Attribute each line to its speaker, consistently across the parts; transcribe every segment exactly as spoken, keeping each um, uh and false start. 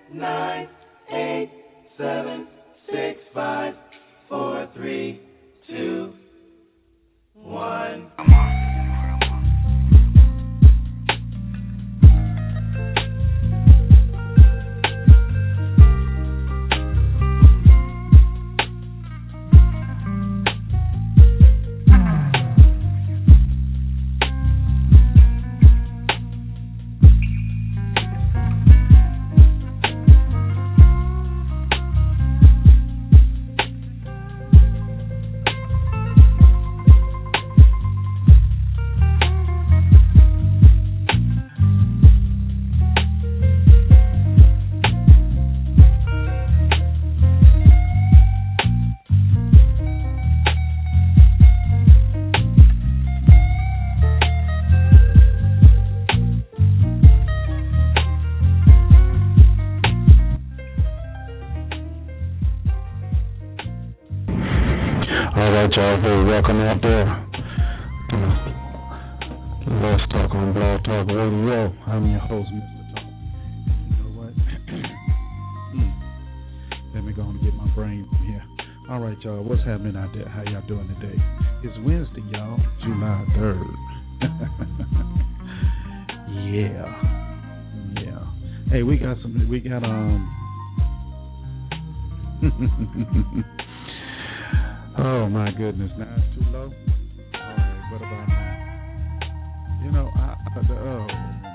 Speaker 1: nine eight seven six five four three two one.
Speaker 2: Y'all very welcome out there. Uh, Let's Talk on Blog Talk Radio. I'm your host, Mister Talk. You know what? hmm. Let me go and get my brain from here. All right, y'all. What's happening out there? How y'all doing today? It's Wednesday, y'all. July third. yeah. Yeah. Hey, we got some, we got, um, oh my goodness! Now it's too low. All right, what about now? You know, I, I the, oh,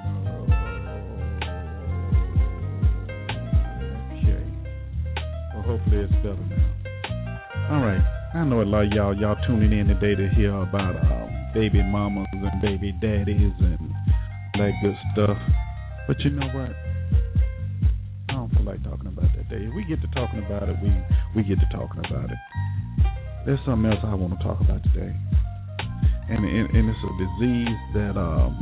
Speaker 2: okay. Well, hopefully it's better now. All right, I know a lot of y'all y'all tuning in today to hear about um, baby mamas and baby daddies and that good stuff. But you know what? I don't feel like talking about that day. If we get to talking about it, we we get to talking about it. There's something else I want to talk about today, and, and, and it's a disease that um,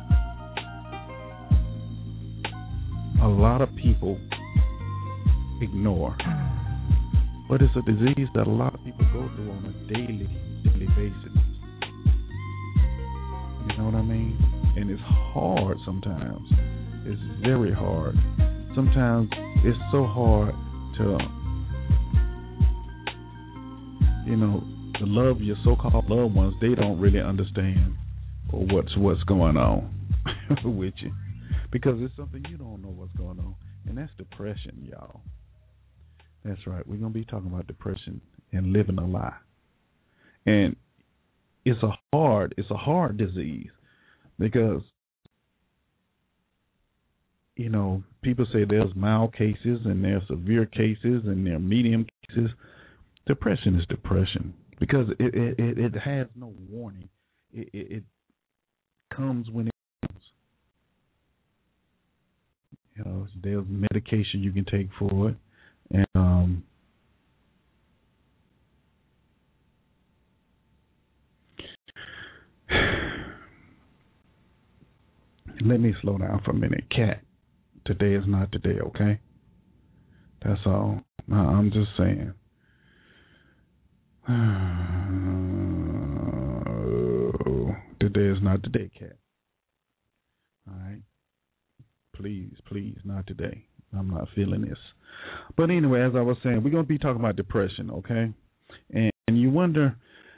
Speaker 2: a lot of people ignore, but it's a disease that a lot of people go through on a daily, daily basis. You know what I mean? And it's hard sometimes. It's very hard. Sometimes it's so hard to you know, to love your so-called loved ones. They don't really understand what's what's going on with you, because it's something you don't know what's going on, and that's depression, y'all. That's right. We're gonna be talking about depression and living a lie, and it's a hard, it's a hard disease because you know people say there's mild cases and there's severe cases and there are medium cases. Depression is depression because it it, it has no warning. It, it, it comes when it comes. You know, there's medication you can take for it, and um, let me slow down for a minute. Cat, today is not today, okay? That's all. I'm just saying. Today is not today, Cat. All right? Please, please, not today. I'm not feeling this. But anyway, as I was saying, we're going to be talking about depression, okay? And, and you wonder,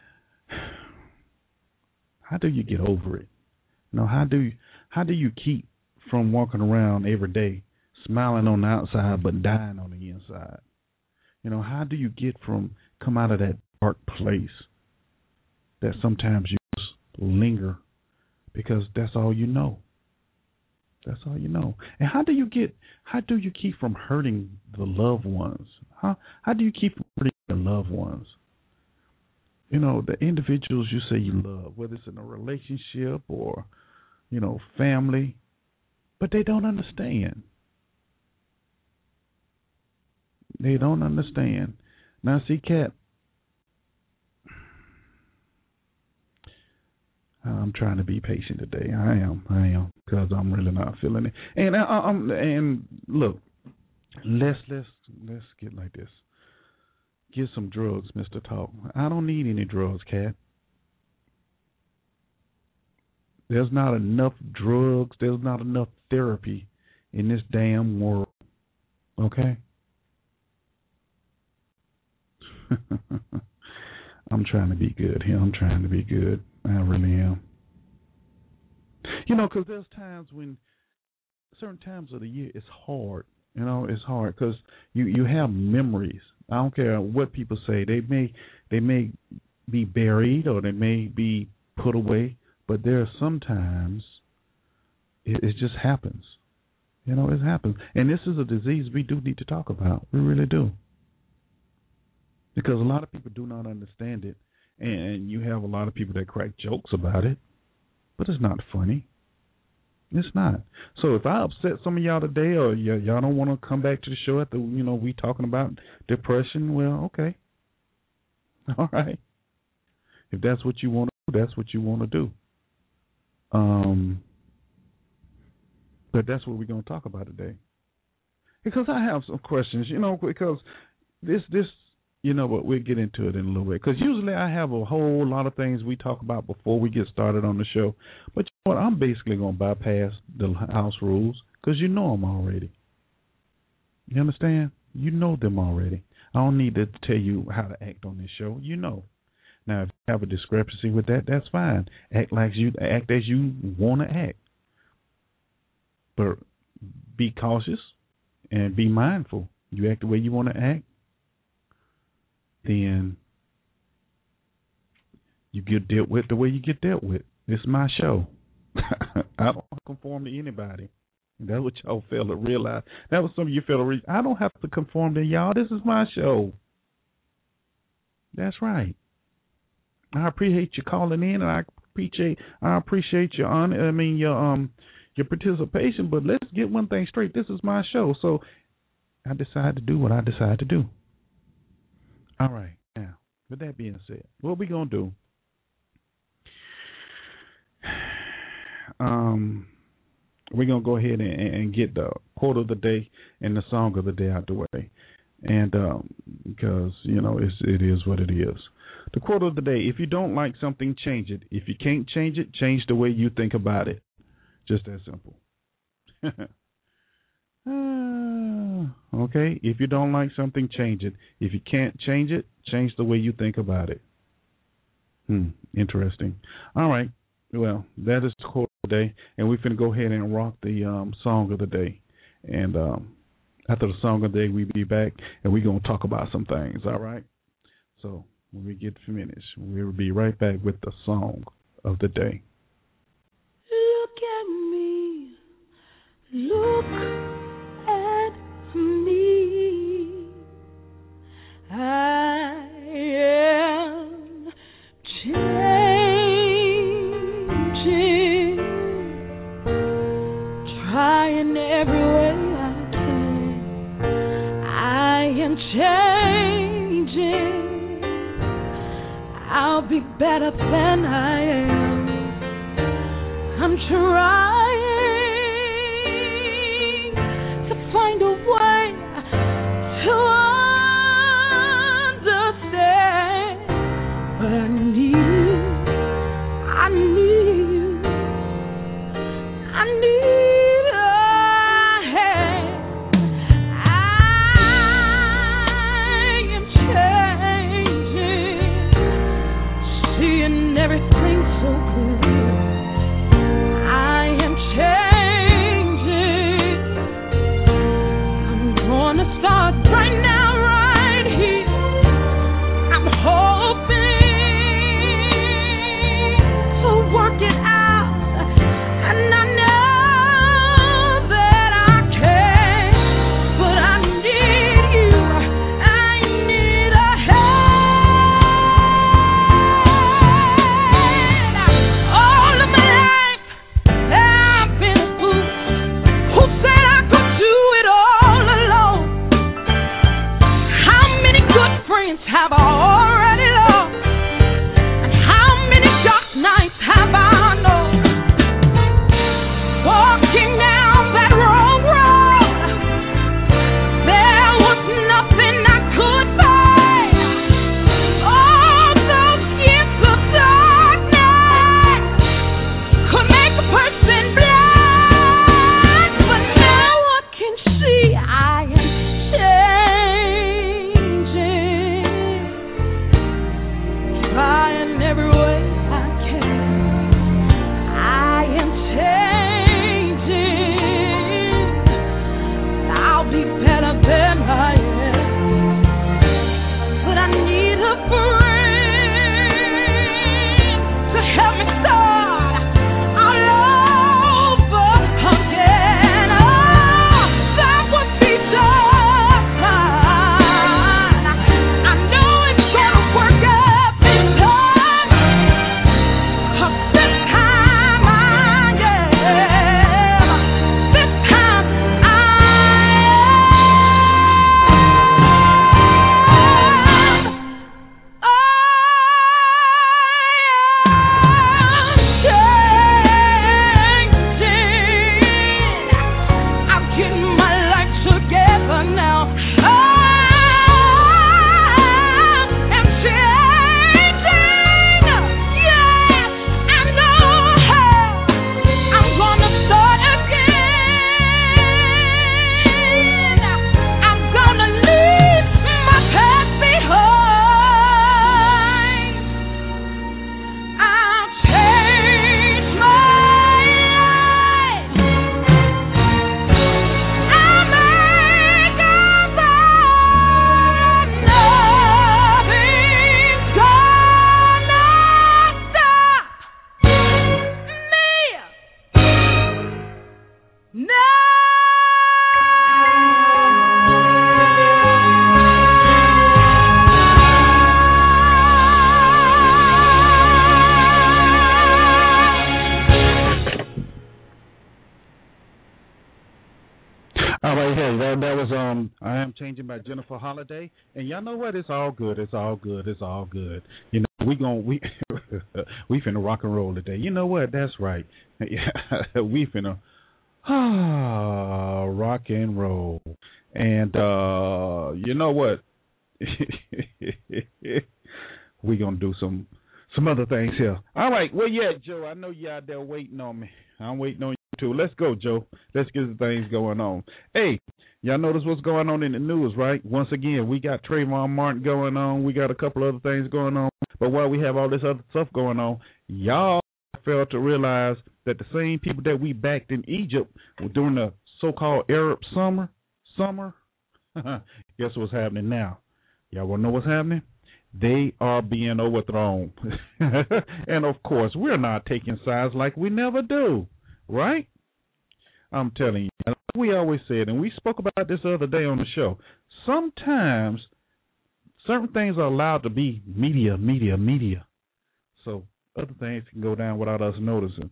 Speaker 2: how do you get over it? You know, how do you, how do you keep from walking around every day smiling on the outside but dying on the inside? You know, how do you get from come out of that dark place that sometimes you just linger because that's all you know? That's all you know. And how do you get? How do you keep from hurting the loved ones? How how do you keep from hurting the loved ones? You know, the individuals you say you love, whether it's in a relationship or, you know, family, but they don't understand. They don't understand. Now, see, Cat, I'm trying to be patient today. I am. I am, because I'm really not feeling it. And I, I'm. And look, let's let's let's get like this. Get some drugs, Mister Talk. I don't need any drugs, Cat. There's not enough drugs. There's not enough therapy in this damn world. Okay? I'm trying to be good here. I'm trying to be good. I really am. You know, because there's times when certain times of the year it's hard. You know, it's hard because you, you have memories. I don't care what people say. They may they may be buried or they may be put away, but there are sometimes it, it just happens. You know, it happens. And this is a disease we do need to talk about. We really do. Because a lot of people do not understand it, and you have a lot of people that crack jokes about it, but it's not funny. It's not. So if I upset some of y'all today, or y- y'all don't want to come back to the show after, you know, we talking about depression, well, okay. All right. If that's what you want to do, that's what you want to do. Um, but that's what we're going to talk about today. Because I have some questions, you know, because this, this, you know what, we'll get into it in a little bit. Because usually I have a whole lot of things we talk about before we get started on the show. But you know what, I'm basically going to bypass the house rules because you know them already. You understand? You know them already. I don't need to tell you how to act on this show. You know. Now, if you have a discrepancy with that, that's fine. Act like you act as you want to act. But be cautious and be mindful. You act the way you want to act, then you get dealt with the way you get dealt with. It's my show. I don't conform to anybody. That's what y'all fail to realize. That was some of you fail to realize. I don't have to conform to y'all. This is my show. That's right. I appreciate you calling in, and I appreciate I appreciate your honor. I mean your um your participation. But let's get one thing straight. This is my show, so I decide to do what I decide to do. All right. Now, with that being said, what we gonna do? Um, we're gonna go ahead and, and get the quote of the day and the song of the day out the way, and um, because you know it's it is what it is. The quote of the day: if you don't like something, change it. If you can't change it, change the way you think about it. Just that simple. uh, okay. If you don't like something, change it. If you can't change it, change the way you think about it. Hmm. Interesting. All right. Well, that is the quote of the day, and we're going to go ahead and rock the um, song of the day. And um, after the song of the day, we'll be back, and we're going to talk about some things, all right? So when we get finished, we'll be right back with the song of the day.
Speaker 3: Look at me. Look at me. I am changing, trying every way I can. I am changing. I'll be better than I am. I'm trying to find a way to understand, but I need you, I need you, I need a hand. I am changing, seeing everything so clear. I
Speaker 2: Changing by Jennifer Holliday, and y'all know what? It's all good. It's all good. It's all good. You know, we gon' we we finna rock and roll today. You know what? That's right. we finna ah, rock and roll, and uh, you know what? we gonna do some some other things here. All right. Well, yeah, Joe. I know you out there waiting on me. I'm waiting on you too. Let's go, Joe. Let's get the things going on. Hey. Y'all notice what's going on in the news, right? Once again, we got Trayvon Martin going on. We got a couple other things going on. But while we have all this other stuff going on, y'all failed to realize that the same people that we backed in Egypt during the so-called Arab summer, summer, guess what's happening now? Y'all want to know what's happening? They are being overthrown. And, of course, we're not taking sides like we never do, right? I'm telling you, we always said, and we spoke about this the other day on the show, sometimes certain things are allowed to be media, media, media. So other things can go down without us noticing.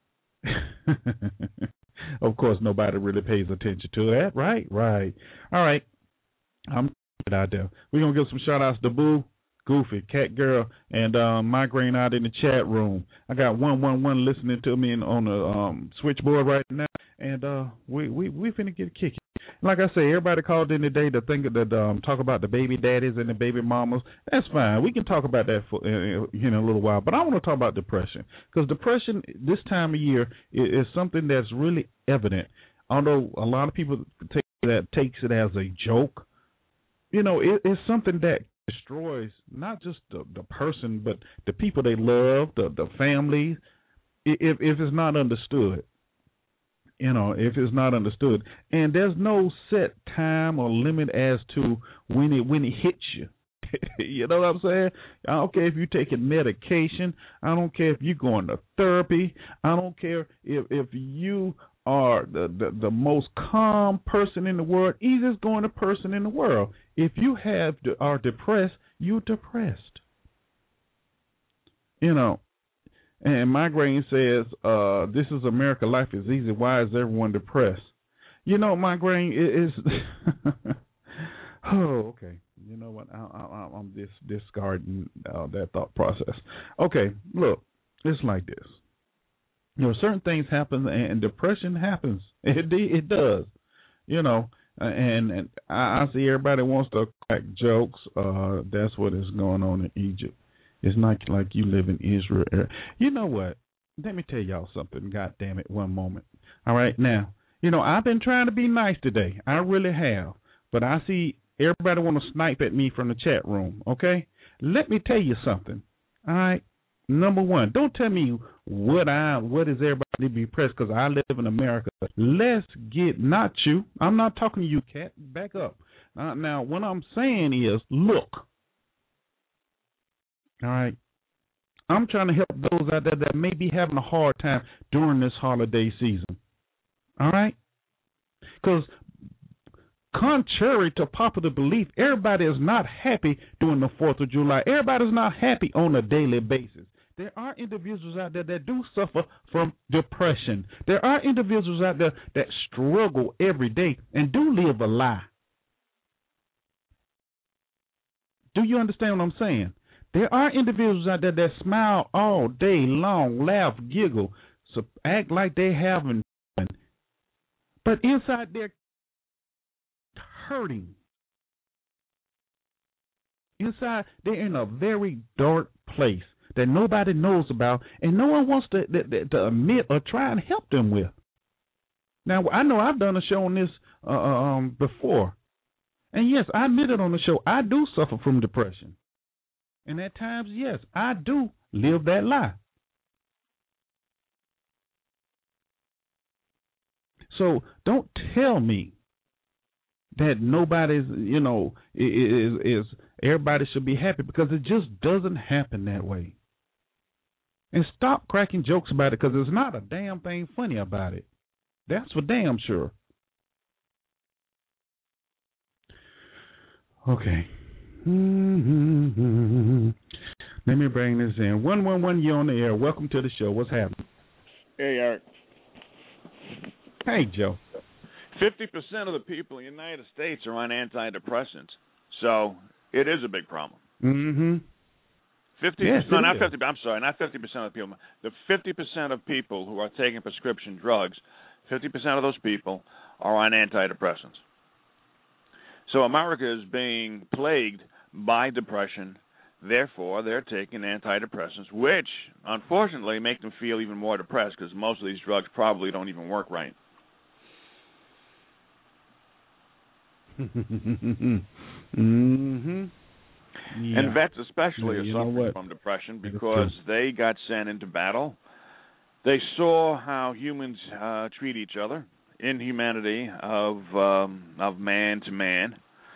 Speaker 2: Of course, nobody really pays attention to that, right? Right. All right. I'm out there. We're going to give some shout-outs to Boo, Goofy, Cat Girl, and um, Migraine out in the chat room. I got one one one listening to me in, on the um, switchboard right now, and uh, we we we finna get kicking. Like I say, everybody called in today to think of that um, talk about the baby daddies and the baby mamas. That's fine. We can talk about that for uh, in a little while. But I want to talk about depression, because depression this time of year is, is something that's really evident. Although a lot of people take that takes it as a joke, you know, it, it's something that destroys not just the, the person, but the people they love, the the families, if if it's not understood. You know, if it's not understood. And there's no set time or limit as to when it when it hits you. You know what I'm saying? I don't care if you're taking medication. I don't care if you're going to therapy. I don't care if, if you are the, the, the most calm person in the world, easiest going person in the world. If you have are depressed, you're depressed. You know, and Migraine says, uh, this is America, life is easy. Why is everyone depressed? You know, Migraine is, oh, okay. You know what? I, I, I'm dis, discarding uh, that thought process. Okay, look, it's like this. You know, certain things happen, and depression happens. It it does. You know, and and I, I see everybody wants to crack jokes. Uh, that's what is going on in Egypt. It's not like you live in Israel. You know what? Let me tell y'all something. God damn it, one moment. All right, now, you know, I've been trying to be nice today. I really have. But I see everybody want to snipe at me from the chat room, okay? Let me tell you something, all right? Number one, don't tell me what I what is everybody to be pressed because I live in America. Let's get, not you. I'm not talking to you, Cat. Back up. Uh, now, what I'm saying is, look, all right? I'm trying to help those out there that may be having a hard time during this holiday season, all right? Because contrary to popular belief, everybody is not happy during the fourth of July. Everybody is not happy on a daily basis. There are individuals out there that do suffer from depression. There are individuals out there that struggle every day and do live a lie. Do you understand what I'm saying? There are individuals out there that smile all day long, laugh, giggle, so act like they haven't, but inside they're hurting. Inside, they're in a very dark place that nobody knows about, and no one wants to, to, to admit or try and help them with. Now, I know I've done a show on this uh, um, before, and yes, I admitted on the show I do suffer from depression, and at times, yes, I do live that lie. So don't tell me that nobody's, you know, is, is everybody should be happy, because it just doesn't happen that way. And stop cracking jokes about it, because there's not a damn thing funny about it. That's for damn sure. Okay. Mm-hmm. Let me bring this in. one one one, you're on the air. Welcome to the show. What's happening?
Speaker 4: Hey, Eric.
Speaker 2: Hey, Joe.
Speaker 4: fifty percent of the people in the United States are on antidepressants, so it is a big problem.
Speaker 2: Mm-hmm.
Speaker 4: fifty
Speaker 2: Yes,
Speaker 4: no,
Speaker 2: it
Speaker 4: not
Speaker 2: is.
Speaker 4: fifty. I'm sorry, not fifty percent of the people. The fifty percent of people who are taking prescription drugs, fifty percent of those people are on antidepressants. So America is being plagued by depression. Therefore, they're taking antidepressants, which, unfortunately, make them feel even more depressed, because most of these drugs probably don't even work right.
Speaker 2: mm-hmm. Yeah.
Speaker 4: And vets especially
Speaker 2: Yeah,
Speaker 4: are
Speaker 2: you know
Speaker 4: suffering
Speaker 2: what?
Speaker 4: from depression because they got sent into battle. They saw how humans uh, treat each other, inhumanity of um, of man to man,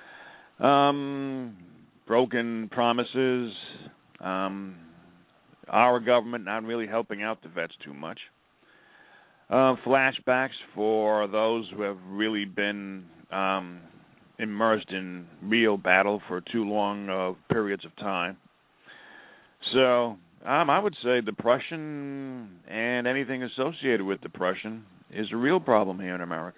Speaker 4: um, broken promises, um, our government not really helping out the vets too much, uh, flashbacks for those who have really been um, immersed in real battle for too long uh, periods of time. So um, I would say depression and anything associated with depression is a real problem here in America.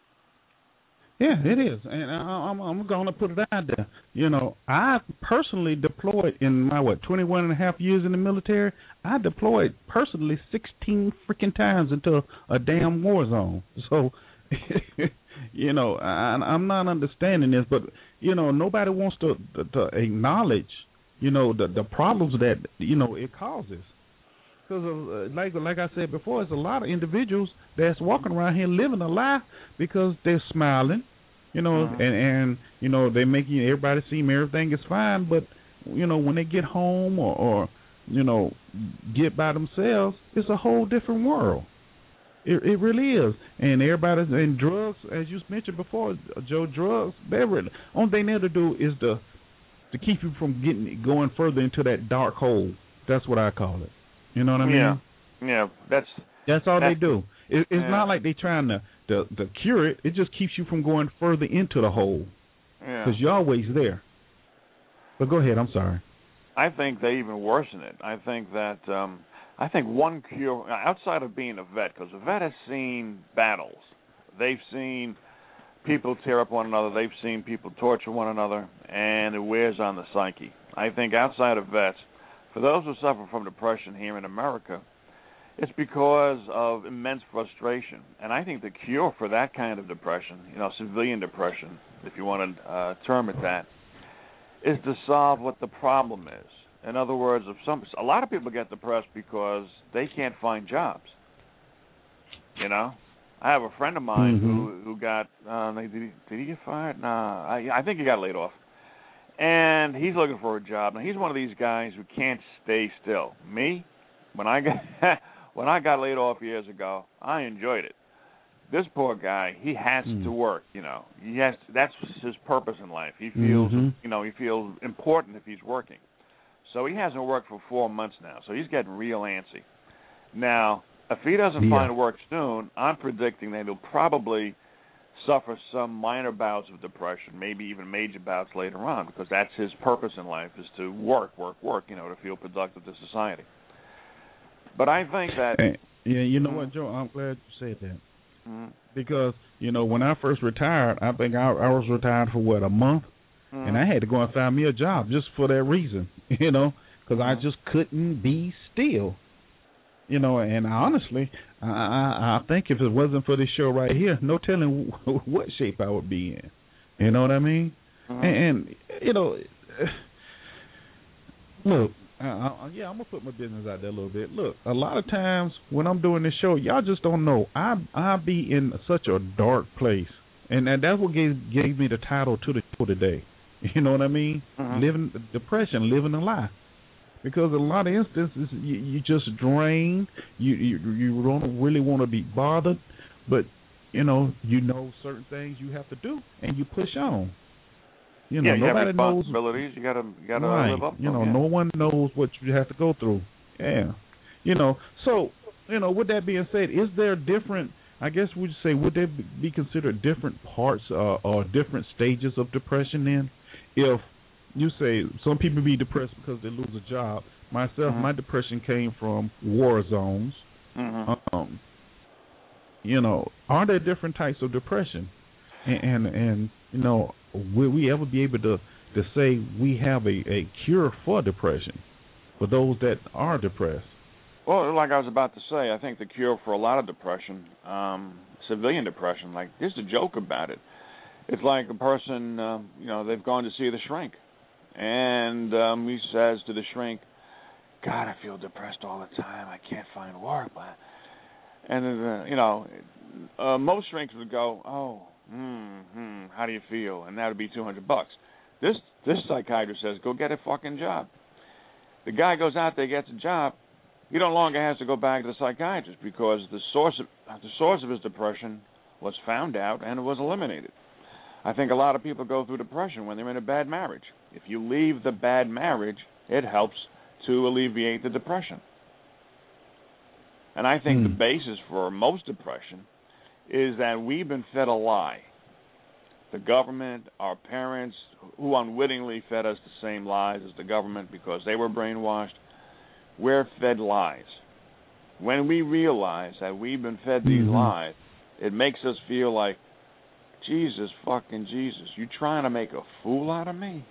Speaker 2: Yeah, it is, and I, I'm I'm going to put it out there. You know, I personally deployed in my what twenty-one and a half years in the military. I deployed personally sixteen freaking times into a damn war zone. So, you know, I, I'm not understanding this, but you know, nobody wants to to, to acknowledge, you know, the the problems that you know it causes. Because, uh, like like I said before, there's a lot of individuals that's walking around here living a lie because they're smiling, you know,
Speaker 4: uh-huh.
Speaker 2: and, and, you know, they're making everybody seem everything is fine. But, you know, when they get home or, or, you know, get by themselves, it's a whole different world. It, it really is. And everybody's in drugs, as you mentioned before, Joe, drugs, they're really, only thing they're to do is to, to keep you from getting going further into that dark hole. That's what I call it. You know what I mean?
Speaker 4: Yeah, yeah. That's
Speaker 2: that's all
Speaker 4: that's,
Speaker 2: they do. It, it's
Speaker 4: yeah.
Speaker 2: not like they're trying to, to to cure it. It just keeps you from going further into the hole because
Speaker 4: yeah.
Speaker 2: you're always there. But go ahead. I'm sorry.
Speaker 4: I think they even worsen it. I think that um, I think one cure outside of being a vet, because a vet has seen battles. They've seen people tear up one another. They've seen people torture one another, and it wears on the psyche. I think outside of vets, for those who suffer from depression here in America, it's because of immense frustration. And I think the cure for that kind of depression, you know, civilian depression, if you want to uh, term it that, is to solve what the problem is. In other words, if some a lot of people get depressed because they can't find jobs. You know, I have a friend of mine
Speaker 2: mm-hmm.
Speaker 4: who who got uh, did he, did he get fired? No, I, I think he got laid off. And he's looking for a job. Now he's one of these guys who can't stay still. Me, when I got when I got laid off years ago, I enjoyed it. This poor guy, he has mm. to work. You know, he has. To, that's his purpose in life. He feels,
Speaker 2: mm-hmm.
Speaker 4: you know, he feels important if he's working. So he hasn't worked for four months now. So he's getting real antsy. Now, if he doesn't
Speaker 2: yeah.
Speaker 4: find work soon, I'm predicting that he'll probably suffer some minor bouts of depression, maybe even major bouts later on, because that's his purpose in life, is to work, work, work, you know, to feel productive to society. But I think that...
Speaker 2: Hey, yeah, you know mm-hmm. what, Joe, I'm glad you said that.
Speaker 4: Mm-hmm.
Speaker 2: Because, you know, when I first retired, I think I, I was retired for, what, a month? Mm-hmm. And I had to go and find me a job just for that reason, you know, because mm-hmm. I just couldn't be still. You know, and honestly, I, I I think if it wasn't for this show right here, no telling what shape I would be in. You know what I mean?
Speaker 4: Mm-hmm.
Speaker 2: And, and you know, look, I, I, yeah, I'm gonna put my business out there a little bit. Look, a lot of times when I'm doing this show, y'all just don't know. I I be in such a dark place, and, and that's what gave gave me the title to the show today. You know what I mean?
Speaker 4: Mm-hmm.
Speaker 2: Living depression, living a lie. Because in a lot of instances, you, you just drained. You you you don't really want to be bothered, but you know you know certain things you have to do, and you push on. You know,
Speaker 4: yeah, you
Speaker 2: nobody
Speaker 4: have
Speaker 2: knows
Speaker 4: responsibilities. You gotta, you gotta
Speaker 2: right.
Speaker 4: live up to
Speaker 2: You know,
Speaker 4: them, yeah.
Speaker 2: no one knows what you have to go through. Yeah. You know, so you know, with that being said, is there different? I guess we'd say would there be considered different parts uh, or different stages of depression? Then, if you say some people be depressed because they lose a job. Myself,
Speaker 4: mm-hmm.
Speaker 2: my depression came from war zones.
Speaker 4: Mm-hmm.
Speaker 2: Um, you know, are there different types of depression? And and, and you know, will we ever be able to, to say we have a, a cure for depression for those that are depressed?
Speaker 4: Well, like I was about to say, I think the cure for a lot of depression, um, civilian depression, like there's a joke about it. It's like a person, uh, you know, they've gone to see the shrink, and um, he says to the shrink, "God, I feel depressed all the time. I can't find work." And uh, you know, uh, most shrinks would go, "Oh, hmm, hmm, how do you feel?" And that would be two hundred bucks. This this psychiatrist says, "Go get a fucking job." The guy goes out there, gets a job. He no longer has to go back to the psychiatrist because the source of the source of his depression was found out and it was eliminated. I think a lot of people go through depression when they're in a bad marriage. If you leave the bad marriage, it helps to alleviate the depression. And I think mm. the basis for most depression is that we've been fed a lie. The government, our parents, who unwittingly fed us the same lies as the government because they were brainwashed, we're fed lies. When we realize that we've been fed these mm-hmm. lies, it makes us feel like, Jesus fucking Jesus, you trying to make a fool out of me?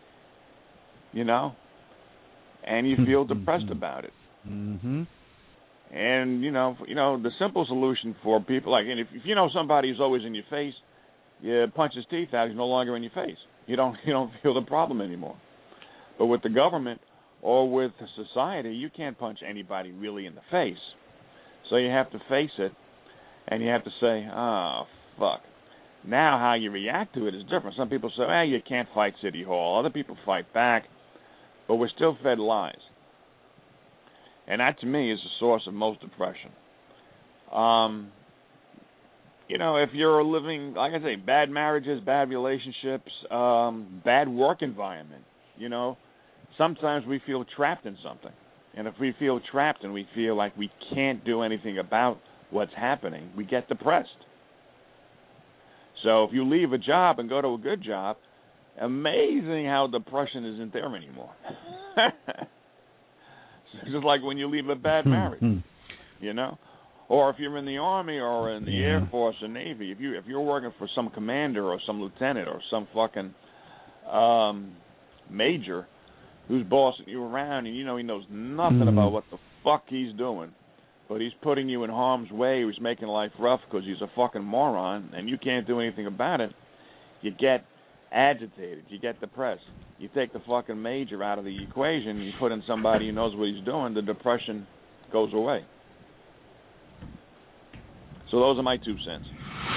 Speaker 4: You know? And you feel depressed about it.
Speaker 2: Mm-hmm.
Speaker 4: And, you know, you know, the simple solution for people, like, if, if you know somebody who's always in your face, you punch his teeth out, he's no longer in your face. You don't, you don't feel the problem anymore. But with the government or with society, you can't punch anybody really in the face. So you have to face it, and you have to say, oh, fuck. Now how you react to it is different. Some people say, hey, you can't fight City Hall. Other people fight back. But we're still fed lies. And that, to me, is the source of most depression. Um, you know, if you're living, like I say, bad marriages, bad relationships, um, bad work environment, you know, sometimes we feel trapped in something. And if we feel trapped and we feel like we can't do anything about what's happening, we get depressed. So if you leave a job and go to a good job, amazing how depression isn't there anymore. It's just like when you leave a bad marriage, you know? Or if you're in the Army or in the yeah. Air Force or Navy, if, you, if you're working for some commander or some lieutenant or some fucking um, major who's bossing you around and you know he knows nothing mm. about what the fuck he's doing, but he's putting you in harm's way, he's making life rough because he's a fucking moron and you can't do anything about it, you get agitated, you get depressed. You take the fucking major out of the equation, you put in somebody who knows what he's doing, the depression goes away. So those are my two cents.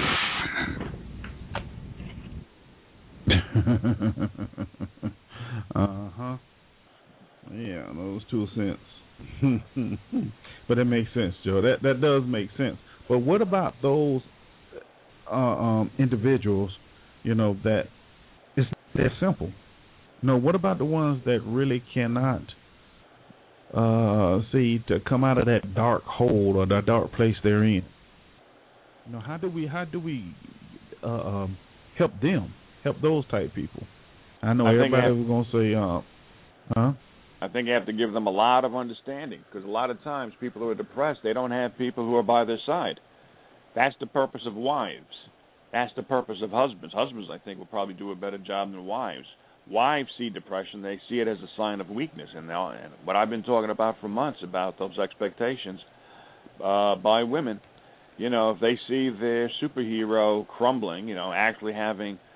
Speaker 2: uh-huh. Yeah, those two cents. But it makes sense, Joe. That that does make sense. But what about those uh, um, individuals, you know, that it's that simple? No, what about the ones that really cannot uh, see to come out of that dark hole or the dark place they're in? You know, how do we how do we uh, um, help them, help those type people? I know I everybody was going to say, uh, huh?
Speaker 4: I think you have to give them a lot of understanding because a lot of times people who are depressed, they don't have people who are by their side. That's the purpose of wives. That's the purpose of husbands. Husbands, I think, will probably do a better job than wives. Wives see depression, they see it as a sign of weakness. And, now, and what I've been talking about for months about those expectations uh, by women, you know, if they see their superhero crumbling, you know, actually having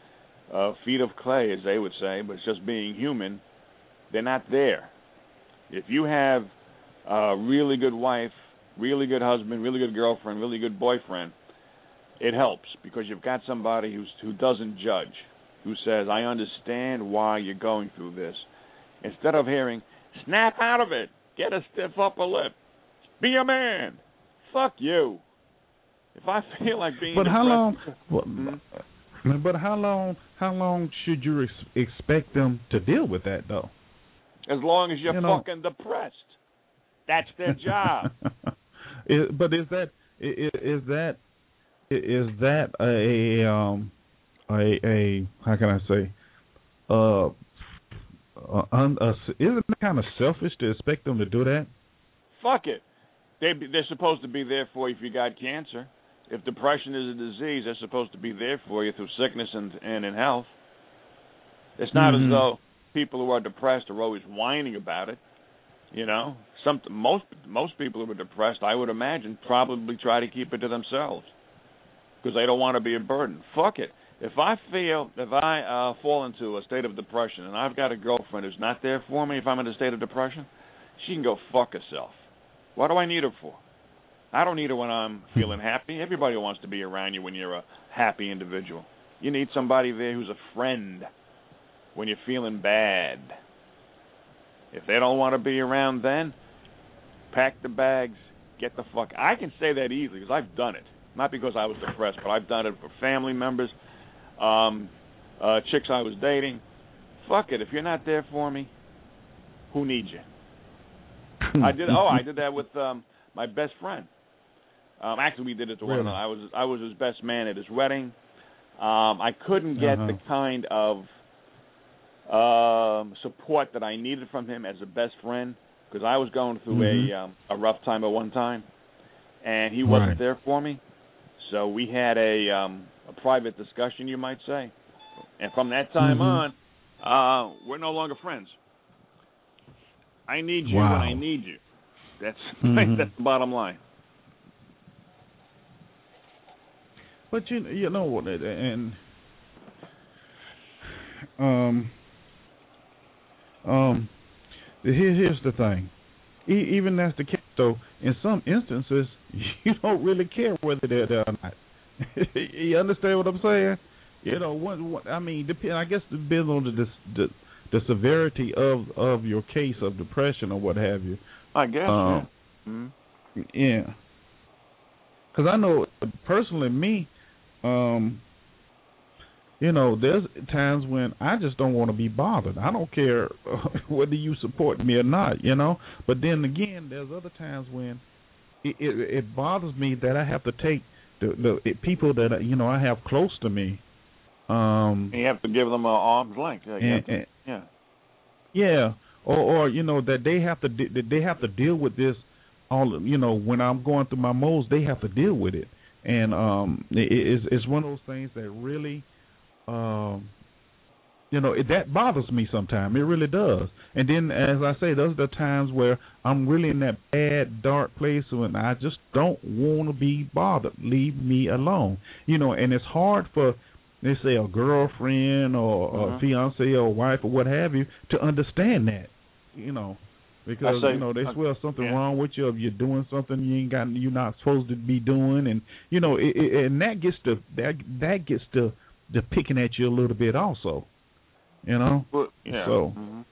Speaker 4: uh, feet of clay, as they would say, but it's just being human. They're not there. If you have a really good wife, really good husband, really good girlfriend, really good boyfriend, it helps because you've got somebody who's, who doesn't judge, who says, I understand why you're going through this. Instead of hearing, snap out of it, get a stiff upper lip, be a man. Fuck you. If I feel like being
Speaker 2: But how long? Well,
Speaker 4: hmm?
Speaker 2: But how long? How long should you ex- expect them to deal with that, though?
Speaker 4: As long as you're
Speaker 2: you know,
Speaker 4: fucking depressed. That's their job.
Speaker 2: is, but is that is, is that is that a um a a how can I say uh, uh, un, uh isn't it kind of selfish to expect them to do that?
Speaker 4: Fuck it. They they're supposed to be there for you if you got cancer. If depression is a disease, they're supposed to be there for you through sickness and and in health. It's not
Speaker 2: mm-hmm.
Speaker 4: as though people who are depressed are always whining about it. You know, some most most people who are depressed, I would imagine, probably try to keep it to themselves because they don't want to be a burden. Fuck it. If I feel, if I uh, fall into a state of depression and I've got a girlfriend who's not there for me, if I'm in a state of depression, she can go fuck herself. What do I need her for? I don't need her when I'm feeling happy. Everybody wants to be around you when you're a happy individual. You need somebody there who's a friend when you're feeling bad. If they don't want to be around then, pack the bags, get the fuck. I can say that easily because I've done it. Not because I was depressed, but I've done it for family members, um, uh, chicks I was dating. Fuck it. If you're not there for me, who needs you? I did. Oh, I did that with um, my best friend. Um, actually, we did it to one
Speaker 2: really?
Speaker 4: another. I was I was his best man at his wedding. Um, I couldn't get
Speaker 2: uh-huh.
Speaker 4: the kind of um, support that I needed from him as a best friend because I was going through
Speaker 2: mm-hmm.
Speaker 4: a um, a rough time at one time, and he wasn't
Speaker 2: right.
Speaker 4: there for me. So we had a um, a private discussion, you might say, and from that time
Speaker 2: mm-hmm.
Speaker 4: on, uh, we're no longer friends. I need you
Speaker 2: wow.
Speaker 4: when I need you. That's
Speaker 2: mm-hmm.
Speaker 4: that's the bottom line.
Speaker 2: But you you know what, and um um here here's the thing. E- even that's the case, though, in some instances you don't really care whether they're there or not. You understand what I'm saying? You know, one, one, I mean, depend. I guess it depends on the, the the severity of of your case of depression or what have you.
Speaker 4: I guess.
Speaker 2: Um,
Speaker 4: yeah. Mm-hmm.
Speaker 2: Yeah. Because I know personally, me. Um, you know, there's times when I just don't want to be bothered. I don't care whether you support me or not, you know. But then again, there's other times when it, it, it bothers me that I have to take the, the it, people that, you know, I have close to me. Um,
Speaker 4: you have to give them an arm's length. Yeah.
Speaker 2: And,
Speaker 4: to,
Speaker 2: and,
Speaker 4: yeah.
Speaker 2: Yeah. Or, or, you know, that they have to that they have to deal with this all, you know, when I'm going through my modes, they have to deal with it. And um, it, it's, it's one of those things that really, um, you know, it, that bothers me sometimes. It really does. And then, as I say, those are the times where I'm really in that bad, dark place when I just don't want to be bothered. Leave me alone. You know, and it's hard for, they say, a girlfriend or
Speaker 4: uh-huh.
Speaker 2: a fiance or wife or what have you to understand that, you know. Because
Speaker 4: say,
Speaker 2: you know they
Speaker 4: uh,
Speaker 2: swear something
Speaker 4: yeah.
Speaker 2: wrong with you, if you're doing something you ain't got, you're not supposed to be doing, and you know, it, it, and that gets to that that gets to to picking at you a little bit also, you know.
Speaker 4: Well, yeah.
Speaker 2: So,
Speaker 4: mm-hmm.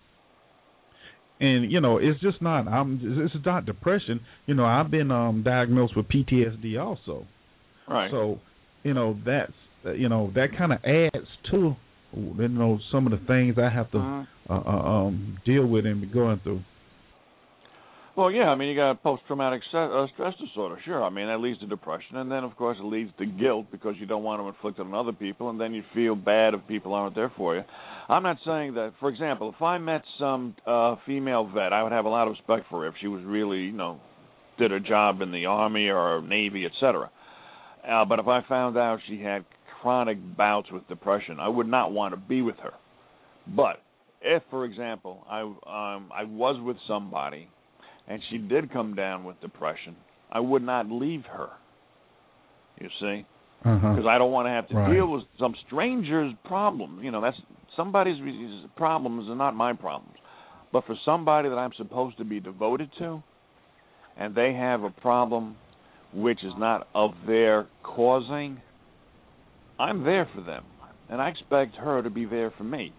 Speaker 2: and you know, it's just not. I'm. It's not depression. You know, I've been um, diagnosed with P T S D also.
Speaker 4: Right.
Speaker 2: So, you know, that's you know that kind of adds to you know some of the things I have to
Speaker 4: mm-hmm.
Speaker 2: uh, uh, um, deal with and be going through.
Speaker 4: Well, yeah, I mean, you got post-traumatic stress disorder, sure. I mean, that leads to depression, and then, of course, it leads to guilt because you don't want to inflict it on other people, and then you feel bad if people aren't there for you. I'm not saying that, for example, if I met some uh, female vet, I would have a lot of respect for her if she was really, you know, did her job in the Army or Navy, et cetera. Uh, but if I found out she had chronic bouts with depression, I would not want to be with her. But if, for example, I um, I was with somebody and she did come down with depression, I would not leave her, you see. because uh-huh. I don't want to have to
Speaker 2: right.
Speaker 4: deal with some stranger's problem. You know, that's somebody's problems are not my problems. But for somebody that I'm supposed to be devoted to, and they have a problem which is not of their causing, I'm there for them, and I expect her to be there for me.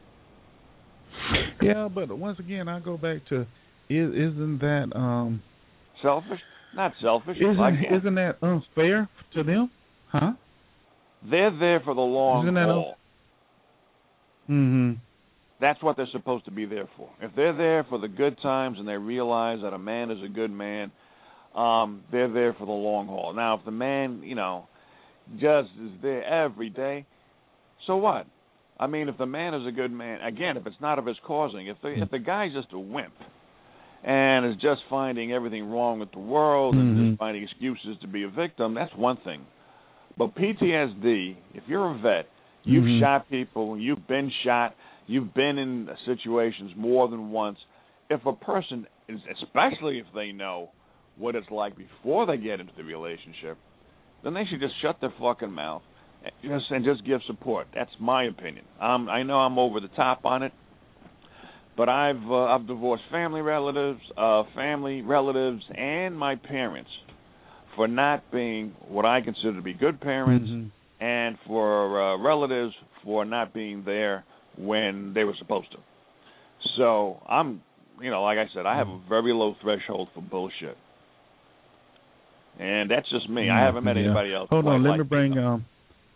Speaker 2: Yeah, but once again, I go back to, is, isn't that um,
Speaker 4: selfish? Not selfish.
Speaker 2: Isn't,
Speaker 4: Again,
Speaker 2: isn't that unfair to them? Huh?
Speaker 4: They're there for the long
Speaker 2: isn't that
Speaker 4: haul.
Speaker 2: Un- mm-hmm.
Speaker 4: That's what they're supposed to be there for. If they're there for the good times and they realize that a man is a good man, um, they're there for the long haul. Now, if the man, you know, just is there every day, so what? I mean, if the man is a good man, again, if it's not of his causing, if the if the guy's just a wimp and is just finding everything wrong with the world
Speaker 2: mm-hmm.
Speaker 4: and just finding excuses to be a victim, that's one thing. But P T S D, if you're a vet, you've
Speaker 2: mm-hmm.
Speaker 4: shot people, you've been shot, you've been in situations more than once. If a person, is, especially if they know what it's like before they get into the relationship, then they should just shut their fucking mouth and just, and just give support. That's my opinion. Um, I know I'm over the top on it, but I've uh, I've divorced family relatives, uh, family relatives, and my parents for not being what I consider to be good parents,
Speaker 2: mm-hmm.
Speaker 4: and for uh, relatives for not being there when they were supposed to. So I'm, you know, like I said, I have a very low threshold for bullshit. And that's just me. I haven't met
Speaker 2: yeah.
Speaker 4: anybody else.
Speaker 2: Hold on, let
Speaker 4: like
Speaker 2: me bring um,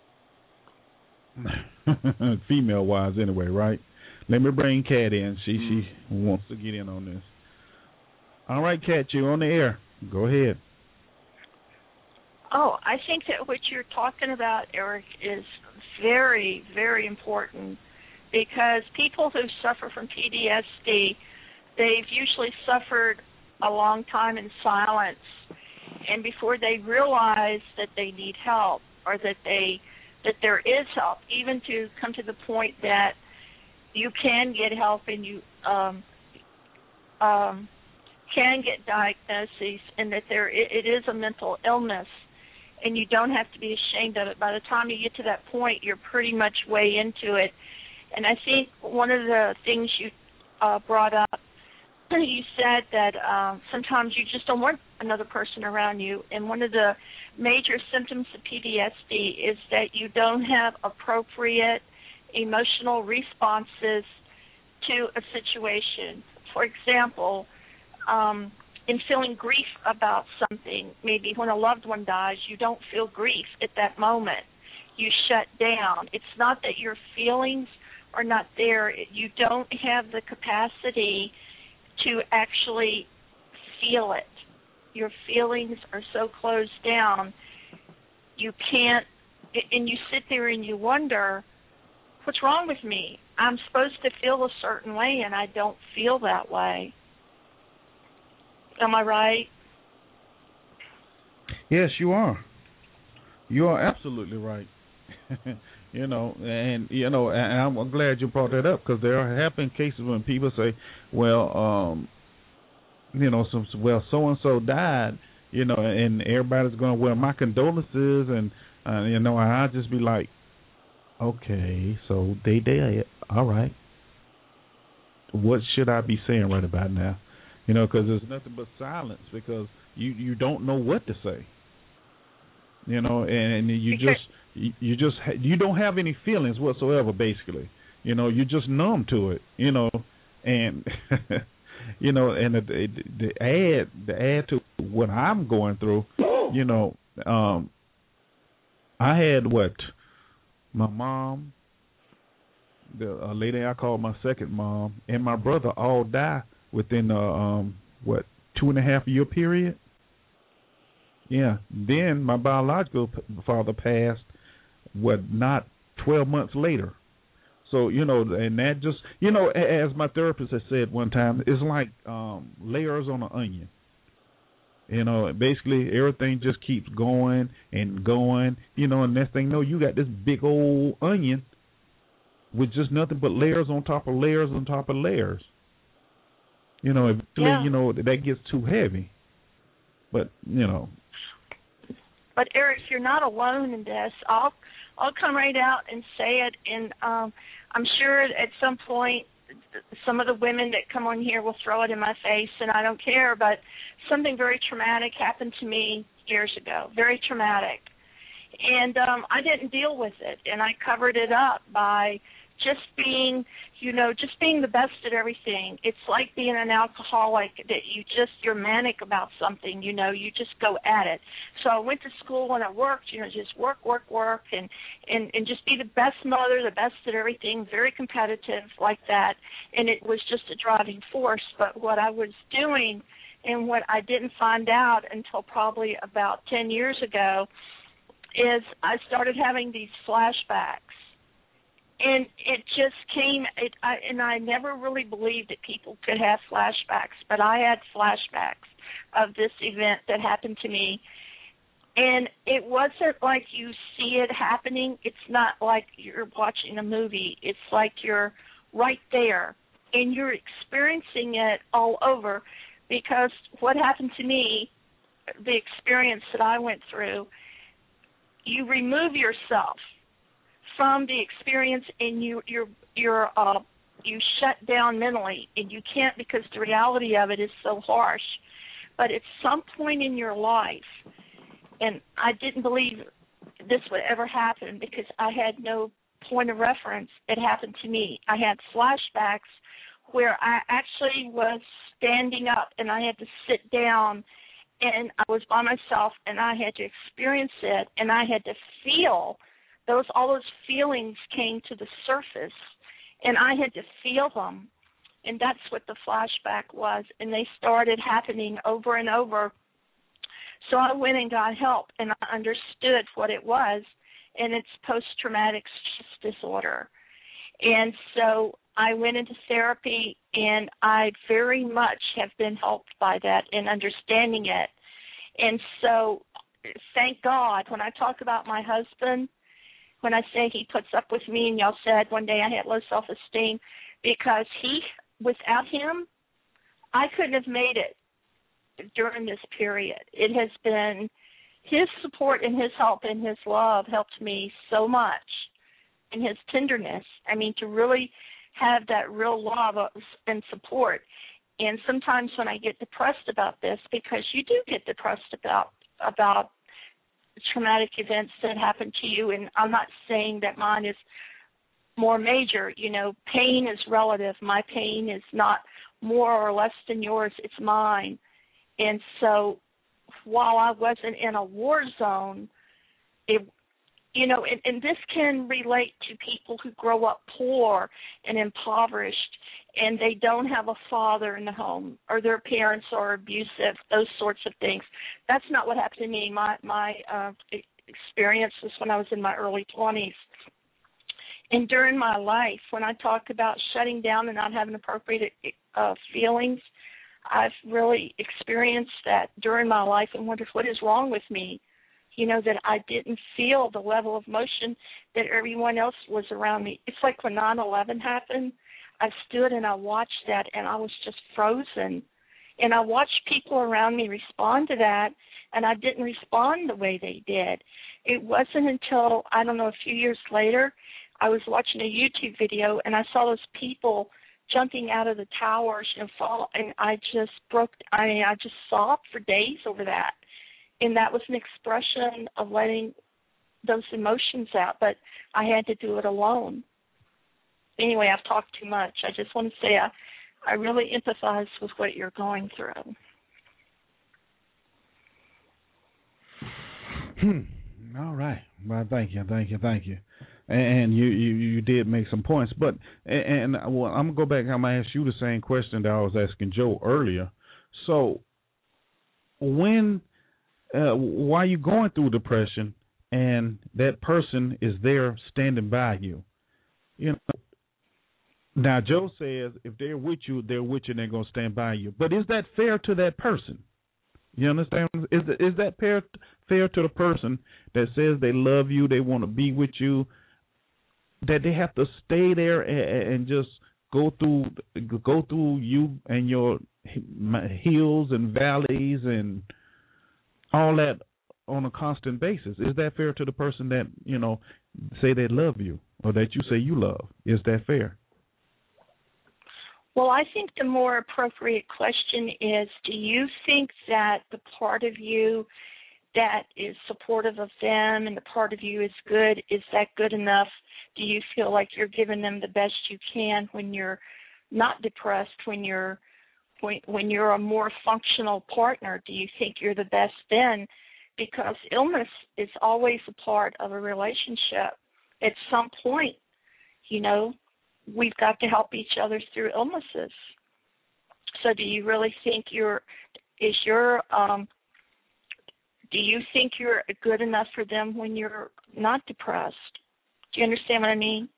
Speaker 2: female-wise anyway, right? Let me bring Kat in. She mm. she wants to get in on this. All right, Kat, you're on the air. Go ahead.
Speaker 5: Oh, I think that what you're talking about, Eric, is very, very important because people who suffer from P T S D, they've usually suffered a long time in silence. And before they realize that they need help or that they that there is help, even to come to the point that you can get help and you um, um, can get diagnoses and that there it, it is a mental illness and you don't have to be ashamed of it. By the time you get to that point, you're pretty much way into it. And I think one of the things you uh, brought up, you said that um, sometimes you just don't want another person around you. And one of the major symptoms of P T S D is that you don't have appropriate emotional responses to a situation. For example, um, in feeling grief about something, maybe when a loved one dies, you don't feel grief at that moment. You shut down. It's not that your feelings are not there. You don't have the capacity to actually feel it. Your feelings are so closed down, you can't, and you sit there and you wonder, what's wrong with me? I'm supposed to feel a certain way, and I don't feel that way. Am I right?
Speaker 2: Yes, you are. You are absolutely right. You know, and you know, and I'm glad you brought that up because there have been cases when people say, "Well, um, you know, some well, so and so died," you know, and everybody's going, "Well, my condolences," and uh, you know, and I just be like, "Okay, so they dead, all right. What should I be saying right about now?" You know, because there's nothing but silence because you, you don't know what to say. You know, and you just you just you don't have any feelings whatsoever. Basically, you know, you're just numb to it. You know, and you know, and the, the, the add the add to what I'm going through. You know, um, I had what my mom, the a lady I call my second mom, and my brother all die within a um, what two and a half year period. Yeah. Then my biological father passed, what, not twelve months later. So, you know, and that just, you know, as my therapist has said one time, it's like um, layers on an onion. You know, basically everything just keeps going and going, you know, and next thing you know, you got this big old onion with just nothing but layers on top of layers on top of layers. You know, eventually,
Speaker 5: yeah.
Speaker 2: you know, that gets too heavy. But, you know.
Speaker 5: But Eric, you're not alone in this. I'll I'll come right out and say it, and um, I'm sure at some point some of the women that come on here will throw it in my face, and I don't care. But something very traumatic happened to me years ago. Very traumatic. And um, I didn't deal with it, and I covered it up by just being, you know, just being the best at everything. It's like being an alcoholic that you just, you're manic about something, you know, you just go at it. So I went to school and I worked, you know, just work, work, work, and, and, and just be the best mother, the best at everything, very competitive like that. And it was just a driving force. But what I was doing and what I didn't find out until probably about ten years ago is I started having these flashbacks. And it just came, it, I, and I never really believed that people could have flashbacks, but I had flashbacks of this event that happened to me. And it wasn't like you see it happening. It's not like you're watching a movie. It's like you're right there, and you're experiencing it all over, because what happened to me, the experience that I went through, you remove yourself from the experience, and you you're you're uh, you shut down mentally, and you can't, because the reality of it is so harsh. But at some point in your life, and I didn't believe this would ever happen because I had no point of reference. It happened to me. I had flashbacks where I actually was standing up, and I had to sit down, and I was by myself, and I had to experience it, and I had to feel those, all those feelings came to the surface, and I had to feel them, and that's what the flashback was, and they started happening over and over. So I went and got help, and I understood what it was, and it's post-traumatic stress disorder. And so I went into therapy, and I very much have been helped by that and understanding it. And so thank God, when I talk about my husband, when I say he puts up with me, and y'all said one day I had low self-esteem, because he, without him, I couldn't have made it during this period. It has been his support and his help and his love helped me so much, and his tenderness. I mean, to really have that real love and support. And sometimes when I get depressed about this, because you do get depressed about about traumatic events that happen to you, and I'm not saying that mine is more major. You know, pain is relative. My pain is not more or less than yours. It's mine. And so while I wasn't in a war zone, it, you know, and, and this can relate to people who grow up poor and impoverished, and they don't have a father in the home, or their parents are abusive, those sorts of things. That's not what happened to me. My my uh, experience was when I was in my early twenties. And during my life, when I talk about shutting down and not having appropriate uh, feelings, I've really experienced that during my life and wondered what is wrong with me. You know, that I didn't feel the level of emotion that everyone else was around me. It's like when nine eleven happened, I stood and I watched that, and I was just frozen. And I watched people around me respond to that, and I didn't respond the way they did. It wasn't until, I don't know, a few years later, I was watching a YouTube video, and I saw those people jumping out of the towers, you know, fall, and I just broke, I mean, I just sobbed for days over that. And that was an expression of letting those emotions out, but I had to do it alone. Anyway, I've talked too much. I just want to say I, I really empathize with what you're going through.
Speaker 2: Hmm. All right. Well, thank you, thank you, thank you. And you, you, you did make some points, but and, and well, I'm gonna go back. I'm gonna ask you the same question that I was asking Joe earlier. So, when, uh, while you're going through depression, and that person is there standing by you, you know. Now, Joe says if they're with you, they're with you, and they're gonna stand by you. But is that fair to that person? You understand? Is is that fair fair to the person that says they love you, they want to be with you, that they have to stay there and, and just go through go through you and your hills and valleys and all that on a constant basis. Is that fair to the person that, you know, say they love you or that you say you love? Is that fair?
Speaker 5: Well, I think the more appropriate question is, do you think that the part of you that is supportive of them and the part of you is good, is that good enough? Do you feel like you're giving them the best you can when you're not depressed, when you're when, when you're a more functional partner? Do you think you're the best then? Because illness is always a part of a relationship. At some point, you know, we've got to help each other through illnesses. So do you really think you're, is your, um, do you think you're good enough for them when you're not depressed? Do you understand what I mean?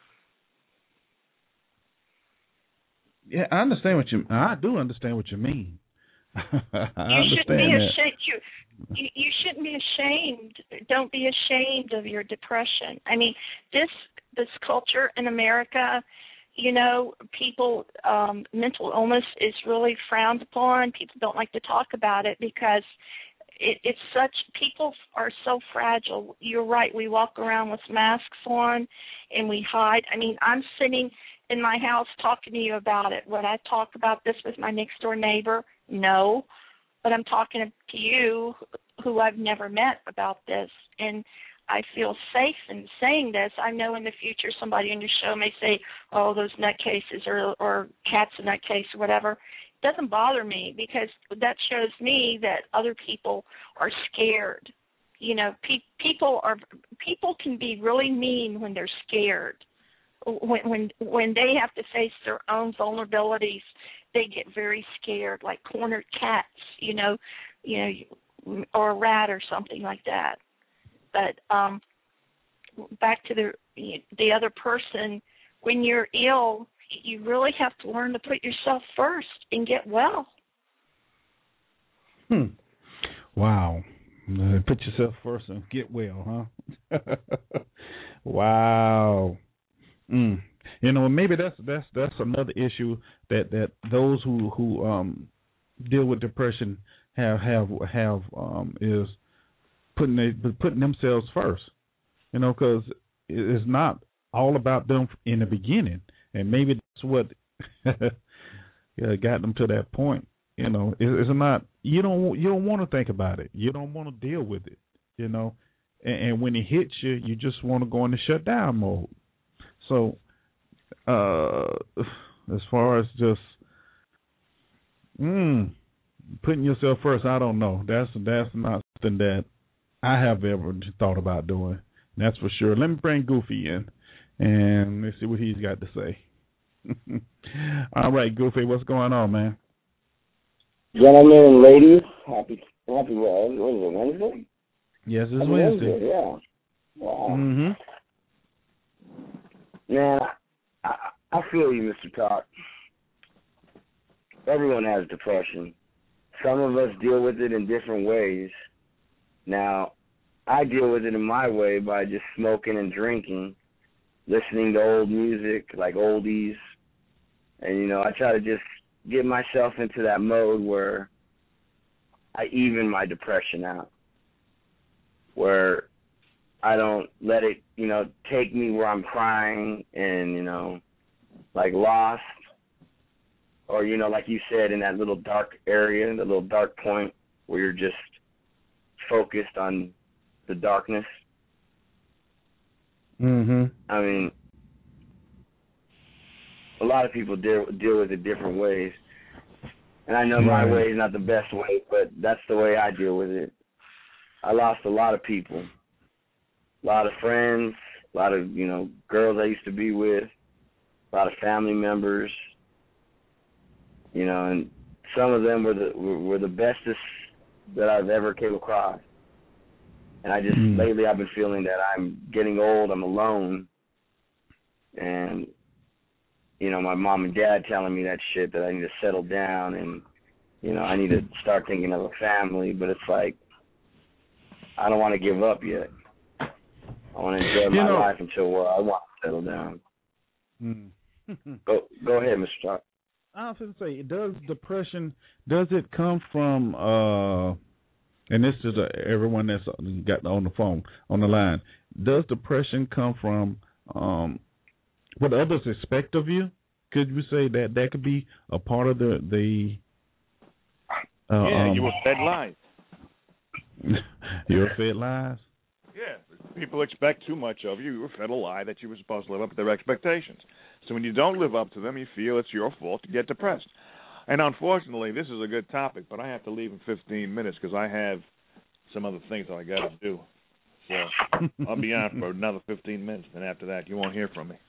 Speaker 2: Yeah, I understand what you, I do understand what you mean. I
Speaker 5: you shouldn't be
Speaker 2: that.
Speaker 5: ashamed. You, you, you shouldn't be ashamed. Don't be ashamed of your depression. I mean, this this culture in America, you know, people, um, mental illness is really frowned upon. People don't like to talk about it because it, it's such, people are so fragile. You're right. We walk around with masks on and we hide. I mean, I'm sitting in my house talking to you about it. Would I talk about this with my next door neighbor? No. But I'm talking to you who I've never met about this. And I feel safe in saying this. I know in the future somebody on your show may say, oh, those nutcases or, or cat's a nutcase or whatever. It doesn't bother me because that shows me that other people are scared. You know, pe- people are people can be really mean when they're scared. When when when they have to face their own vulnerabilities, they get very scared, like cornered cats, you know, you know, or a rat or something like that. But um, back to the the other person, when you're ill, you really have to learn to put yourself first and get well.
Speaker 2: Hmm. Wow. Uh, put yourself first and get well, huh? Wow. Mm. You know, maybe that's that's that's another issue that, that those who who um, deal with depression have have have um, is putting they, putting themselves first. You know, because it's not all about them in the beginning, and maybe that's what yeah, got them to that point. You know, it, it's not you don't you don't want to think about it. You don't want to deal with it. You know, and, and when it hits you, you just want to go into shutdown mode. So, uh, as far as just mm, putting yourself first, I don't know. That's that's not something that I have ever thought about doing. That's for sure. Let me bring Goofy in, and let's see what he's got to say. All right, Goofy, what's going on, man?
Speaker 6: Gentlemen and ladies, happy happy what is it, Wednesday?
Speaker 2: Yes, it's
Speaker 6: happy
Speaker 2: Wednesday.
Speaker 6: Wednesday. Yeah. Wow.
Speaker 2: Mm-hmm.
Speaker 6: Man, I, I feel you, Mister Talk. Everyone has depression. Some of us deal with it in different ways. Now, I deal with it in my way by just smoking and drinking, listening to old music, like oldies. And, you know, I try to just get myself into that mode where I even my depression out, where I don't let it, you know, take me where I'm crying and, you know, like lost. Or, you know, like you said, in that little dark area, the little dark point where you're just focused on the darkness.
Speaker 2: Mm-hmm.
Speaker 6: I mean, a lot of people deal, deal with it different ways. And I know my
Speaker 2: Right.
Speaker 6: way is not the best way, but that's the way I deal with it. I lost a lot of people. A lot of friends, a lot of, you know, girls I used to be with, a lot of family members, you know, and some of them were the were, were the bestest that I've ever came across. And I just, mm. lately I've been feeling that I'm getting old, I'm alone, and, you know, my mom and dad telling me that shit, that I need to settle down and, you know, I need to start thinking of a family, but it's like, I don't want to give up yet. I want to enjoy
Speaker 2: you
Speaker 6: my
Speaker 2: know,
Speaker 6: life until where I want to settle down.
Speaker 2: Mm.
Speaker 6: go go ahead, Mister Talk.
Speaker 2: I was going to say, does depression, does it come from uh, And this is uh, everyone that's got on the phone, on the line. Does depression come from um, what others expect of you? Could you say that that could be a part of the the? Uh,
Speaker 4: yeah,
Speaker 2: um,
Speaker 4: you were fed lies.
Speaker 2: You were fed lies.
Speaker 4: Yeah, people expect too much of you. You were fed a lie that you were supposed to live up to their expectations. So when you don't live up to them, you feel it's your fault to get depressed. And unfortunately, this is a good topic, but I have to leave in fifteen minutes because I have some other things that I got to do. So I'll be on for another fifteen minutes, and after that, you won't hear from me.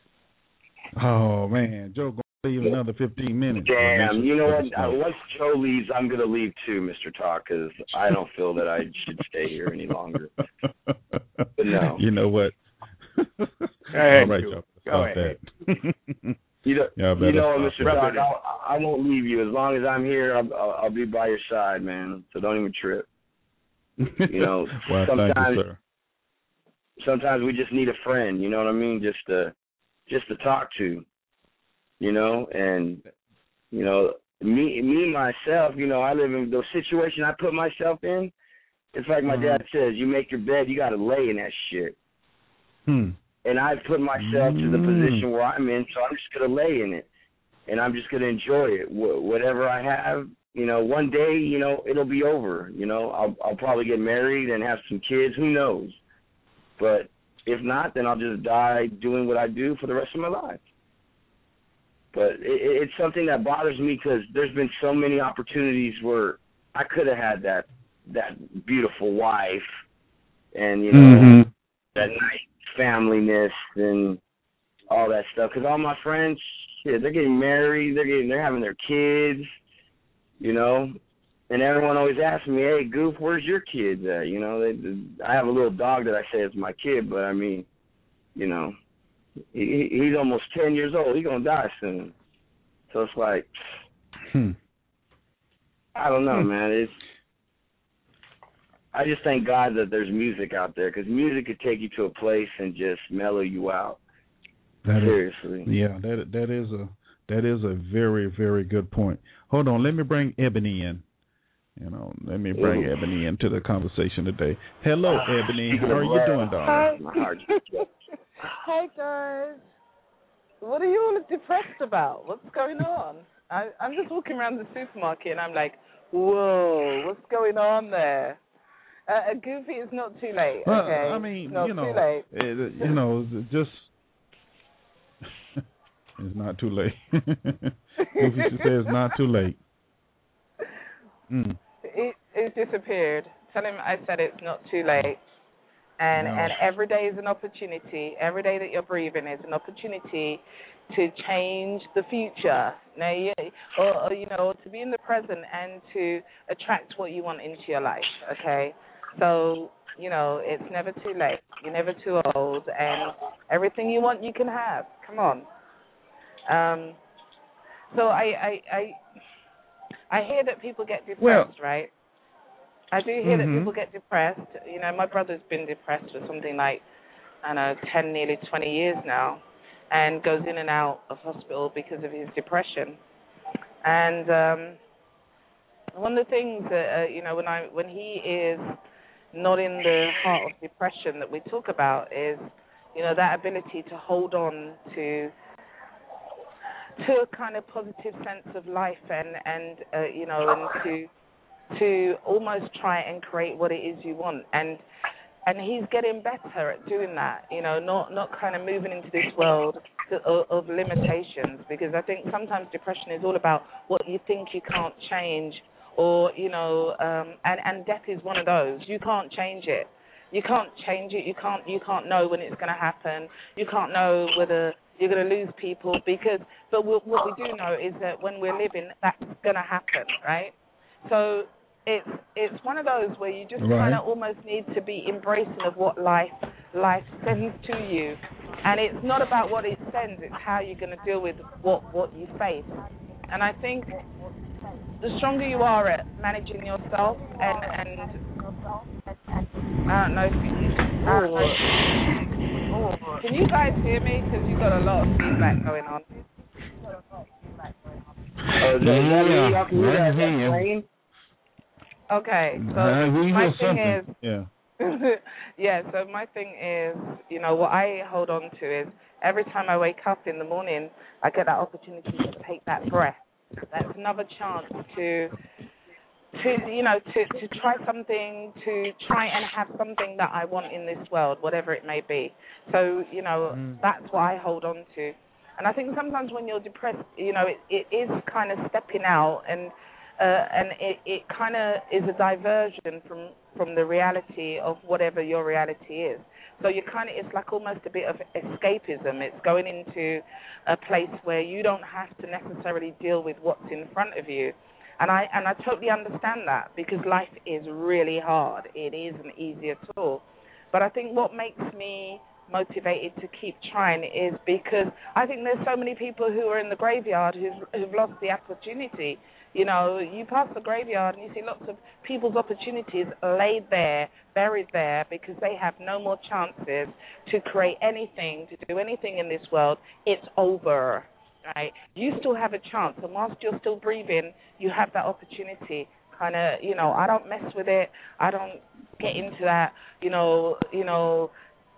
Speaker 2: Oh man, Joe gonna leave another fifteen minutes.
Speaker 6: Damn, you know what? Uh, once Joe leaves, I'm gonna leave too, Mister Talk, because I don't feel that I should stay here any longer. But no,
Speaker 2: you know what?
Speaker 4: Hey,
Speaker 2: all right, Joe.
Speaker 4: Go
Speaker 2: Stop
Speaker 4: ahead.
Speaker 6: that. You know, you know, Mister Talk, I, I won't leave you as long as I'm here. I'll, I'll, I'll be by your side, man. So don't even trip. You know,
Speaker 2: well,
Speaker 6: sometimes,
Speaker 2: thank you, sir.
Speaker 6: sometimes we just need a friend. You know what I mean? Just to, just to talk to. You know, and you know, me, me myself. You know, I live in the situation I put myself in. It's like my mm-hmm. dad says: you make your bed, you got to lay in that shit.
Speaker 2: Hmm.
Speaker 6: And I've put myself mm. to the position where I'm in, so I'm just going to lay in it. And I'm just going to enjoy it. Wh- whatever I have, you know, one day, you know, it'll be over. You know, I'll, I'll probably get married and have some kids. Who knows? But if not, then I'll just die doing what I do for the rest of my life. But it, it's something that bothers me because there's been so many opportunities where I could have had that that beautiful wife and, you know, mm-hmm. that nice familyness and all that stuff. Because all my friends, shit, they're getting married, they're getting, they're having their kids, you know. And everyone always asks me, "Hey, Goof, where's your kids at?" You know, they, they, I have a little dog that I say is my kid, but I mean, you know, he, he's almost ten years old. He's gonna die soon. So it's like, hmm. I don't know, hmm. man. It's I just thank God that there's music out there, because music could take you to a place and just mellow you out.
Speaker 2: That
Speaker 6: Seriously.
Speaker 2: Is, yeah, that that is a that is a very, very good point. Hold on, let me bring Ebony in. You know, let me bring Ooh. Ebony into the conversation today. Hello, Ebony. How are you doing, darling?
Speaker 7: Hi. Hey, guys. What are you all depressed about? What's going on? I, I'm just walking around the supermarket and I'm like, whoa, what's going on there? Uh, Goofy, it's not too late.
Speaker 2: Well,
Speaker 7: okay,
Speaker 2: I mean,
Speaker 7: it's not
Speaker 2: you know,
Speaker 7: too late.
Speaker 2: It, you know, just it's not too late. Goofy says it's not too late. Mm.
Speaker 7: It, it disappeared. Tell him I said it's not too late. And no. and every day is an opportunity. Every day that you're breathing is an opportunity to change the future. Now, you, or, or you know, to be in the present and to attract what you want into your life. Okay. So, you know, it's never too late. You're never too old, and everything you want, you can have. Come on. Um, so I, I, I, I hear that people get depressed,
Speaker 2: well,
Speaker 7: right? I do hear
Speaker 2: mm-hmm.
Speaker 7: that people get depressed. You know, my brother's been depressed for something like, I don't know, ten, nearly twenty years now, and goes in and out of hospital because of his depression. And um, one of the things that, uh, you know, when I when he is not in the heart of depression that we talk about is, you know, that ability to hold on to to a kind of positive sense of life and, and uh, you know, and to to almost try and create what it is you want. And and he's getting better at doing that, you know, not, not kind of moving into this world of, of limitations, because I think sometimes depression is all about what you think you can't change, or, you know, um, and, and death is one of those. You can't change it. You can't change it. You can't you can't know when it's going to happen. You can't know whether you're going to lose people, because, but what we do know is that when we're living, that's going to happen, right? So it's it's one of those where you just right. kind of almost need to be embracing of what life life sends to you, and it's not about what it sends; it's how you're going to deal with what what you face. And I think the stronger you are at managing yourself, and and I don't know if you oh, can you guys hear me? Because you've got a lot of feedback going on.
Speaker 6: Oh, is that me? Y'all can hear that plane?
Speaker 7: Okay, so
Speaker 2: Uh, we
Speaker 7: my
Speaker 2: hear
Speaker 7: thing
Speaker 2: something.
Speaker 7: is,
Speaker 2: Yeah.
Speaker 7: yeah, so my thing is, you know, what I hold on to is every time I wake up in the morning, I get that opportunity to take that breath. That's another chance to, to you know, to, to try something, to try and have something that I want in this world, whatever it may be. So, you know,
Speaker 2: Mm.
Speaker 7: that's what I hold on to. And I think sometimes when you're depressed, you know, it, it is kind of stepping out and uh, and it, it kind of is a diversion from, from the reality of whatever your reality is. So you kind of, it's like almost a bit of escapism. It's going into a place where you don't have to necessarily deal with what's in front of you. And I and I totally understand that because life is really hard. It isn't easy at all. But I think what makes me motivated to keep trying is because I think there's so many people who are in the graveyard who've, who've lost the opportunity. You know, you pass the graveyard and you see lots of people's opportunities laid there, buried there, because they have no more chances to create anything, to do anything in this world. It's over, right? You still have a chance, and whilst you're still breathing, you have that opportunity. Kind of, you know, I don't mess with it. I don't get into that, you know, you know,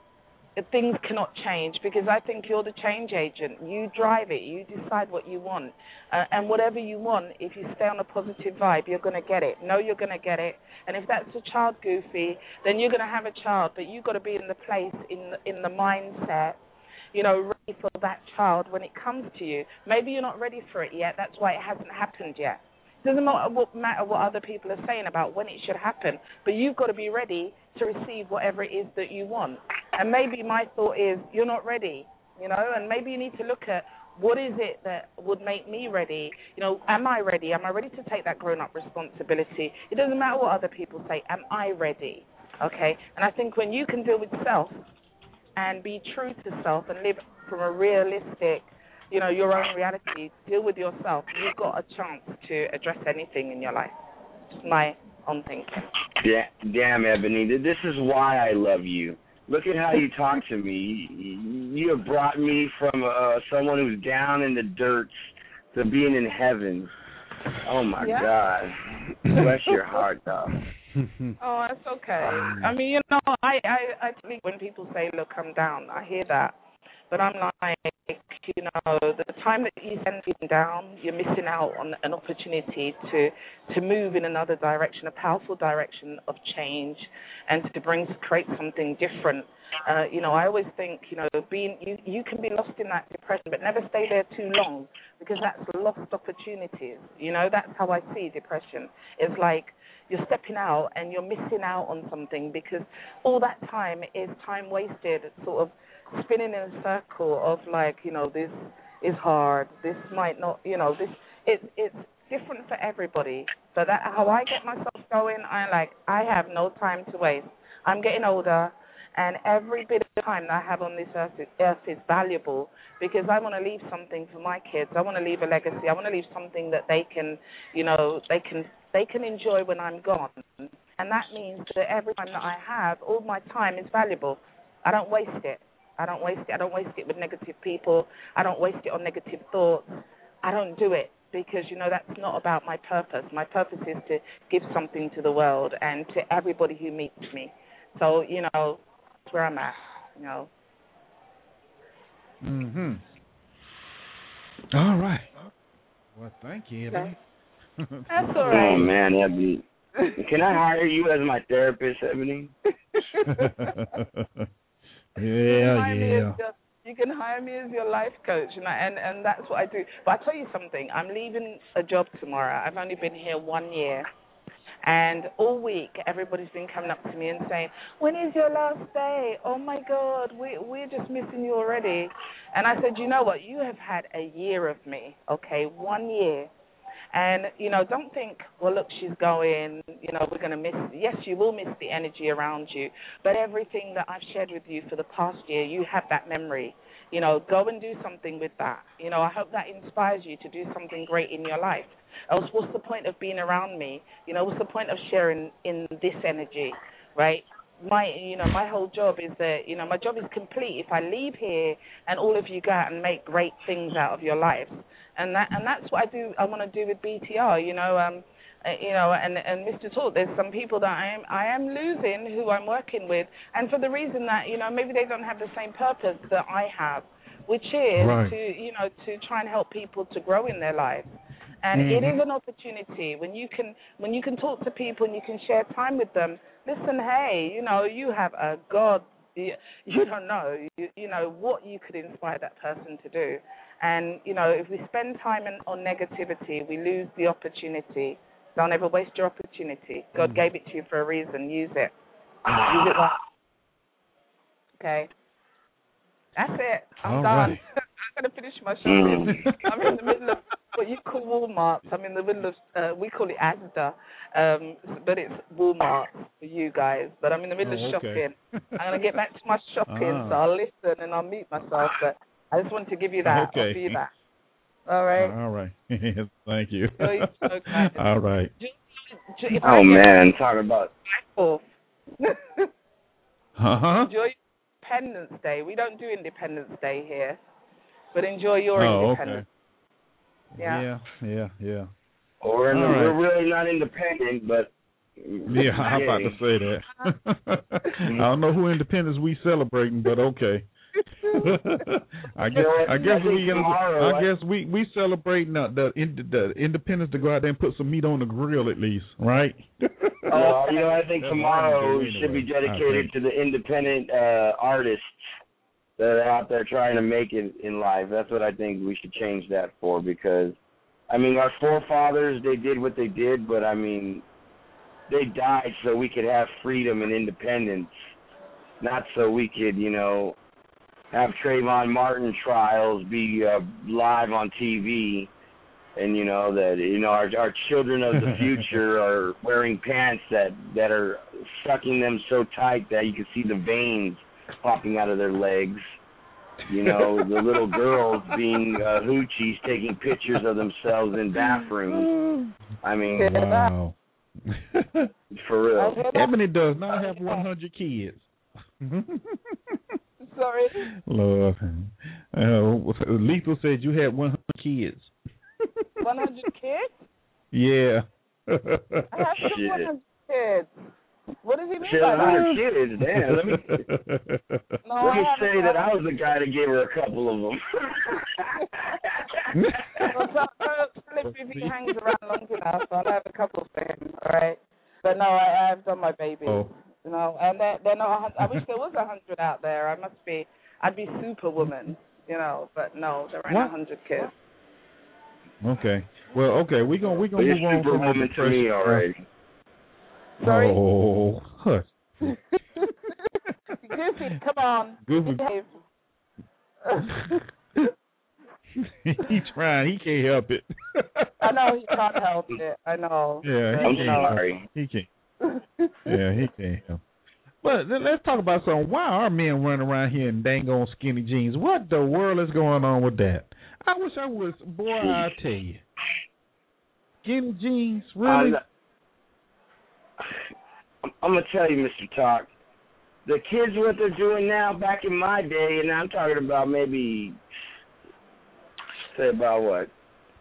Speaker 7: things cannot change because I think you're the change agent. You drive it. You decide what you want. Uh, and whatever you want, if you stay on a positive vibe, you're going to get it. Know you're going to get it. And if that's a child goofy, then you're going to have a child. But you've got to be in the place, in the, in the mindset, you know, ready for that child when it comes to you. Maybe you're not ready for it yet. That's why it hasn't happened yet. It doesn't matter what, matter what other people are saying about when it should happen, but you've got to be ready to receive whatever it is that you want. And maybe my thought is you're not ready, you know, and maybe you need to look at what is it that would make me ready. You know, am I ready? Am I ready to take that grown-up responsibility? It doesn't matter what other people say. Am I ready? Okay? And I think when you can deal with self and be true to self and live from a realistic, you know, your own reality, deal with yourself, you've got a chance to address anything in your life. It's my own thinking.
Speaker 6: Yeah, damn, Ebony, this is why I love you. Look at how you talk to me. You have brought me from uh, someone who's down in the dirt to being in heaven. Oh, my
Speaker 7: yeah.
Speaker 6: God. Bless your heart, dog.
Speaker 7: Oh, that's okay. I mean, you know, I, I, I think when people say, look, I'm down, I hear that. But I'm like, you know, the time that you spend feeling down, you're missing out on an opportunity to to move in another direction, a powerful direction of change, and to bring, to create something different. Uh, you know, I always think, you know, being you, you can be lost in that depression, but never stay there too long because that's lost opportunities. You know, that's how I see depression. It's like you're stepping out and you're missing out on something because all that time is time wasted, sort of spinning in a circle of like, you know, this is hard, this might not, you know, this it's it's different for everybody. So that how I get myself going, I like I have no time to waste. I'm getting older, and every bit of time that I have on this earth is, earth is valuable because I want to leave something for my kids. I want to leave a legacy. I want to leave something that they can, you know, they can they can enjoy when I'm gone. And that means that every time that I have, all my time is valuable. I don't waste it. I don't waste it. I don't waste it with negative people. I don't waste it on negative thoughts. I don't do it because, you know, that's not about my purpose. My purpose is to give something to the world and to everybody who meets me. So, you know, that's where I'm at, you know.
Speaker 2: Mm-hmm. All right. Well, thank you, Ebony.
Speaker 7: Okay. That's all right.
Speaker 6: Oh, man, Ebony. Can I hire you as my therapist, Ebony?
Speaker 2: Yeah, yeah.
Speaker 7: Your, you can hire me as your life coach, and, I, and and that's what I do. But I tell you something, I'm leaving a job tomorrow. I've only been here one year, and all week everybody's been coming up to me and saying, "When is your last day? Oh my God, we we're just missing you already." And I said, "You know what? You have had a year of me, okay, one year." And, you know, don't think, well, look, she's going, you know, we're going to miss. Yes, you will miss the energy around you. But everything that I've shared with you for the past year, you have that memory. You know, go and do something with that. You know, I hope that inspires you to do something great in your life. Else, what's the point of being around me? You know, what's the point of sharing in this energy, right? My, you know, my whole job is that, you know, my job is complete if I leave here and all of you go out and make great things out of your lives. And that, and that's what I do. I want to do with B T R. You know, um, Uh, you know, and, and Mister Talk, there's some people that I am I am losing who I'm working with, and for the reason that, you know, maybe they don't have the same purpose that I have, which is
Speaker 2: right.
Speaker 7: to, you know, to try and help people to grow in their lives. And
Speaker 2: mm-hmm.
Speaker 7: it is an opportunity when you can when you can talk to people and you can share time with them. Listen, hey, you know, you have a God. You, you don't know, you, you know, what you could inspire that person to do. And, you know, if we spend time in, on negativity, we lose the opportunity. Don't ever waste your opportunity. God gave it to you for a reason. Use it. Use it well. Okay. That's it. I'm
Speaker 2: All
Speaker 7: done.
Speaker 2: right.
Speaker 7: I'm going to finish my shopping. I'm in the middle of what you call Walmart. I'm in the middle of, uh, we call it Asda, um, but it's Walmart for you guys. But I'm in the middle
Speaker 2: oh,
Speaker 7: of
Speaker 2: okay.
Speaker 7: shopping. I'm going to get back to my shopping,
Speaker 2: ah.
Speaker 7: so I'll listen and I'll mute myself. But I just want to give you that.
Speaker 2: Okay.
Speaker 7: Offer you that. All right.
Speaker 2: All right. Thank you.
Speaker 7: Okay.
Speaker 2: All right.
Speaker 7: If
Speaker 6: oh, man. Talking about...
Speaker 2: uh-huh.
Speaker 7: Enjoy Independence Day. We don't do Independence Day here, but enjoy your
Speaker 2: oh,
Speaker 7: independence.
Speaker 2: Okay.
Speaker 7: Yeah.
Speaker 2: Yeah, yeah, yeah.
Speaker 6: Well, we're, in the,
Speaker 2: right.
Speaker 6: we're really not independent, but...
Speaker 2: Yeah, I'm about to say that. I don't know who independence we celebrating, but okay. I guess I guess we tomorrow, I guess we we celebrating the the, the independence to go out there and put some meat on the grill at least, right?
Speaker 6: Oh, you know, I think tomorrow anyway, should be dedicated to the independent uh, artists that are out there trying to make it in life. That's what I think we should change that for, because I mean, our forefathers, they did what they did, but I mean, they died so we could have freedom and independence, not so we could, you know, have Trayvon Martin trials be uh, live on T V, and you know that you know our our children of the future are wearing pants that that are sucking them so tight that you can see the veins popping out of their legs. You know, the little girls being uh, hoochies, taking pictures of themselves in bathrooms. I mean,
Speaker 2: wow.
Speaker 6: For real.
Speaker 2: Ebony does not have one hundred kids.
Speaker 7: Sorry.
Speaker 2: Lord. Uh, Lethal said you had one hundred kids.
Speaker 7: one hundred kids?
Speaker 2: Yeah.
Speaker 7: I have some one hundred kids. What does he mean
Speaker 6: Shit,
Speaker 7: by
Speaker 6: one hundred kids? Damn. Let me,
Speaker 7: no,
Speaker 6: let me say that I was the guy that gave her a couple of them.
Speaker 7: Well, if he hangs around long enough, I'll have a couple for him, all right? But no, I, I have done my babies.
Speaker 2: Oh.
Speaker 7: You know, and they're, they're not. I wish there was a hundred out there. I must be. I'd be Superwoman. You know, but no, there aren't a hundred kids.
Speaker 2: Okay. Well, okay. We gonna we gonna
Speaker 6: You're
Speaker 2: move on from the
Speaker 6: Superwoman to me already.
Speaker 7: Sorry.
Speaker 2: Oh, hush.
Speaker 7: Goofy, come on.
Speaker 2: Goofy. He's trying. He can't help it.
Speaker 7: I know he can't help it. I know.
Speaker 2: Yeah, he
Speaker 6: I'm
Speaker 2: can't.
Speaker 6: sorry.
Speaker 2: He can't. Yeah, he can't help. But let's talk about something. Why are men running around here in dang on skinny jeans? What the world is going on with that? I wish I was. Boy, I tell you, skinny jeans, really?
Speaker 6: I'm, I'm gonna tell you, Mister Talk. The kids, what they're doing now, back in my day, and I'm talking about maybe, say about what,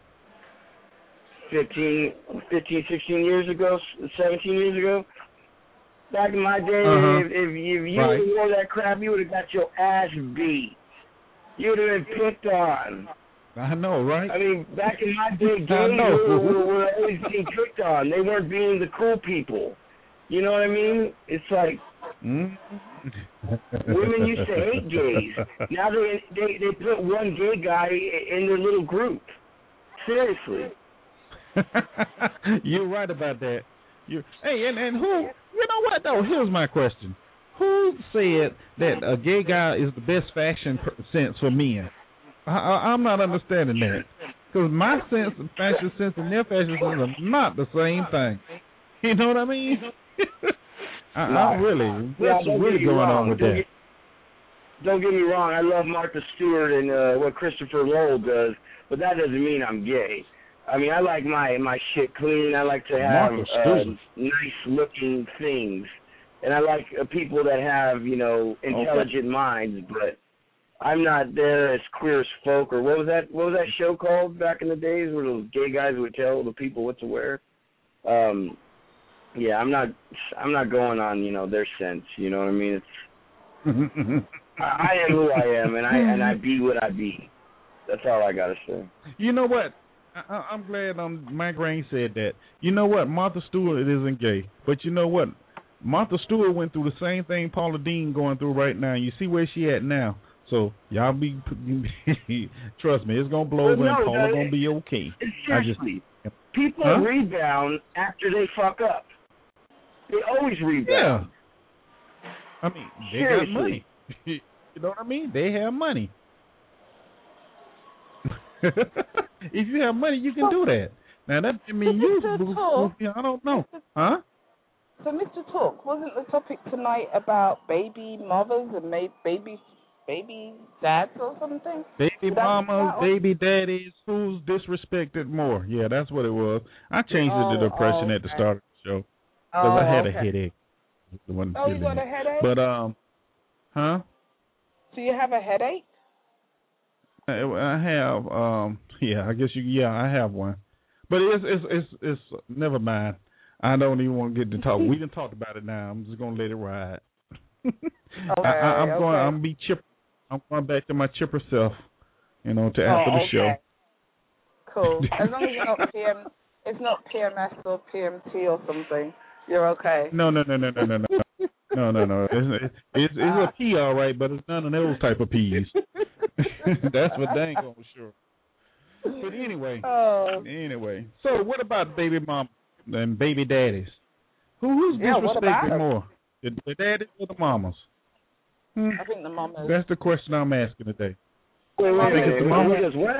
Speaker 6: fifteen, fifteen, sixteen years ago, seventeen years ago. Back in my day,
Speaker 2: uh-huh.
Speaker 6: if, if, if you
Speaker 2: right.
Speaker 6: wore that crap, you would have got your ass beat. You would have been picked on.
Speaker 2: I know, right?
Speaker 6: I mean, back in my day, gays were, were, were always being picked on. They weren't being the cool people. You know what I mean? It's like
Speaker 2: mm.
Speaker 6: women used to hate gays. Now they, they they put one gay guy in their little group. Seriously.
Speaker 2: You're right about that. You hey, and, and who? You know what though? Here's my question: who said that a gay guy is the best fashion sense for men? I, I, I'm not understanding that, because my sense of fashion sense and their fashion sense are not the same thing. You know what I mean? I,
Speaker 6: no.
Speaker 2: I really, what's
Speaker 6: yeah,
Speaker 2: really going
Speaker 6: wrong.
Speaker 2: on with
Speaker 6: don't
Speaker 2: that?
Speaker 6: Get, don't get me wrong. I love Martha Stewart and uh, what Christopher Lowell does, but that doesn't mean I'm gay. I mean, I like my, my shit clean. I like to have uh, nice-looking things. And I like uh, people that have, you know, intelligent okay. minds, but I'm not there as queer as folk. Or what was that What was that show called back in the days where those gay guys would tell the people what to wear? um, yeah, I'm not, I'm not going on, you know, their sense. You know what I mean? It's, I, I am who I am, and I and I be what I be. That's all I gotta say.
Speaker 2: You know what? I, I'm glad um, Mike Rain said that. You know what? Martha Stewart isn't gay, but you know what? Martha Stewart went through the same thing Paula Dean going through right now. You see where she at now. So y'all be trust me, it's gonna blow over no, and Paula no, gonna be okay.
Speaker 6: Seriously,
Speaker 2: just,
Speaker 6: people huh? rebound after they fuck up. They always rebound.
Speaker 2: Yeah. I mean, they
Speaker 6: seriously.
Speaker 2: got money. You know what I mean? They have money. If you have money, you can do that. Now that I mean, you. I don't know, huh?
Speaker 7: So, Mister Talk, wasn't the topic tonight about baby mothers and baby baby dads or something?
Speaker 2: Baby mamas, baby daddies, who's disrespected more? Yeah, that's what it was. I changed
Speaker 7: oh,
Speaker 2: it to depression
Speaker 7: oh, okay.
Speaker 2: at the start of the show because
Speaker 7: oh,
Speaker 2: I had
Speaker 7: okay.
Speaker 2: a headache.
Speaker 7: Oh, you got a headache?
Speaker 2: But um, huh?
Speaker 7: Do you have a headache?
Speaker 2: I have um, yeah, I guess you. Yeah, I have one. But it's it's it's it's never mind. I don't even want to get to talk. We done talked about it now. I'm just gonna let it ride.
Speaker 7: okay,
Speaker 2: I, I, I'm
Speaker 7: okay.
Speaker 2: going. I'm be chipper. I'm going back to my chipper self. You know, to after
Speaker 7: oh,
Speaker 2: the
Speaker 7: okay.
Speaker 2: show.
Speaker 7: Cool. As long as you're not P M, it's not P M S or P M T or something. You're okay.
Speaker 2: No, no, no, no, no, no, no, no, no, no. It's it's, it's, it's a P all right, but it's none of those type of P's. That's for dang on sure. But anyway,
Speaker 7: oh.
Speaker 2: anyway. So what about baby mom and baby daddies? Who who's
Speaker 7: yeah,
Speaker 2: disrespected more, the, the daddies or the mamas? Hmm?
Speaker 7: I think the mamas.
Speaker 2: That's the question I'm asking today.
Speaker 6: Wait, wait,
Speaker 2: I think
Speaker 6: wait,
Speaker 2: it's the
Speaker 6: wait,
Speaker 2: mamas.
Speaker 6: who does what?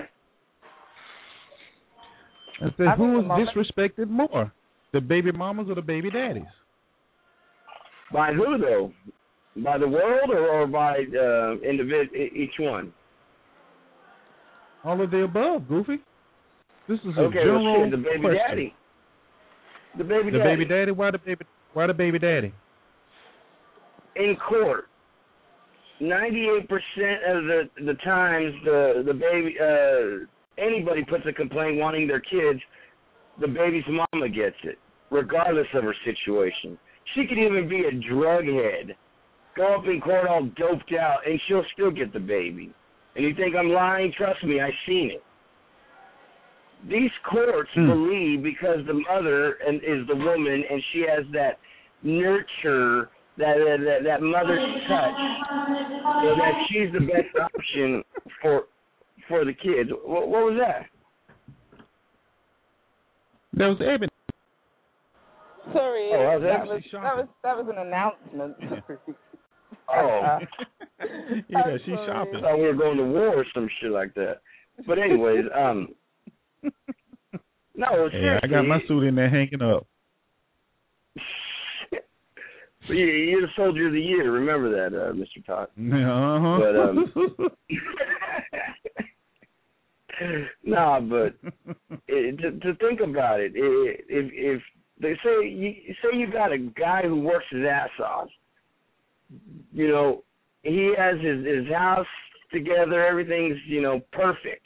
Speaker 2: I said, who is disrespected more, the baby mamas or the baby daddies?
Speaker 6: By who though? By the world or, or by uh, individ- each one?
Speaker 2: All of the above, Goofy. This is a
Speaker 6: okay,
Speaker 2: general
Speaker 6: well, shit, the baby
Speaker 2: question.
Speaker 6: daddy. The baby
Speaker 2: the
Speaker 6: daddy.
Speaker 2: baby daddy. Why the baby? Why the baby daddy?
Speaker 6: In court, ninety-eight percent of the the times the the baby uh, anybody puts a complaint wanting their kids, the baby's mama gets it, regardless of her situation. She could even be a drug head, go up in court all doped out, and she'll still get the baby. And you think I'm lying? Trust me, I've seen it. These courts hmm. believe because the mother and is the woman and she has that nurture, that that, that mother's touch, so that she's the best option for for the kids. What, what was that?
Speaker 2: That was Ebony.
Speaker 7: Sorry,
Speaker 6: oh,
Speaker 7: that, was, that was that was an announcement.
Speaker 6: oh,
Speaker 2: yeah, she's shopping.
Speaker 6: I thought we were going to war or some shit like that. But anyways, um, no, seriously.
Speaker 2: Yeah, I got my suit in there hanging up.
Speaker 6: So you, you're the soldier of the year. Remember that, uh, Mister Todd.
Speaker 2: Uh-huh.
Speaker 6: But um, nah, but it, to, to think about it, it, if if they say you say you got a guy who works his ass off, you know, he has his his house together, everything's you know perfect.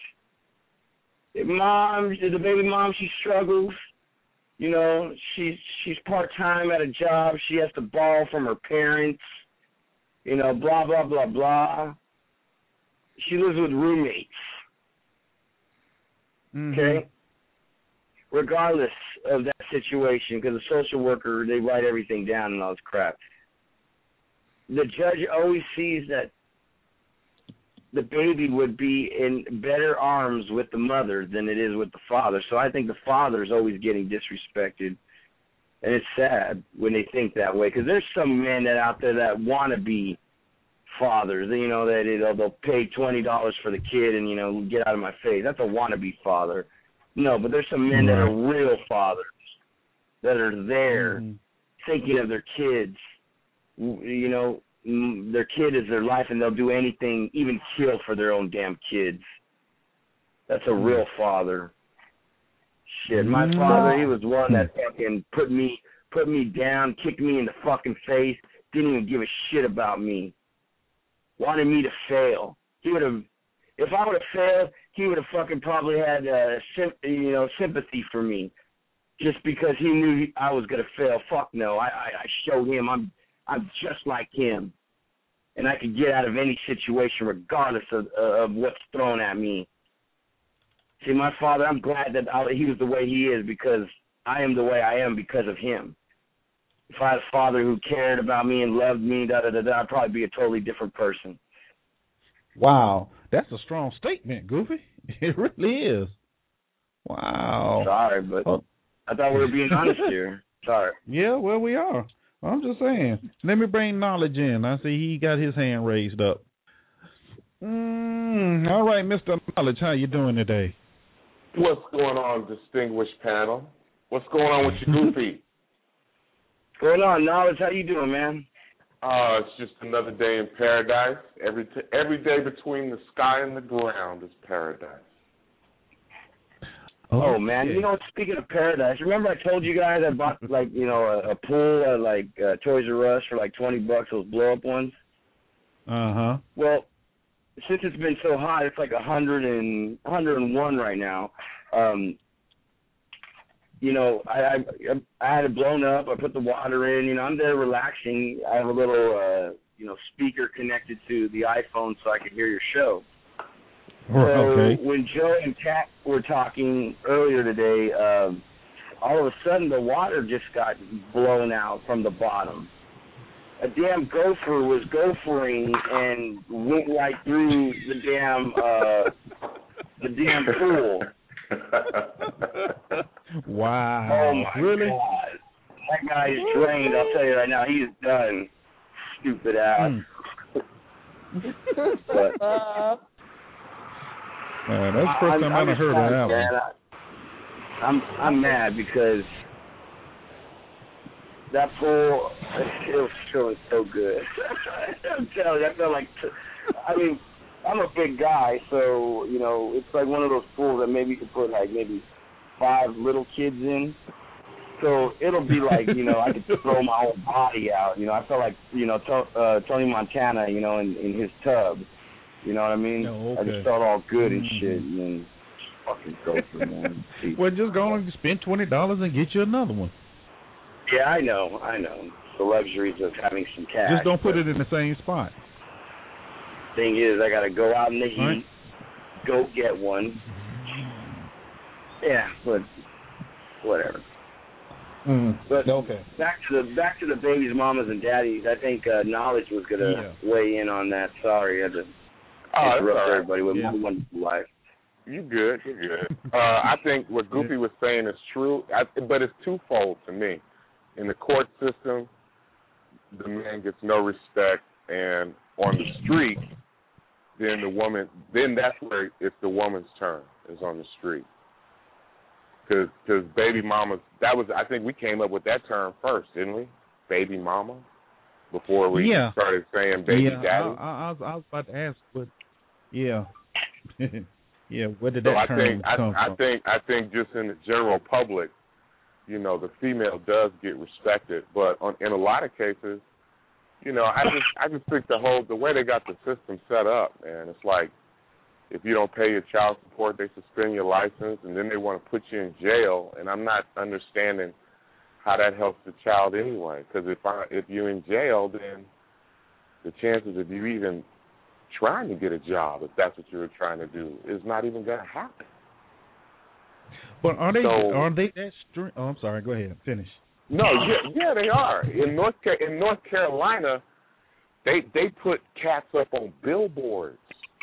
Speaker 6: Mom, the baby mom, she struggles. You know, she's she's part time at a job. She has to borrow from her parents. You know, blah blah blah blah. She lives with roommates.
Speaker 2: Mm-hmm.
Speaker 6: Okay. Regardless of that situation, because the social worker, they write everything down and all this crap. The judge always sees that the baby would be in better arms with the mother than it is with the father. So I think the father is always getting disrespected. And it's sad when they think that way, because there's some men that out there that want to be fathers. You know, that you know, they'll pay twenty dollars for the kid and, you know, get out of my face. That's a wannabe father. No, but there's some men that are real fathers, that are there mm-hmm. thinking of their kids. You know, their kid is their life, and they'll do anything, even kill for their own damn kids. That's a real father. Shit, my
Speaker 2: mm-hmm.
Speaker 6: father, he was one that fucking put me put me down, kicked me in the fucking face, didn't even give a shit about me. Wanted me to fail. He would have, if I would have failed, he would have fucking probably had, uh, sim- you know, sympathy for me. just because he knew I was gonna fail. Fuck no. I, I, I showed him I'm I'm just like him, and I could get out of any situation regardless of uh, of what's thrown at me. See, my father, I'm glad that I, he was the way he is because I am the way I am because of him. If I had a father who cared about me and loved me, da da da da, I'd probably be a totally different person.
Speaker 2: Wow, that's a strong statement, Goofy. It really is. Wow.
Speaker 6: Sorry, but oh. I thought we were being honest here. Sorry.
Speaker 2: Yeah, well, we are. I'm just saying. Let me bring Knowledge in. I see he got his hand raised up. Mm, all right, Mister Knowledge, how you doing today?
Speaker 8: What's going on, distinguished panel? What's going on with you, Goofy?
Speaker 6: What's going on, Knowledge? How you doing, man?
Speaker 8: Uh, it's just another day in paradise. Every t- every day between the sky and the ground is paradise.
Speaker 6: Oh, man, you know, speaking of paradise, remember I told you guys I bought, like, you know, a, a pool at, like, uh, Toys R Us for, like, twenty bucks, those blow-up ones?
Speaker 2: Uh-huh.
Speaker 6: Well, since it's been so hot, it's like one hundred and, one hundred and one right now. Um, you know, I, I I had it blown up. I put the water in. You know, I'm there relaxing. I have a little, uh, you know, speaker connected to the iPhone so I can hear your show. So
Speaker 2: okay.
Speaker 6: When Joe and Kat were talking earlier today, um, all of a sudden the water just got blown out from the bottom. A damn gopher was gophering and went right through the damn uh, the damn pool.
Speaker 2: Wow.
Speaker 6: Oh my
Speaker 2: really?
Speaker 6: God. That guy is drained, I'll tell you right now. He's done. Stupid ass.
Speaker 2: Mm.
Speaker 6: but,
Speaker 2: uh, that's the first time I've heard of that one.
Speaker 6: I, I'm I'm mad because that pool, it was feeling so good. I'm telling you, I felt like, I mean, I'm a big guy, so, you know, it's like one of those pools that maybe you could put, like, maybe five little kids in. So it'll be like, you know, I could throw my whole body out. You know, I felt like, you know, to, uh, Tony Montana, you know, in, in his tub. You know what I mean?
Speaker 2: Oh, okay.
Speaker 6: I just felt all good and
Speaker 2: mm-hmm.
Speaker 6: shit, and then fucking gopher, man.
Speaker 2: Well, just go and spend twenty dollars and get you another one.
Speaker 6: Yeah, I know, I know. The luxuries of having some cash.
Speaker 2: Just don't put it in the same spot.
Speaker 6: Thing is, I got to go out in the heat,
Speaker 2: right.
Speaker 6: go get one. Yeah, but whatever.
Speaker 2: Mm,
Speaker 6: but
Speaker 2: okay.
Speaker 6: Back to the back to the babies, mamas, and daddies. I think uh, Knowledge was gonna
Speaker 2: yeah.
Speaker 6: weigh in on that. Sorry, I had to
Speaker 8: oh,
Speaker 6: interrupt
Speaker 8: right.
Speaker 6: everybody with
Speaker 8: yeah.
Speaker 6: my wonderful life.
Speaker 8: You good? You good? uh, I think what Goofy was saying is true, I, but it's twofold to me. In the court system, the man gets no respect, and on the street, then the woman, then that's where it's the woman's turn, is on the street. Because baby mamas, that was, I think we came up with that term first, didn't we? Baby mama, before we
Speaker 2: yeah.
Speaker 8: started saying baby
Speaker 2: yeah,
Speaker 8: daddy.
Speaker 2: I, I, I, was, I was about to ask, but yeah, yeah. Where did
Speaker 8: so
Speaker 2: that
Speaker 8: I
Speaker 2: term
Speaker 8: think,
Speaker 2: come
Speaker 8: I,
Speaker 2: from?
Speaker 8: I think I think just in the general public, you know, the female does get respected, but on, in a lot of cases, you know, I just I just think the whole the way they got the system set up, man, it's like if you don't pay your child support, they suspend your license, and then they want to put you in jail. And I'm not understanding how that helps the child anyway. Because if I if you're in jail, then the chances of you even trying to get a job, if that's what you were trying to do, is not even going to happen.
Speaker 2: But are they
Speaker 8: so,
Speaker 2: are they that string? Oh, I'm sorry. Go ahead. Finish.
Speaker 8: No, yeah, yeah, they are. In North in North Carolina, they they put cats up on billboards.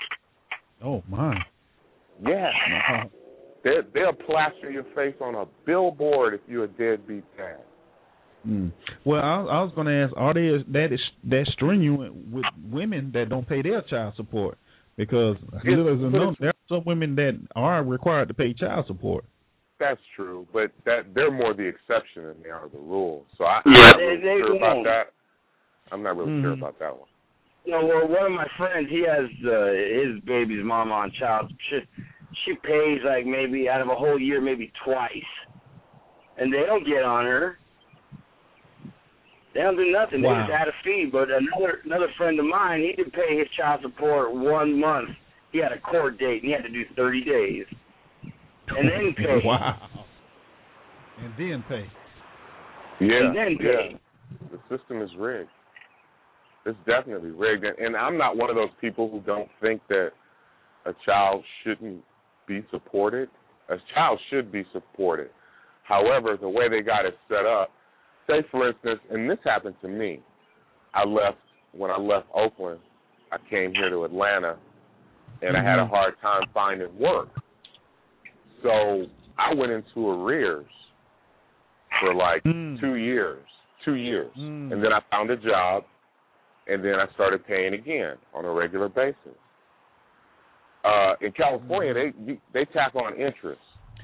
Speaker 2: Oh my!
Speaker 8: Yeah,
Speaker 2: uh-huh.
Speaker 8: they they'll plaster your face on a billboard if you're a deadbeat dad.
Speaker 2: Mm. Well, I, I was going to ask: are they that is that stringent with women that don't pay their child support? Because little as known, there are some women that are required to pay child support.
Speaker 8: That's true, but that they're more the exception than they are the rule. So I,
Speaker 6: Yeah,
Speaker 8: I'm not
Speaker 6: they,
Speaker 8: really
Speaker 6: they
Speaker 8: sure
Speaker 6: won't.
Speaker 8: about that. I'm not really
Speaker 2: mm-hmm.
Speaker 8: sure about that one.
Speaker 6: You know, well, one of my friends, he has uh, his baby's mama on child. She, she pays like maybe out of a whole year, maybe twice, and they don't get on her. They don't do nothing.
Speaker 2: Wow.
Speaker 6: They just add a fee. But another another friend of mine, he didn't pay his child support one month. He had a court date, and he had to do thirty days, and then pay.
Speaker 2: Wow. And then pay.
Speaker 8: Yeah,
Speaker 6: and then pay.
Speaker 8: yeah. The system is rigged. It's definitely rigged, and, and I'm not one of those people who don't think that a child shouldn't be supported. A child should be supported. However, the way they got it set up, say for instance, and this happened to me. I left when I left Oakland. I came here to Atlanta, and mm-hmm. I had a hard time finding work. So I went into arrears for like mm. two years, two years, mm. and then I found a job, and then I started paying again on a regular basis. Uh, in California, they they tack on interest.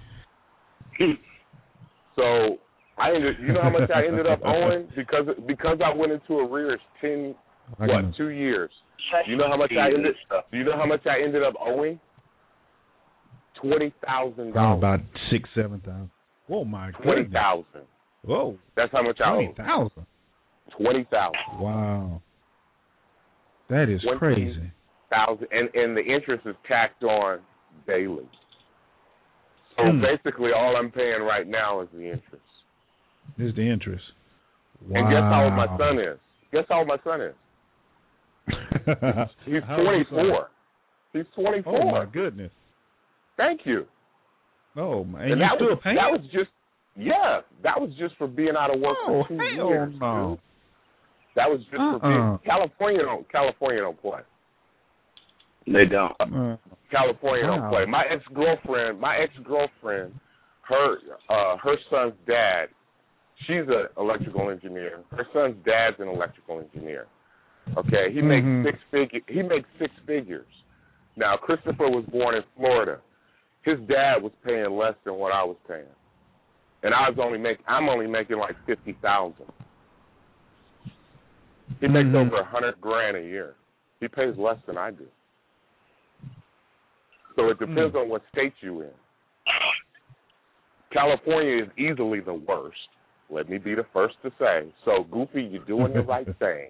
Speaker 8: So I ended. You know how much I ended up owing because because I went into arrears ten what two years. You know how much I ended. Do you know how much I ended up owing? Twenty thousand dollars.
Speaker 2: About six seven thousand. Whoa, my goodness.
Speaker 8: Twenty thousand.
Speaker 2: Whoa.
Speaker 8: That's how much I owe.
Speaker 2: Twenty thousand.
Speaker 8: Twenty thousand.
Speaker 2: Wow. That is crazy.
Speaker 8: Thousand, and and the interest is tacked on daily. So hmm. basically, all I'm paying right now is the interest.
Speaker 2: Is the interest? Wow.
Speaker 8: And guess how old my son is? Guess how old my son is? He's twenty-four. He's twenty-four.
Speaker 2: Oh my goodness!
Speaker 8: Thank you.
Speaker 2: Oh man,
Speaker 8: and, and
Speaker 2: you
Speaker 8: that
Speaker 2: still
Speaker 8: was
Speaker 2: paying?
Speaker 8: that was just yeah, that was just for being out of work
Speaker 2: oh,
Speaker 8: for two
Speaker 2: hell
Speaker 8: years.
Speaker 2: No.
Speaker 8: Dude. That was just
Speaker 2: uh-uh.
Speaker 8: for being California. Don't California don't play.
Speaker 6: They don't.
Speaker 2: Uh,
Speaker 8: California
Speaker 2: wow.
Speaker 8: don't play. My ex girlfriend, my ex girlfriend, her uh, her son's dad. She's an electrical engineer. Her son's dad's an electrical engineer. Okay, he
Speaker 2: mm-hmm.
Speaker 8: makes six figures. He makes six figures. Now Christopher was born in Florida. His dad was paying less than what I was paying, and I was only make. I'm only making like fifty thousand. He makes
Speaker 2: mm-hmm.
Speaker 8: over a hundred grand a year. He pays less than I do. So it depends mm. on what state you're in. California is easily the worst. Let me be the first to say. So, Goofy, you're doing the right thing.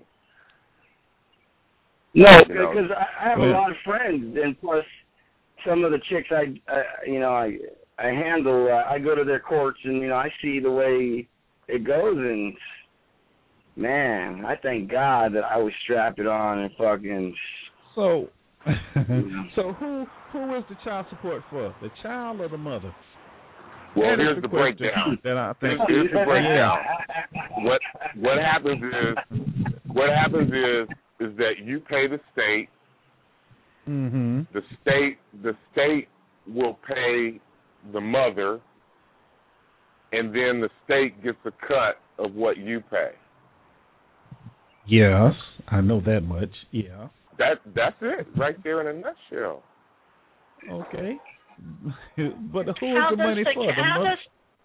Speaker 6: No, because you know, I have a lot of friends, and plus some of the chicks I, I you know, I I handle. Uh, I go to their courts, and you know, I see the way it goes, and man, I thank God that I was strapped it on and fucking.
Speaker 2: So. So who who is the child support for? The child or the mother?
Speaker 8: Well,
Speaker 2: that
Speaker 8: here's the, the breakdown.
Speaker 2: That I think
Speaker 8: here's, here's the breakdown. What what happens is what happens is is that you pay the state.
Speaker 2: Mm-hmm.
Speaker 8: The state the state will pay the mother, and then the state gets a cut of what you pay.
Speaker 2: Yes, I know that much. Yeah.
Speaker 8: That that's it, right there in a nutshell.
Speaker 2: Okay, but who
Speaker 5: how
Speaker 2: is the money
Speaker 5: the,
Speaker 2: for? The
Speaker 5: how
Speaker 2: mother?
Speaker 5: does,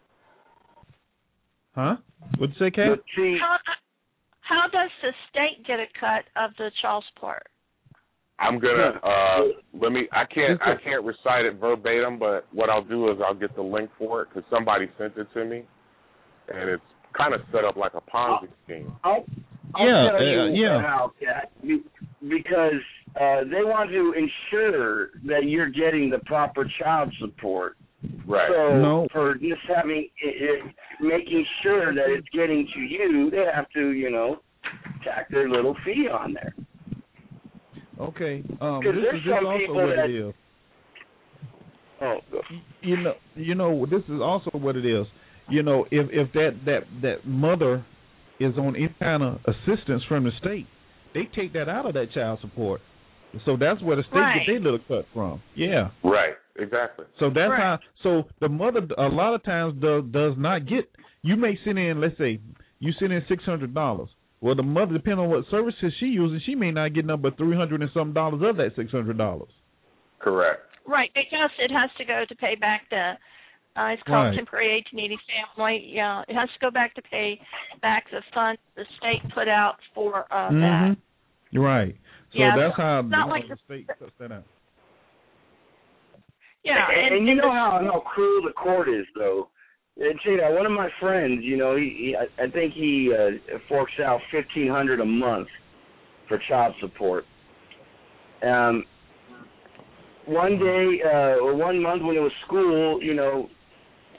Speaker 2: huh? What'd you say, Kat?
Speaker 5: How, how does the state get a cut of the child support?
Speaker 8: I'm gonna uh, let me. I can't. I can't recite it verbatim, but what I'll do is I'll get the link for it because somebody sent it to me, and it's kind of set up like a Ponzi scheme.
Speaker 6: I'll, I'll
Speaker 2: yeah,
Speaker 6: tell you
Speaker 2: uh, yeah.
Speaker 6: how, Kat, because uh, they want to ensure that you're getting the proper child support.
Speaker 8: Right.
Speaker 6: So
Speaker 2: no.
Speaker 6: for just having it, it, making sure that it's getting to you, they have to, you know, tack their little fee on there.
Speaker 2: Okay. Um,
Speaker 6: this
Speaker 2: this
Speaker 6: is
Speaker 2: some also
Speaker 6: people
Speaker 2: what
Speaker 6: that,
Speaker 2: it is.
Speaker 6: Oh,
Speaker 2: you know, you know, this is also what it is. You know, if if that that that mother is on any kind of assistance from the state, they take that out of that child support. So that's where the state
Speaker 5: right.
Speaker 2: get their little cut from. Yeah.
Speaker 8: Right. Exactly.
Speaker 2: So that's
Speaker 5: right.
Speaker 2: how. So the mother a lot of times does does not get. You may send in, let's say, you send in six hundred dollars. Well, the mother, depending on what services she uses, she may not get number three hundred and some dollars of that six hundred dollars.
Speaker 8: Correct.
Speaker 5: Right, because it has to go to pay back the. Uh, it's called
Speaker 2: right.
Speaker 5: temporary aid to needy family. Yeah, it has to go back to pay back the fund the state put out for uh,
Speaker 2: mm-hmm.
Speaker 5: that.
Speaker 2: You're right. So
Speaker 5: yeah,
Speaker 2: that's how
Speaker 5: not
Speaker 2: the,
Speaker 5: like
Speaker 2: the state cuts that out.
Speaker 5: Yeah,
Speaker 6: and,
Speaker 5: and,
Speaker 6: and you
Speaker 5: and
Speaker 6: know
Speaker 5: the,
Speaker 6: how how cruel the court is, though. And see that one of my friends, you know, he, he I, I think he uh, forks out fifteen hundred a month for child support. Um, one day, uh, or one month when it was school, you know,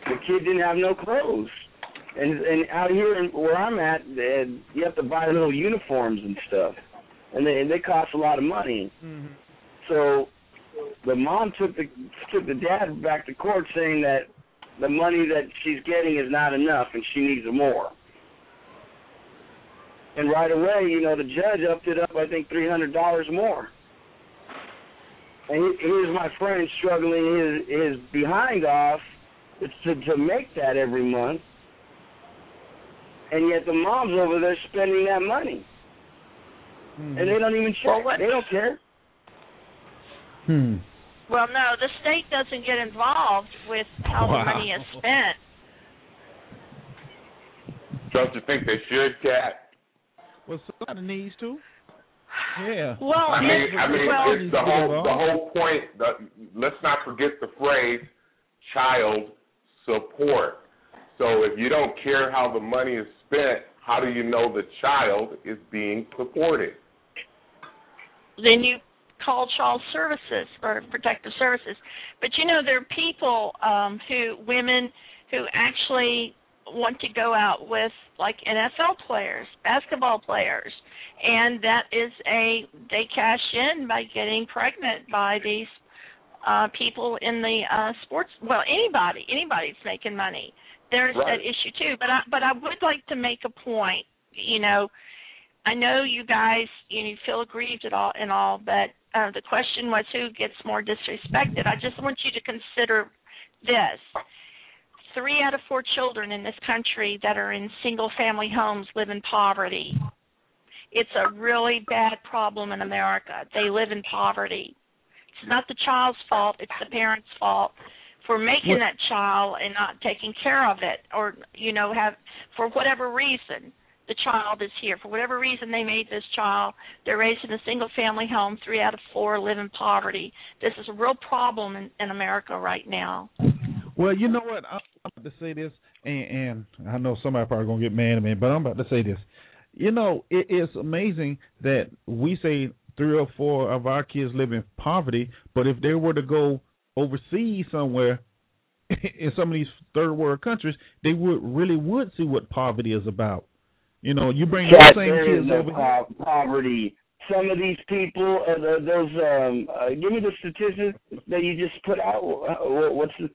Speaker 6: the kid didn't have no clothes. And and out here in, where I'm at, they, you have to buy little uniforms and stuff, and they and they cost a lot of money.
Speaker 2: Mm-hmm.
Speaker 6: So the mom took the took the dad back to court, saying that the money that she's getting is not enough, and she needs more. And right away, you know, the judge upped it up, I think, three hundred dollars more. And here's my friend struggling his his behind off to to make that every month. And yet the mom's over there spending that money. Mm. And they don't even check. Well, they don't care.
Speaker 2: Hmm.
Speaker 5: Well, no, the state doesn't get involved with how wow. the money is spent.
Speaker 8: Don't you think they should, Kat?
Speaker 2: Well, somebody needs to. Yeah.
Speaker 5: Well,
Speaker 8: I mean, I mean,
Speaker 5: well,
Speaker 8: it's the whole the whole point. The, let's not forget the phrase "child support." So if you don't care how the money is spent, how do you know the child is being supported?
Speaker 5: Then you call child services or protective services. But, you know, there are people um, who, women who actually want to go out with, like, N F L players, basketball players, and that is a, they cash in by getting pregnant by these uh, people in the uh, sports, well, anybody, anybody's making money. There's right. that issue too, but I, but I would like to make a point. You know, I know you guys, you, know, you feel aggrieved at all and all, but uh, the question was who gets more disrespected. I just want you to consider this: three out of four children in this country that are in single-family homes live in poverty. It's a really bad problem in America. They live in poverty. It's not the child's fault; it's the parents' fault for making that child and not taking care of it, or, you know, have, for whatever reason, the child is here. For whatever reason they made this child, they're raised in a single-family home, three out of four live in poverty. This is a real problem in, in America right now.
Speaker 2: Well, you know what? I'm about to say this, and, and I know somebody probably going to get mad at me, but I'm about to say this. You know, it, it's amazing that we say three or four of our kids live in poverty, but if they were to go overseas somewhere in some of these third world countries, they would really would see what poverty is about. You know, you bring
Speaker 6: yeah,
Speaker 2: the same kids
Speaker 6: no
Speaker 2: over
Speaker 6: po- poverty. Some of these people, uh, those, um, uh, give me the statistics that you just put out. What's the,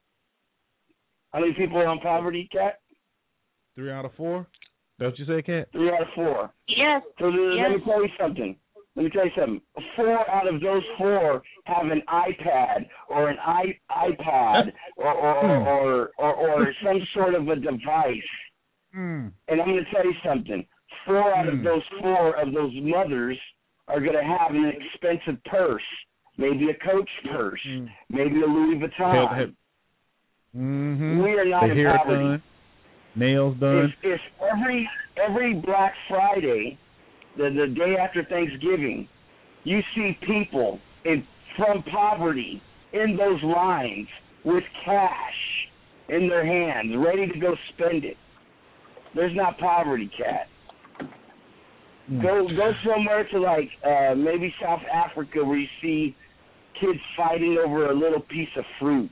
Speaker 6: how many people are on poverty, Kat?
Speaker 2: Three out of four? That's what you say, Kat?
Speaker 6: Three out of four.
Speaker 5: Yes.
Speaker 6: So
Speaker 5: yes.
Speaker 6: let me tell you something. Let me tell you something. Four out of those four have an iPad or an i iPod or or,
Speaker 2: hmm.
Speaker 6: or, or, or some sort of a device.
Speaker 2: Hmm.
Speaker 6: And I'm going to tell you something. Four out
Speaker 2: hmm.
Speaker 6: of those four of those mothers are going to have an expensive purse, maybe a Coach purse,
Speaker 2: hmm.
Speaker 6: maybe a Louis Vuitton.
Speaker 2: Have, have, mm-hmm.
Speaker 6: We are not
Speaker 2: the
Speaker 6: in
Speaker 2: hair
Speaker 6: poverty.
Speaker 2: Done, nails done.
Speaker 6: If, if every every Black Friday, the the day after Thanksgiving, you see people in from poverty in those lines with cash in their hands, ready to go spend it. There's not poverty, Kat.
Speaker 2: Mm.
Speaker 6: Go go somewhere to like uh, maybe South Africa where you see kids fighting over a little piece of fruit.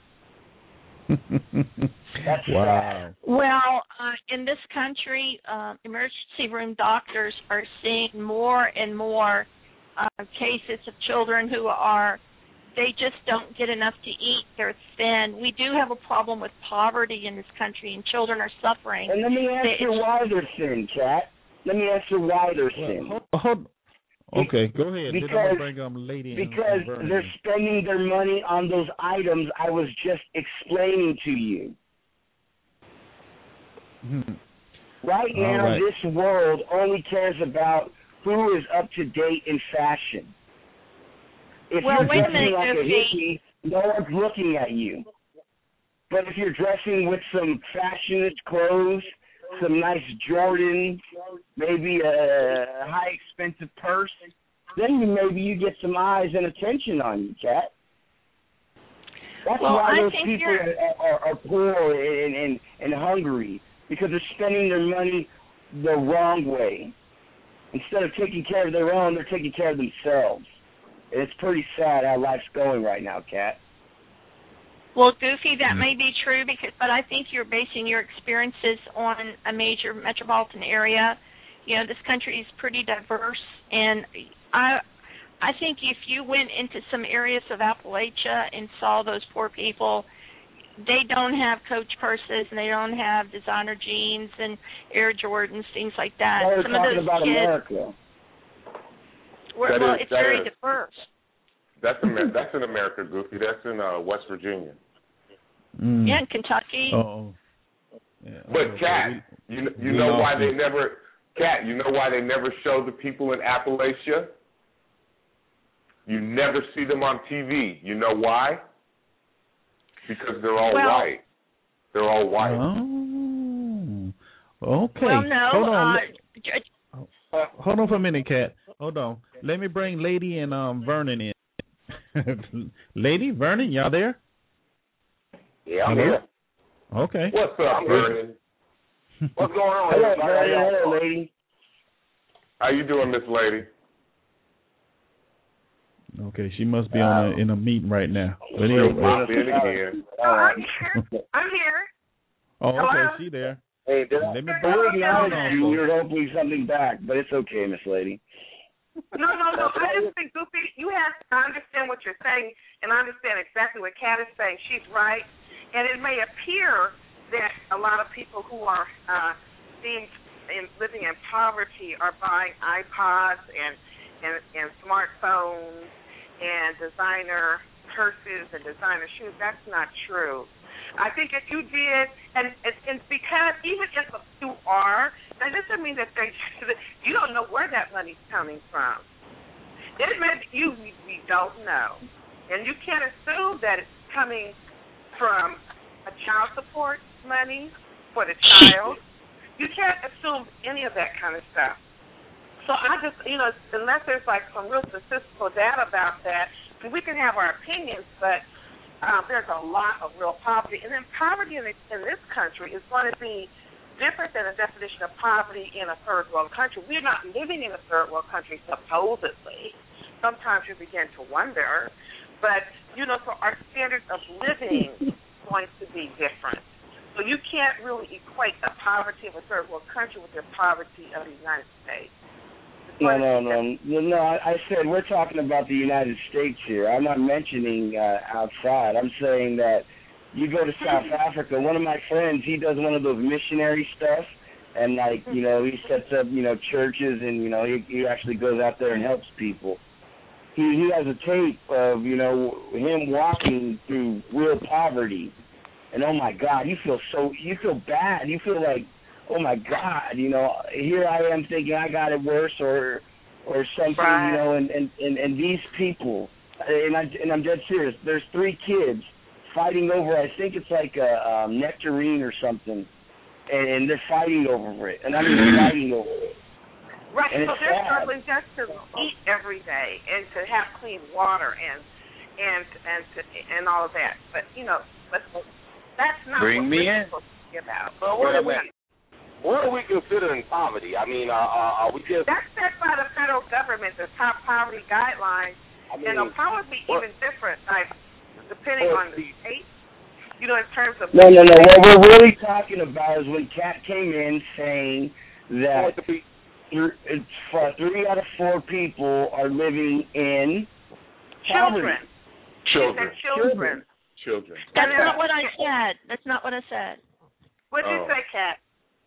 Speaker 6: That's
Speaker 2: wow.
Speaker 6: sad.
Speaker 5: Well, uh, in this country, uh, emergency room doctors are seeing more and more uh, cases of children who are, they just don't get enough to eat. They're thin. We do have a problem with poverty in this country, and children are suffering.
Speaker 6: And let me ask
Speaker 5: they,
Speaker 6: you why they're thin, Kat. Let me ask you why they're thin.
Speaker 2: Well, hold, hold, okay, go ahead.
Speaker 6: Because,
Speaker 2: bring um, lady
Speaker 6: because
Speaker 2: and
Speaker 6: they're spending their money on those items I was just explaining to you.
Speaker 2: Hmm.
Speaker 6: Right now,
Speaker 2: right.
Speaker 6: this world only cares about who is up to date in fashion. If
Speaker 5: well,
Speaker 6: you're
Speaker 5: wait a
Speaker 6: dressing
Speaker 5: minute,
Speaker 6: like
Speaker 5: Goofy.
Speaker 6: a hippie, no one's looking at you. But if you're dressing with some fashionist clothes, some nice Jordans, maybe a high expensive purse, then you, maybe you get some eyes and attention on you, Kat. That's
Speaker 5: well,
Speaker 6: why
Speaker 5: I
Speaker 6: those
Speaker 5: think
Speaker 6: people
Speaker 5: you're...
Speaker 6: are, are, are poor and, and, and hungry, because they're spending their money the wrong way. Instead of taking care of their own, they're taking care of themselves. And it's pretty sad how life's going right now, Kat.
Speaker 5: Well, Goofy, that may be true, because, but I think you're basing your experiences on a major metropolitan area. You know, this country is pretty diverse, and I, I think if you went into some areas of Appalachia and saw those poor people, they don't have Coach purses and they don't have designer jeans and Air Jordans, things like that.
Speaker 6: We're
Speaker 5: Some
Speaker 6: talking
Speaker 5: of those
Speaker 6: about
Speaker 5: kids,
Speaker 6: America.
Speaker 5: Well,
Speaker 8: That
Speaker 5: well
Speaker 8: is-
Speaker 5: it's
Speaker 8: that
Speaker 5: very
Speaker 8: is.
Speaker 5: diverse.
Speaker 8: That's in that's in America, Goofy. That's in uh, West Virginia.
Speaker 2: Mm.
Speaker 5: Yeah, in Kentucky.
Speaker 2: Oh. Yeah.
Speaker 8: But Kat, you know, you know why they never, Kat, you know why they never show the people in Appalachia? You never see them on T V. You know why? Because they're all
Speaker 5: Well,
Speaker 8: white. They're all white.
Speaker 2: Oh. Okay.
Speaker 5: Well, no.
Speaker 2: Hold on.
Speaker 5: Uh,
Speaker 2: Let- Hold on for a minute, Kat. Hold on. Let me bring Lady and um Vernon in. Lady, Vernon, y'all there?
Speaker 9: Yeah, I'm
Speaker 2: Hello?
Speaker 9: here.
Speaker 2: Okay.
Speaker 8: What's up,
Speaker 9: I'm
Speaker 8: Vernon?
Speaker 9: What's going on?
Speaker 6: Hello,
Speaker 9: everybody?
Speaker 6: Vernon.
Speaker 9: How y'all
Speaker 6: Hello,
Speaker 9: doing?
Speaker 6: lady.
Speaker 8: How you doing, Miss Lady?
Speaker 2: Okay, she must be on a, in a meeting right now. But
Speaker 8: She'll
Speaker 2: anyway.
Speaker 8: pop in again.
Speaker 6: All right.
Speaker 10: I'm here.
Speaker 2: Oh, okay,
Speaker 10: Hello?
Speaker 2: she there.
Speaker 6: Hey, did I,
Speaker 2: Let me
Speaker 6: I
Speaker 2: bring
Speaker 6: would acknowledge
Speaker 2: her on,
Speaker 6: you.
Speaker 2: folks.
Speaker 6: We were hoping something back, but it's okay, Miss Lady.
Speaker 10: No, no, no. I just think, Goofy, you have to understand what you're saying, and I understand exactly what Kat is saying. She's right. And it may appear that a lot of people who are uh, being in, living in poverty are buying iPods and, and, and smartphones and designer purses and designer shoes. That's not true. I think if you did, and it's and because even if you are, that doesn't mean that they, you don't know where that money's coming from. It may be you, we, we don't know. And you can't assume that it's coming from a child support money for the child. You can't assume any of that kind of stuff. So I just, you know, unless there's like some real statistical data about that, we can have our opinions, but um, there's a lot of real poverty. And then poverty in, in this country is going to be different than the definition of poverty in a third world country. We're not living in a third world country, supposedly. Sometimes you begin to wonder. But, you know, so our standards of living is going to be different. So you can't really equate the poverty of a third world country with the poverty of the United States.
Speaker 6: No, no, no, no. I, I said we're talking about the United States here. I'm not mentioning uh, outside. I'm saying that you go to South Africa. One of my friends, he does one of those missionary stuff, and like you know, he sets up you know churches, and you know, he, he actually goes out there and helps people. He he has a tape of you know him walking through real poverty, and oh my God, you feel so you feel bad. You feel like, oh my God, you know, here I am thinking I got it worse or or something,
Speaker 10: right.
Speaker 6: you know, and, and, and, and these people, and, I, and I'm dead serious, there's three kids fighting over, I think it's like a um, nectarine or something, and, and they're fighting over it, and I mean fighting over it.
Speaker 10: Right,
Speaker 6: and
Speaker 10: so
Speaker 6: it's
Speaker 10: they're
Speaker 6: sad.
Speaker 10: struggling just to eat every day and to have clean water and and and to, and all of that. But, you know, but that's not
Speaker 9: Bring
Speaker 10: what
Speaker 9: me
Speaker 10: we're
Speaker 9: in.
Speaker 10: supposed to be about.
Speaker 9: But what are we, what are we considering poverty? I mean, uh, uh, are we just...
Speaker 10: That's set by the federal government, the top poverty guidelines,
Speaker 9: I mean,
Speaker 10: and it'll probably be
Speaker 9: what-
Speaker 10: even different, like, depending
Speaker 9: what-
Speaker 10: on the state, you know, in terms of...
Speaker 6: No, no, no. What we're really talking about is when Kat came in saying that
Speaker 9: what to be-
Speaker 6: th- it's, uh, three out of four people are living in
Speaker 10: Children.
Speaker 6: poverty.
Speaker 8: Children.
Speaker 10: She said children.
Speaker 8: Children.
Speaker 5: That's
Speaker 10: And
Speaker 5: not
Speaker 10: then-
Speaker 5: what I said. That's not what I said.
Speaker 10: What did you
Speaker 8: Oh.
Speaker 10: say, Kat?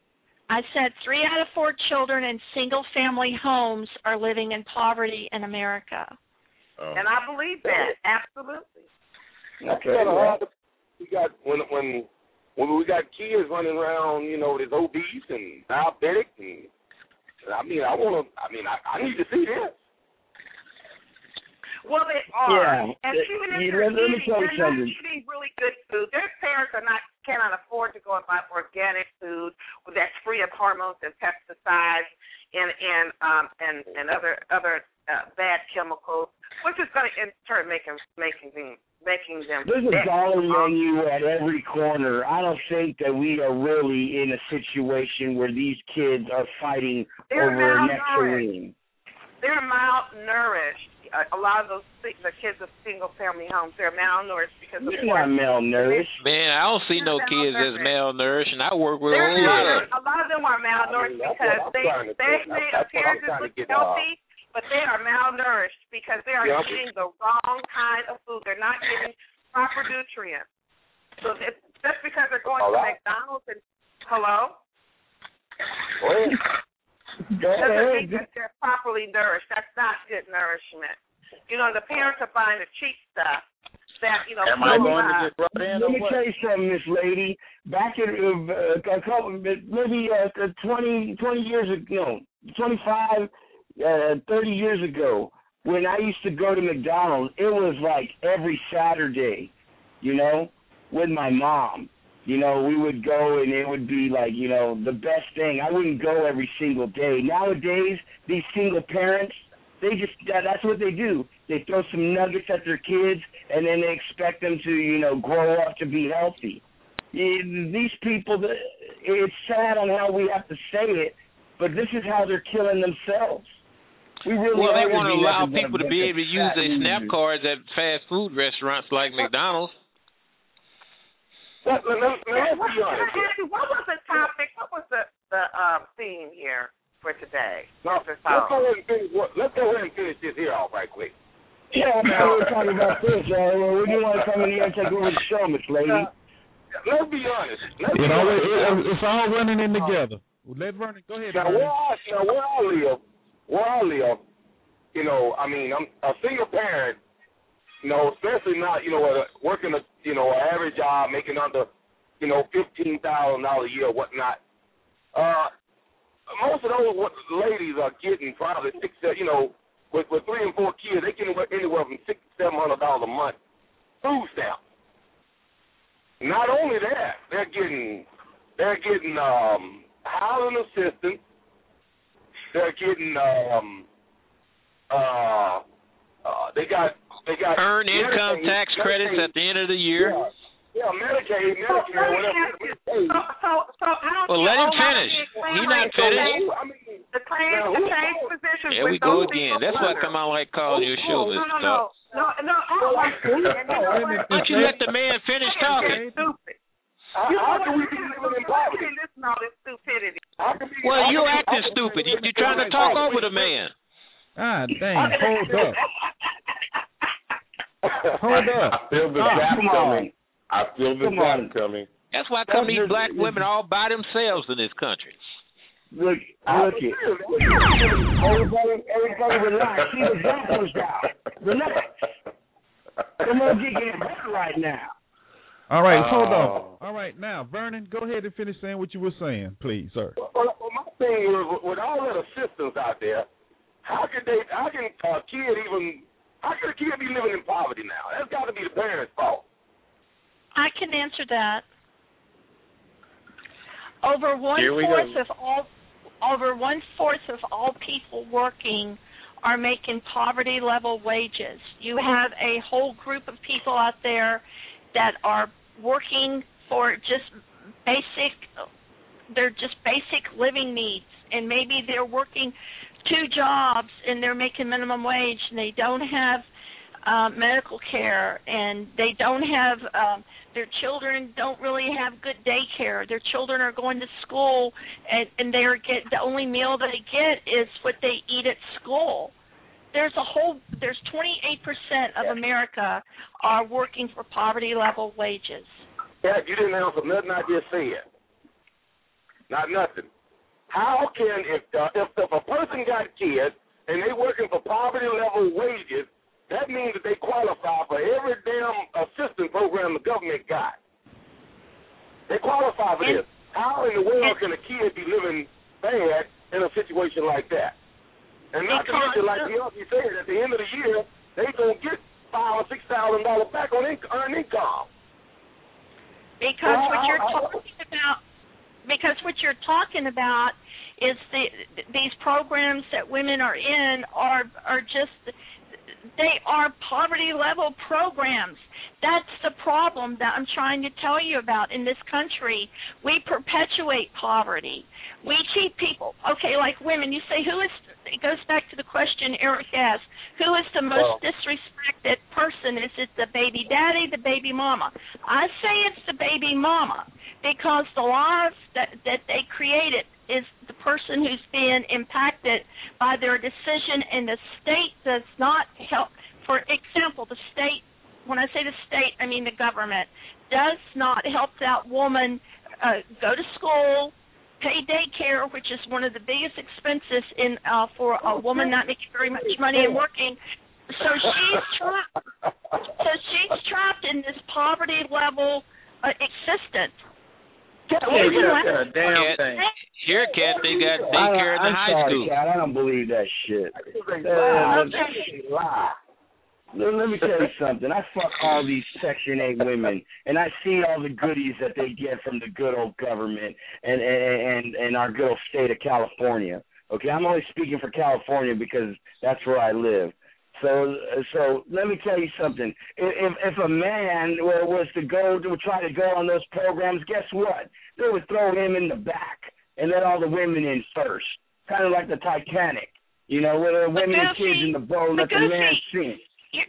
Speaker 5: I said three out of four children in single-family homes are living in poverty in America.
Speaker 8: Oh.
Speaker 10: And I believe that, absolutely.
Speaker 6: Okay.
Speaker 9: Kinda
Speaker 6: well,
Speaker 9: hard to- we got when when when we got kids running around, you know, that's obese and diabetic, and I mean, I want to. I mean, I, I need to see this.
Speaker 10: Well, they are.
Speaker 6: Yeah.
Speaker 10: And
Speaker 6: It-
Speaker 10: even if
Speaker 6: you-
Speaker 10: you're
Speaker 6: let me
Speaker 10: eating,
Speaker 6: tell you
Speaker 10: you're not
Speaker 6: something.
Speaker 10: eating really good food. Their parents are not cannot afford to go and buy organic food that's free of hormones and pesticides and and um and and other other uh, bad chemicals, which is going to in turn make them making them making them.
Speaker 6: There's a
Speaker 10: sick.
Speaker 6: dollar menu at every corner. I don't think that we are really in a situation where these kids are fighting
Speaker 10: They're
Speaker 6: over a
Speaker 10: malnourished.
Speaker 6: nectarine.
Speaker 10: They're malnourished. a, a lot of those the kids of single family homes, they're malnourished because of
Speaker 6: You're not malnourished.
Speaker 11: Man, I don't see no kids that's malnourished, and I work with a whole lot.
Speaker 10: A lot of them are malnourished I mean, because they they may appear to look healthy, but they are malnourished because they are yeah, eating the wrong kind of food. They're not getting proper nutrients. So it's just because they're going to right. McDonald's and hello.
Speaker 6: Go ahead. Go
Speaker 10: doesn't
Speaker 6: ahead.
Speaker 10: mean that they're properly nourished. That's not good nourishment. You know, the parents are buying the cheap stuff that, you know,
Speaker 6: Am I going to get brought in? Let me tell you something, Miss Lady. Back in uh, a couple, maybe uh, twenty, twenty years ago, twenty-five, uh, thirty years ago, when I used to go to McDonald's, it was like every Saturday, you know, with my mom. You know, we would go and it would be like, you know, the best thing. I wouldn't go every single day. Nowadays, these single parents, they just, that's what they do. They throw some nuggets at their kids and then they expect them to, you know, grow up to be healthy. These people, it's sad on how we have to say it, but this is how they're killing themselves. We really
Speaker 11: well, they want to allow people to be able to use their SNAP cards at fast food restaurants like McDonald's.
Speaker 10: Let, let, let, let me be honest. What was the topic? What was the the uh, theme here for today?
Speaker 9: No, let's go ahead and finish. Let's go ahead and finish this here off right quick.
Speaker 6: Yeah, I mean, we're talking about this. Uh, well, we do want to come in here and take over the show, Miss Lady.
Speaker 9: Uh, let's be honest. Let's
Speaker 2: you
Speaker 9: be
Speaker 2: know,
Speaker 9: honest.
Speaker 2: It, it's all running in together. Well, let Vernon go ahead.
Speaker 9: Now, where I, now where I live, where I live, you know, I mean, I'm a single parent. You know, especially not, you know, uh, working a, you know, an average job, making under, you know, fifteen thousand dollars a year or whatnot. Uh, most of those ladies are getting probably six, you know, with, with three and four kids, they get anywhere from six to seven hundred dollars a month food stamps. Not only that, they're getting, they're getting um, housing assistance. They're getting, um, uh, uh, they got. They got
Speaker 11: earn income Medicaid, tax credits Medicaid, at the end of the year.
Speaker 9: Yeah, yeah Medicaid, Medicare, whatever.
Speaker 10: So, so, so I don't
Speaker 11: well, let him finish. He's not finished.
Speaker 10: I mean, the claim, the claim position.
Speaker 11: There we go again. That's why I come out like calling you a show, Mister
Speaker 10: No, no, no, no, I don't like that.
Speaker 11: Don't you let the man finish talking?
Speaker 10: Stupid.
Speaker 9: How can we be living in poverty?
Speaker 10: Listen to all this stupidity.
Speaker 11: Well, you're acting stupid. You're trying to talk over the man.
Speaker 2: Ah, dang, hold up. Hold up.
Speaker 8: I feel the
Speaker 6: oh,
Speaker 8: gap coming. I feel the
Speaker 6: come
Speaker 8: gap
Speaker 6: on.
Speaker 8: coming.
Speaker 11: That's why I come meet black women all by themselves in this country.
Speaker 6: Look, look it. Everybody, everybody relax. See the gap goes down. Relax. Come on, get getting better right now.
Speaker 2: All right,
Speaker 8: uh,
Speaker 2: hold on. All right, now, Vernon, go ahead and finish saying what you were saying, please, sir.
Speaker 9: Well, well my thing is, with all that assistance out there, how can they, how can a kid even, how can a kid be living in poverty now? That's got to be the parents' fault.
Speaker 5: I can answer that. Over one fourth of all, over one fourth of all people working are making poverty level wages. You have a whole group of people out there that are working for just basic, they're just basic living needs, and maybe they're working two jobs and they're making minimum wage, and they don't have uh, medical care, and they don't have, um, their children don't really have good daycare. Their children are going to school, and, and they're get the only meal they get is what they eat at school. There's a whole, there's twenty-eight percent of America are working for poverty level wages.
Speaker 9: Yeah, you didn't answer nothing I just said. Not nothing. How can, if, uh, if if a person got kids and they working for poverty level wages, that means that they qualify for every damn assistance program the government got. They qualify for and, this. How in the world and, can a kid be living bad in a situation like that? And not to mention, like you said, at the end of the year, they gonna get five or six thousand dollars back on inc- earned income.
Speaker 5: Because well, what you're I, I, talking about, because what you're talking about is the these programs that women are in are are just they are poverty level programs. That's the problem that I'm trying to tell you about in this country. We perpetuate poverty. We cheat people. Okay, like women, you say, who is, it goes back to the question Eric asked, who is the most well, disrespected person? Is it the baby daddy, the baby mama? I say it's the baby mama because the life that, that they created is the person who's being impacted by their decision, and the state does not help. For example, the state, when I say the state, I mean the government, does not help that woman uh, go to school, pay daycare, which is one of the biggest expenses in uh, for a woman not making very much money and working. So she's trapped. So she's trapped in this poverty level uh, existence.
Speaker 12: Yeah, yeah, yeah, damn thing.
Speaker 11: Here, Cat, they got daycare in the high
Speaker 6: sorry,
Speaker 11: school.
Speaker 6: Cat, I don't believe that shit. Uh, lie. Let me tell you something. I fuck all these Section eight women, and I see all the goodies that they get from the good old government and and and our good old state of California. Okay, I'm only speaking for California because that's where I live. So, so let me tell you something. If if a man was to go to try to go on those programs, guess what? They would throw him in the back and let all the women in first, kind of like the Titanic. You know, with the women and kids in the boat, let the man sink.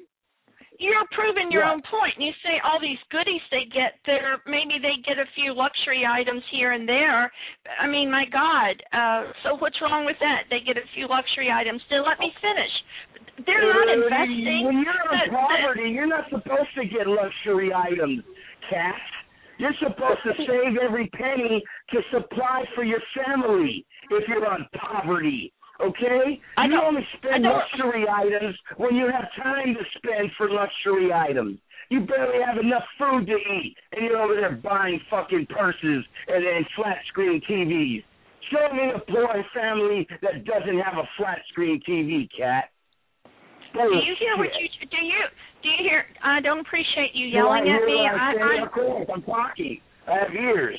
Speaker 5: You're proving your
Speaker 6: yeah.
Speaker 5: own point. And you say all these goodies they get, they're, maybe they get a few luxury items here and there. I mean, my God. Uh, so what's wrong with that? They get a few luxury items. Then let me finish. They're not investing.
Speaker 6: When you're in
Speaker 5: the,
Speaker 6: poverty,
Speaker 5: the,
Speaker 6: you're not supposed to get luxury items, Cass. You're supposed to save every penny to supply for your family if you're on poverty. Okay?
Speaker 5: I
Speaker 6: you only spend luxury items when you have time to spend for luxury items. You barely have enough food to eat, and you're over there buying fucking purses and, and flat-screen T Vs. Show me a poor family that doesn't have a flat-screen T V, Cat.
Speaker 5: Do you hear what you do? You do you hear? I don't appreciate you yelling
Speaker 6: do I
Speaker 5: at me.
Speaker 6: I,
Speaker 5: I,
Speaker 6: I,
Speaker 5: I,
Speaker 6: of course, I'm talking. I have ears.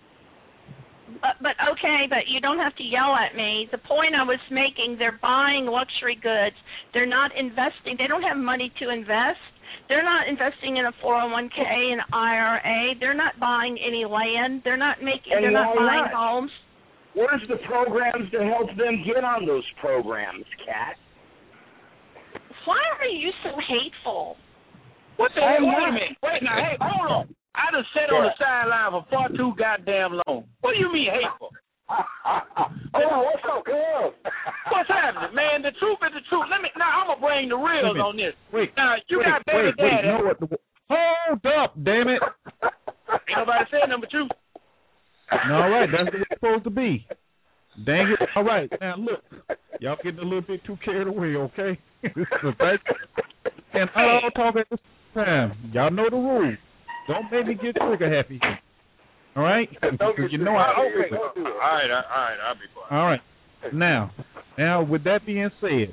Speaker 5: But, but okay, but you don't have to yell at me. The point I was making, they're buying luxury goods. They're not investing. They don't have money to invest. They're not investing in a four oh one k and I R A. They're not buying any land. They're not making.
Speaker 6: And
Speaker 5: they're not buying
Speaker 6: not?
Speaker 5: homes.
Speaker 6: Where's the programs to help them get on those programs, Cat?
Speaker 5: Why are you so hateful?
Speaker 12: What the hell? Wait a minute. Wait now. Hey, hold on. I done sat on the sideline for far too goddamn long. What do you mean hateful?
Speaker 9: Oh, what's up, girl?
Speaker 12: What's happening, man? The truth is the truth. Let me now. I'm gonna bring the reels on this.
Speaker 2: Wait,
Speaker 12: now you
Speaker 2: wait,
Speaker 12: got baby
Speaker 2: wait, wait,
Speaker 12: daddy.
Speaker 2: you know what the, hold up, damn it!
Speaker 12: Ain't nobody said number two.
Speaker 2: No, all right, that's what it's supposed to be. Dang it! All right, now look, y'all getting a little bit too carried away, okay? Okay? And I don't talk at the same time. Y'all know the rules. Don't make me get trigger happy. All right? Because you know I
Speaker 12: okay. All right, all right, I'll be quiet.
Speaker 2: All right. Now, now with that being said,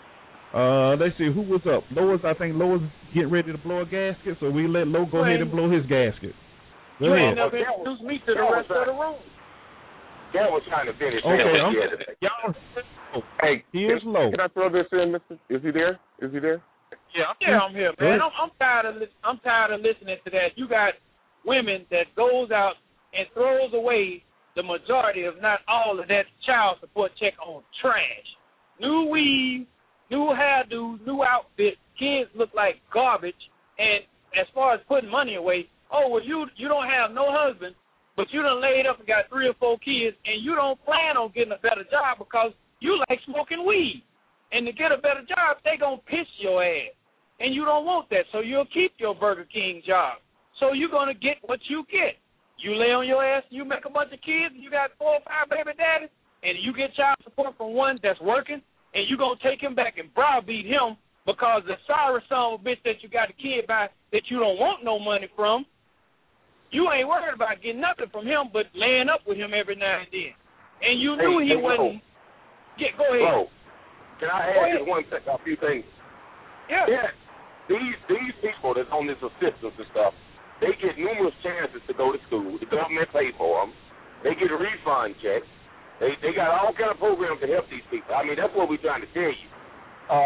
Speaker 2: uh, let's see who was up. Lois, I think Lois getting ready to blow a gasket, so we let Lo go ahead and blow his gasket. Go
Speaker 12: you
Speaker 2: ahead.
Speaker 12: ain't never introduced me to the rest of the room.
Speaker 9: That was trying to finish.
Speaker 2: Okay, I'm, y'all.
Speaker 8: Hey,
Speaker 2: here's
Speaker 8: can,
Speaker 2: Lo.
Speaker 8: Can I throw this in, Mister Is he there? Is he there?
Speaker 12: Yeah, yeah, I'm here, man. I'm, I'm tired of li- I'm tired of listening to that. You got women that goes out and throws away the majority, if not all, of that child support check on trash. New weave, new hairdos, new outfit. Kids look like garbage. And as far as putting money away, oh well, you you don't have no husband, but you done laid up and got three or four kids, and you don't plan on getting a better job because you like smoking weed. And to get a better job, they gonna piss your ass. And you don't want that, so you'll keep your Burger King job. So you're going to get what you get. You lay on your ass, you make a bunch of kids, you got four or five baby daddies, and you get child support from one that's working, and you're going to take him back and browbeat him because the sorry son of a bitch that you got a kid by that you don't want no money from, you ain't worried about getting nothing from him but laying up with him every now and then. And you
Speaker 9: hey,
Speaker 12: knew he
Speaker 9: hey,
Speaker 12: wasn't. Get, go ahead.
Speaker 9: Bro, can I add just one thing, a few things?
Speaker 12: Yeah.
Speaker 9: Yeah. These these people that's on this assistance and stuff, they get numerous chances to go to school. The government pay for them. They get a refund check. They they got all kind of programs to help these people. I mean, that's what we're trying to tell you. Um,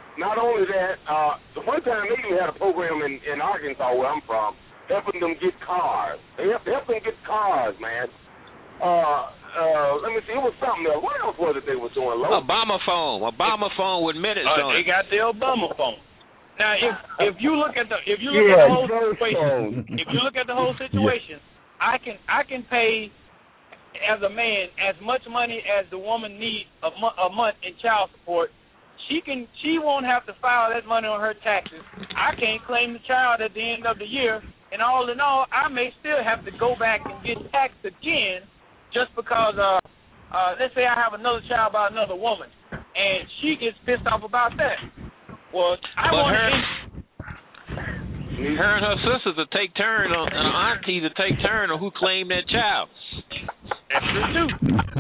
Speaker 9: not only that, uh, the one time they even had a program in, in Arkansas, where I'm from, helping them get cars. They help, help them get cars, man. Uh, uh, let me see, it was something else. What else was it they were doing? Low?
Speaker 11: Obama phone, Obama phone with minutes
Speaker 12: uh,
Speaker 11: on
Speaker 12: they
Speaker 11: it.
Speaker 12: They got the Obama phone. Now, if if you look at the if you look
Speaker 6: Yeah,
Speaker 12: at the whole
Speaker 6: those
Speaker 12: situation,
Speaker 6: phones.
Speaker 12: if you look at the whole situation, I can I can pay as a man as much money as the woman needs a, mo- a month in child support. She can she won't have to file that money on her taxes. I can't claim the child at the end of the year, and all in all, I may still have to go back and get taxed again just because uh uh let's say I have another child by another woman, and she gets pissed off about that. Well, I want
Speaker 11: her, her and her sisters to take turns on, and her auntie to take turn on who claimed that child.
Speaker 12: That's true too.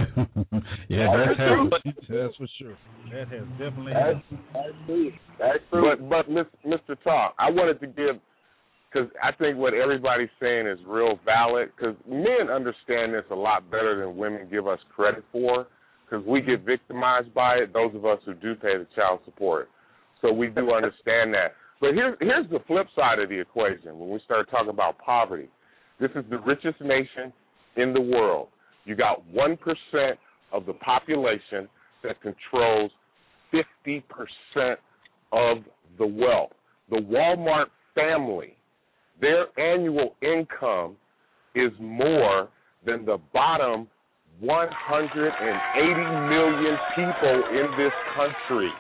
Speaker 2: Yeah,
Speaker 12: that's,
Speaker 2: that's,
Speaker 12: true.
Speaker 2: that's for sure. That has definitely
Speaker 9: that's,
Speaker 2: happened.
Speaker 9: That's true. That's true.
Speaker 8: But but Mister Talk, I wanted to give, because I think what everybody's saying is real valid. Because men understand this a lot better than women give us credit for. Because we get victimized by it. Those of us who do pay the child support. So we do understand that. But here, here's the flip side of the equation when we start talking about poverty. This is the richest nation in the world. You got one percent of the population that controls fifty percent of the wealth. The Walmart family, their annual income is more than the bottom one hundred eighty million people in this country.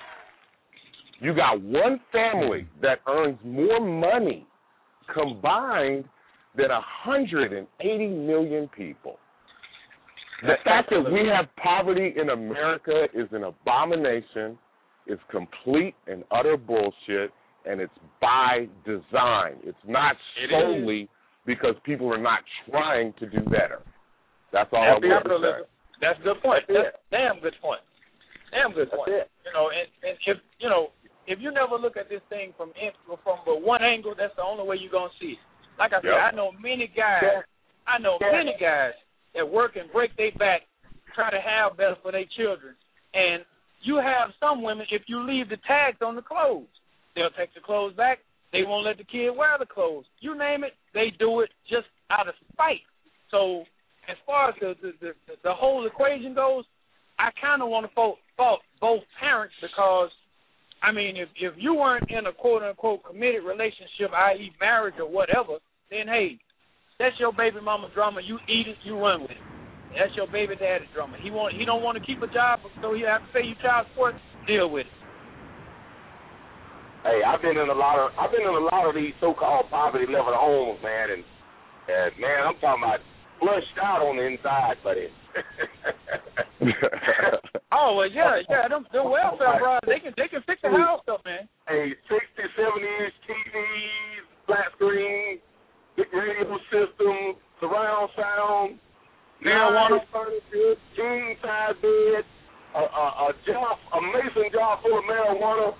Speaker 8: You got one family that earns more money combined than one hundred eighty million people. The fact that we have poverty in America is an abomination, is complete and utter bullshit, and it's by design. It's not solely because people are not trying to do better. That's all I'm going to say.
Speaker 12: That's a good point. That's a damn good point. Damn good point. You know, and, and if you know, if you never look at this thing from from but one angle, that's the only way you're gonna see it. Like I said,
Speaker 9: Yep.
Speaker 12: I know many guys. I know many guys that work and break their back, try to have better for their children. And you have some women, if you leave the tags on the clothes, they'll take the clothes back. They won't let the kid wear the clothes. You name it, they do it just out of spite. So as far as the the, the, the whole equation goes, I kind of want to fault, fault both parents because, I mean, if if you weren't in a quote-unquote committed relationship, that is marriage or whatever, then, hey, that's your baby mama drama. You eat it, you run with it. That's your baby daddy drama. He want he don't want to keep a job, so he have to pay you child support. Deal with it.
Speaker 9: Hey, I've been in a lot of I've been in a lot of these so-called poverty-level homes, man, and, and man, I'm talking about flushed out on the inside, buddy.
Speaker 12: Oh well, yeah, yeah. Them, them welfare brothers, they can they can fix the house up, man.
Speaker 9: Hey, sixty, seventy inch T Vs, flat screen, big radio system, surround sound, marijuana furniture, king size bed, a, a, a jar, a mason jar full of marijuana.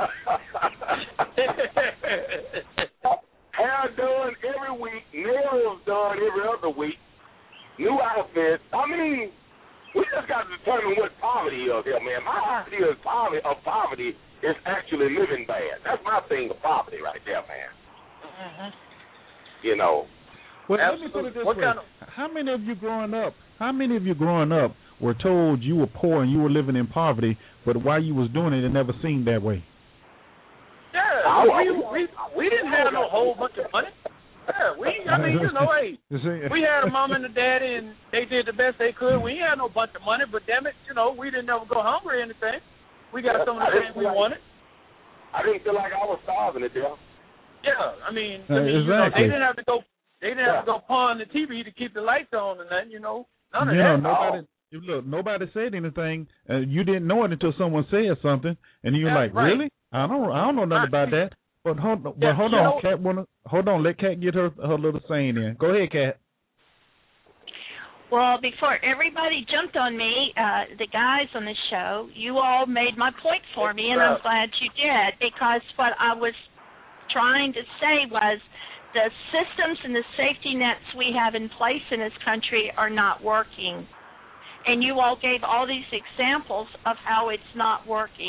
Speaker 9: Hair done every week, nails done every other week, new outfits. I mean, we just got to determine what poverty is here, man. My idea of poverty, of poverty is actually living bad. That's my thing of poverty right there, man.
Speaker 12: Mm-hmm.
Speaker 9: You know.
Speaker 2: Well, let me put it this
Speaker 12: What
Speaker 2: way.
Speaker 12: kind of-
Speaker 2: How many of you growing up, how many of you growing up were told you were poor and you were living in poverty, but while you was doing it, it never seemed that way?
Speaker 12: Yeah, we, we we didn't have no whole bunch of money. Yeah, we, I mean, you know, hey, we had a mom and a daddy, and they did the best they could. We ain't had no bunch of money, but damn it, you know, we didn't ever go hungry or anything. We got some of the things we wanted.
Speaker 9: I didn't feel like I was starving to death.
Speaker 12: Yeah, I mean,
Speaker 2: Uh,
Speaker 12: I mean, you know,
Speaker 2: exactly.
Speaker 12: they didn't have to go, they didn't have to go pawn the T V to keep the lights on and nothing, you know, none of
Speaker 2: You know,
Speaker 12: that.
Speaker 2: nobody. you Look, nobody said anything. Uh, you didn't know it until someone said something, and you're
Speaker 12: That's
Speaker 2: like,
Speaker 12: right.
Speaker 2: "Really? I don't. I don't know nothing about that." But hold, but
Speaker 12: Yeah,
Speaker 2: hold
Speaker 12: you
Speaker 2: on,
Speaker 12: know-
Speaker 2: Kat. Wanna hold on? Let Kat get her her little saying in. Go ahead, Kat.
Speaker 5: Well, before everybody jumped on me, uh, the guys on the show, you all made my point for me, and I'm glad you did, because what I was trying to say was the systems and the safety nets we have in place in this country are not working. And you all gave all these examples of how it's not working.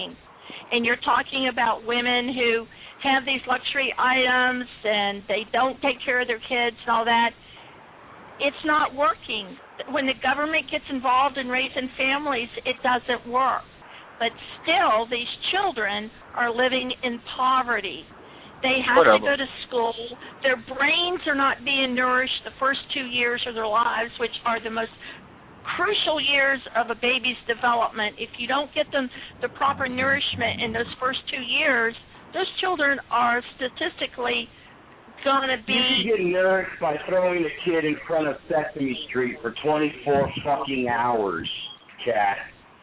Speaker 5: and you're talking about women who have these luxury items and they don't take care of their kids and all that, it's not working. When the government gets involved in raising families, it doesn't work. But still, these children are living in poverty. They have
Speaker 11: Whatever.
Speaker 5: to go to school. Their brains are not being nourished the first two years of their lives, which are the most crucial years of a baby's development. If you don't get them the proper nourishment in those first two years, those children are statistically going to be...
Speaker 6: You can get nourished by throwing a kid in front of Sesame Street for twenty-four fucking hours, Cat.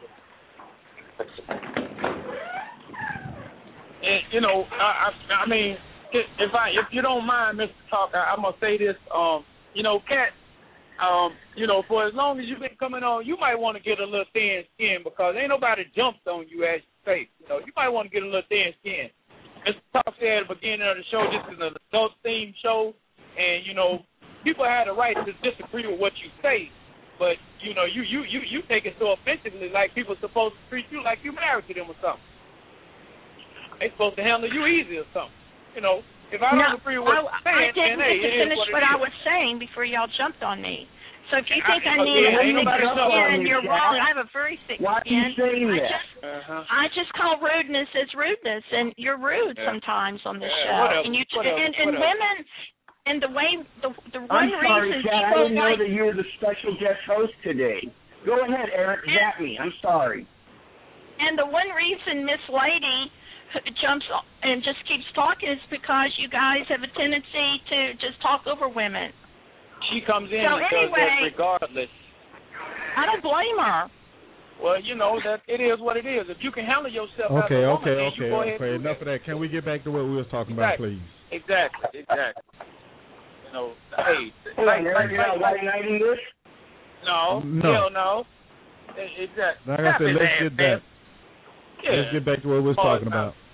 Speaker 12: And, you know, I, I, I mean, if I, if you don't mind, Mister Talker, I'm gonna say this. Um, you know, Cat, um, you know, for as long as you've been coming on, you might want to get a little thin skin because ain't nobody jumped on you as you say. You know, you might want to get a little thin skin. Mister Talk said at the beginning of the show, this is an adult-themed show, and, you know, people have the right to disagree with what you say, but, you know, you, you, you, you take it so offensively like people are supposed to treat you like you married to them or something. They supposed to handle you easy or something. You know, if I don't
Speaker 5: no,
Speaker 12: agree with what you're saying,
Speaker 5: I didn't
Speaker 12: then, hey,
Speaker 5: get to
Speaker 12: it
Speaker 5: finish
Speaker 12: is what,
Speaker 5: what
Speaker 12: it
Speaker 5: I
Speaker 6: is.
Speaker 5: was saying before y'all jumped on me. So if you
Speaker 12: I,
Speaker 5: think I,
Speaker 12: I
Speaker 5: need
Speaker 12: yeah,
Speaker 5: a
Speaker 12: ain't
Speaker 5: thick
Speaker 12: nobody jumped
Speaker 5: skin,
Speaker 12: on you,
Speaker 5: you're
Speaker 12: Jack.
Speaker 5: wrong. I have a very thick
Speaker 6: Why
Speaker 5: skin.
Speaker 6: are you saying
Speaker 5: I
Speaker 6: that?
Speaker 5: just,
Speaker 12: uh-huh.
Speaker 5: I just call rudeness as rudeness, and you're rude
Speaker 12: Yeah.
Speaker 5: sometimes on this
Speaker 12: Yeah,
Speaker 5: show.
Speaker 12: whatever,
Speaker 5: and you
Speaker 12: whatever,
Speaker 5: and, and
Speaker 12: whatever.
Speaker 5: women, and the way the the
Speaker 6: I'm
Speaker 5: one
Speaker 6: sorry,
Speaker 5: reason
Speaker 6: Cat. I
Speaker 5: people
Speaker 6: didn't know
Speaker 5: like
Speaker 6: that you were the special guest host today. Go ahead, Eric. Zap me. I'm sorry.
Speaker 5: and the one reason Miss Lady jumps on and just keeps talking is because you guys have a tendency to just talk over women.
Speaker 12: She comes in
Speaker 5: So
Speaker 12: and
Speaker 5: anyway,
Speaker 12: does that regardless.
Speaker 5: I don't blame her.
Speaker 12: Well, you know, that it is what it is. If you can handle yourself as
Speaker 2: Okay,
Speaker 12: a woman,
Speaker 2: okay,
Speaker 12: then you
Speaker 2: okay,
Speaker 12: go ahead
Speaker 2: okay.
Speaker 12: and do
Speaker 2: Enough
Speaker 12: that.
Speaker 2: of that. Can we get back to what we was talking
Speaker 12: Exactly.
Speaker 2: about, please?
Speaker 12: Exactly, exactly. You know, hey,
Speaker 6: Hold
Speaker 12: like,
Speaker 6: on,
Speaker 12: like,
Speaker 6: Eric. You're not
Speaker 12: like,
Speaker 6: white knighting this?
Speaker 12: no,
Speaker 2: No.
Speaker 12: hell no. E- Exactly.
Speaker 2: Like I said, let's get back.
Speaker 12: Yeah.
Speaker 2: Let's get back to what we was
Speaker 12: Oh,
Speaker 2: talking
Speaker 12: no.
Speaker 2: about.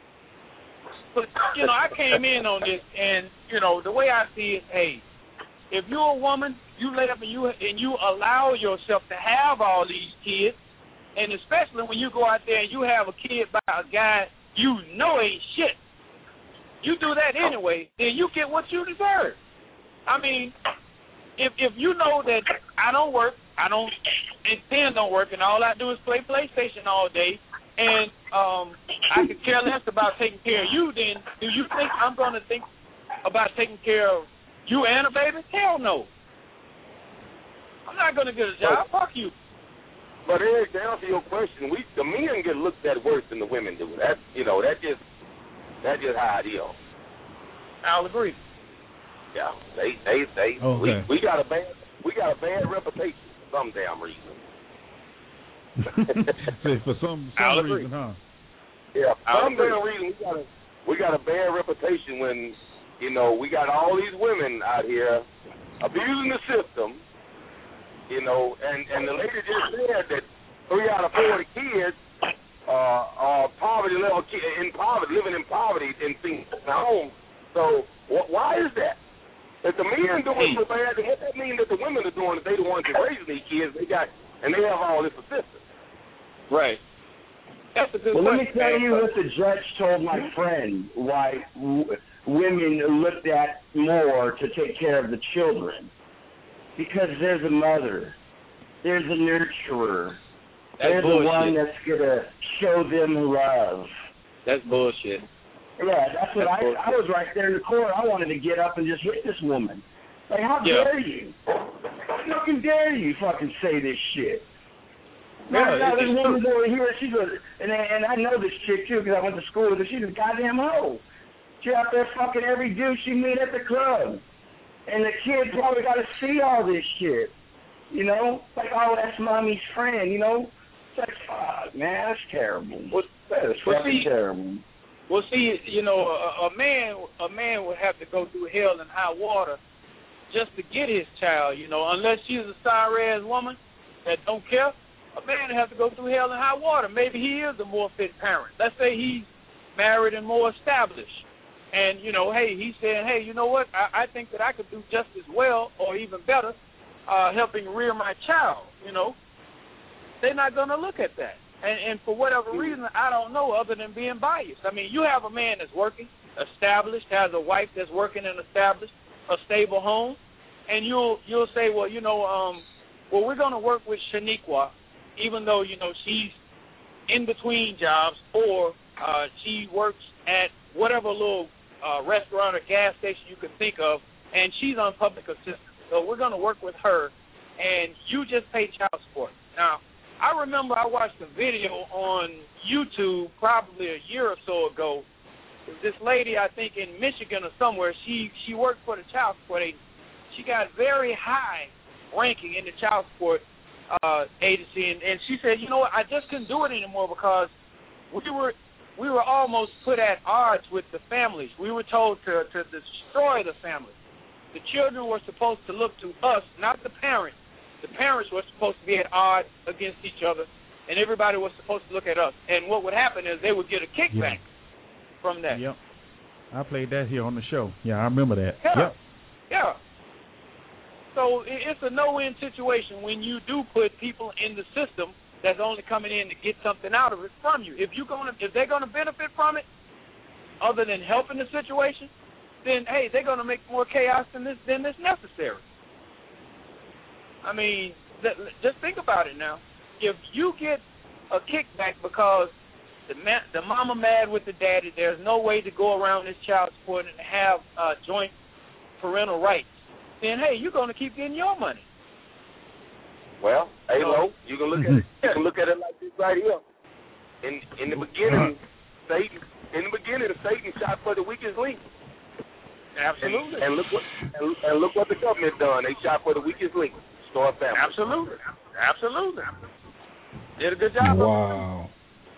Speaker 12: But, you know, I came in on this, and, you know, the way I see it, hey, if you're a woman, you lay up and you and you allow yourself to have all these kids, and especially when you go out there and you have a kid by a guy you know ain't shit, you do that anyway, then you get what you deserve. I mean, if if you know that I don't work, I don't intend on working, all I do is play PlayStation all day, and um, I could care less about taking care of you, then do you think I'm going to think about taking care of you and a baby? Hell no. I'm not going to get a job. Fuck you.
Speaker 9: But Eric, to answer your question, we the men get looked at worse than the women do. That's you know that just that just how it is.
Speaker 12: I'll agree.
Speaker 9: Yeah, they they they
Speaker 2: Okay.
Speaker 9: we we got a bad we got a bad reputation for some damn reason.
Speaker 2: See, for some
Speaker 12: I'll
Speaker 2: some
Speaker 12: agree.
Speaker 2: reason, huh?
Speaker 9: Yeah, for
Speaker 12: I'll
Speaker 9: some
Speaker 12: agree.
Speaker 9: damn reason we got a we got a bad reputation when you know we got all these women out here abusing the system. You know, and, and the lady just said that three out of four of the kids uh, are poverty level ki- in poverty, living in poverty in single homes. So wh- why is that? If the men doing so bad, then what that mean that the women are doing? If they the ones that raising these kids, they got and they have all this assistance.
Speaker 12: Right. That's a good
Speaker 6: Well, let
Speaker 12: question,
Speaker 6: me tell
Speaker 12: man.
Speaker 6: you what the judge told my friend why w- women looked at more to take care of the children. Because there's a mother, there's a nurturer,
Speaker 12: That's
Speaker 6: there's
Speaker 12: bullshit.
Speaker 6: the one that's going to show them love.
Speaker 12: That's bullshit.
Speaker 6: Yeah, that's what
Speaker 12: That's
Speaker 6: I
Speaker 12: bullshit.
Speaker 6: I was right there in the court. I wanted to get up and just hit this woman. Like, how
Speaker 12: Yeah.
Speaker 6: dare you? How fucking dare you fucking say this shit?
Speaker 12: Yeah,
Speaker 6: Now, now
Speaker 12: it's
Speaker 6: this
Speaker 12: true.
Speaker 6: woman's over here, she's a, and, and I know this chick, too, because I went to school with her. She's a goddamn hoe. She's out there fucking every dude she meet at the club. And the kid probably got to see all this shit, you know? Like, oh, that's mommy's friend, you know? It's like, fuck, man, that's terrible.
Speaker 12: Well,
Speaker 6: That is
Speaker 12: well,
Speaker 6: fucking
Speaker 12: see-
Speaker 6: terrible.
Speaker 12: Well, see, you know, a, a man, a man would have to go through hell and high water just to get his child. You know, unless she's a sorry-ass woman that don't care, a man would have to go through hell and high water. Maybe he is a more fit parent. Let's say he's married and more established, and you know, hey, he's saying, hey, you know what? I, I think that I could do just as well, or even better, uh, helping rear my child. You know, they're not going to look at that. And, and for whatever reason, I don't know, other than being biased. I mean, you have a man that's working, established, has a wife that's working and established, a stable home, and you'll you'll say, well, you know, um, well, we're going to work with Shaniqua, even though, you know, she's in between jobs, or uh, she works at whatever little uh, restaurant or gas station you can think of, and she's on public assistance. So we're going to work with her, and you just pay child support. Now, I remember I watched a video on YouTube probably a year or so ago. This lady, I think in Michigan or somewhere, she, she worked for the child support agency. She got very high ranking in the child support uh, agency, and, and she said, you know what, I just couldn't do it anymore because we were we were almost put at odds with the families. We were told to, to destroy the families. The children were supposed to look to us, not the parents. The parents were supposed to be at odds against each other, and everybody was supposed to look at us. And what would happen is they would get a kickback yeah. from that.
Speaker 2: Yep. I played that here on the show. Yeah, I remember that.
Speaker 12: Yeah.
Speaker 2: Yep.
Speaker 12: Yeah. So it's a no-win situation when you do put people in the system that's only coming in to get something out of it from you. If you're gonna, if they're gonna benefit from it, other than helping the situation, then hey, they're gonna make more chaos than this than is necessary. I mean, th- just think about it now. If you get a kickback because the ma- the mama mad with the daddy, there's no way to go around this child support and have uh, joint parental rights, then hey, you're going to keep getting your money.
Speaker 9: Well, hey, Lo, you can look at it. You can look at it like this right here. In in the beginning, Satan. In the beginning, Satan shot for the weakest link.
Speaker 12: Absolutely.
Speaker 9: And, and look what and, and look what the government done. They shot for the weakest link. Store family.
Speaker 12: Absolutely. Absolutely. Did a good job.
Speaker 2: Wow.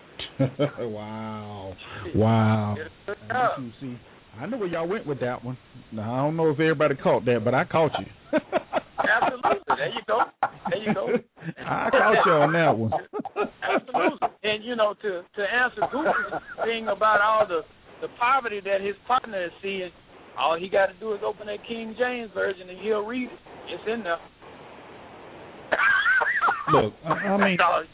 Speaker 2: wow. Wow.
Speaker 12: Did a good job.
Speaker 2: You see, I know where y'all went with that one. Now, I don't know if everybody caught that, but I caught you.
Speaker 12: Absolutely. There you go. There you go.
Speaker 2: I caught you on that one.
Speaker 12: Absolutely. And, you know, to, to answer Goofy's thing about all the, the poverty that his partner is seeing, all he got to do is open that King James Version and he'll read it. It's in there.
Speaker 2: Look, I, I mean,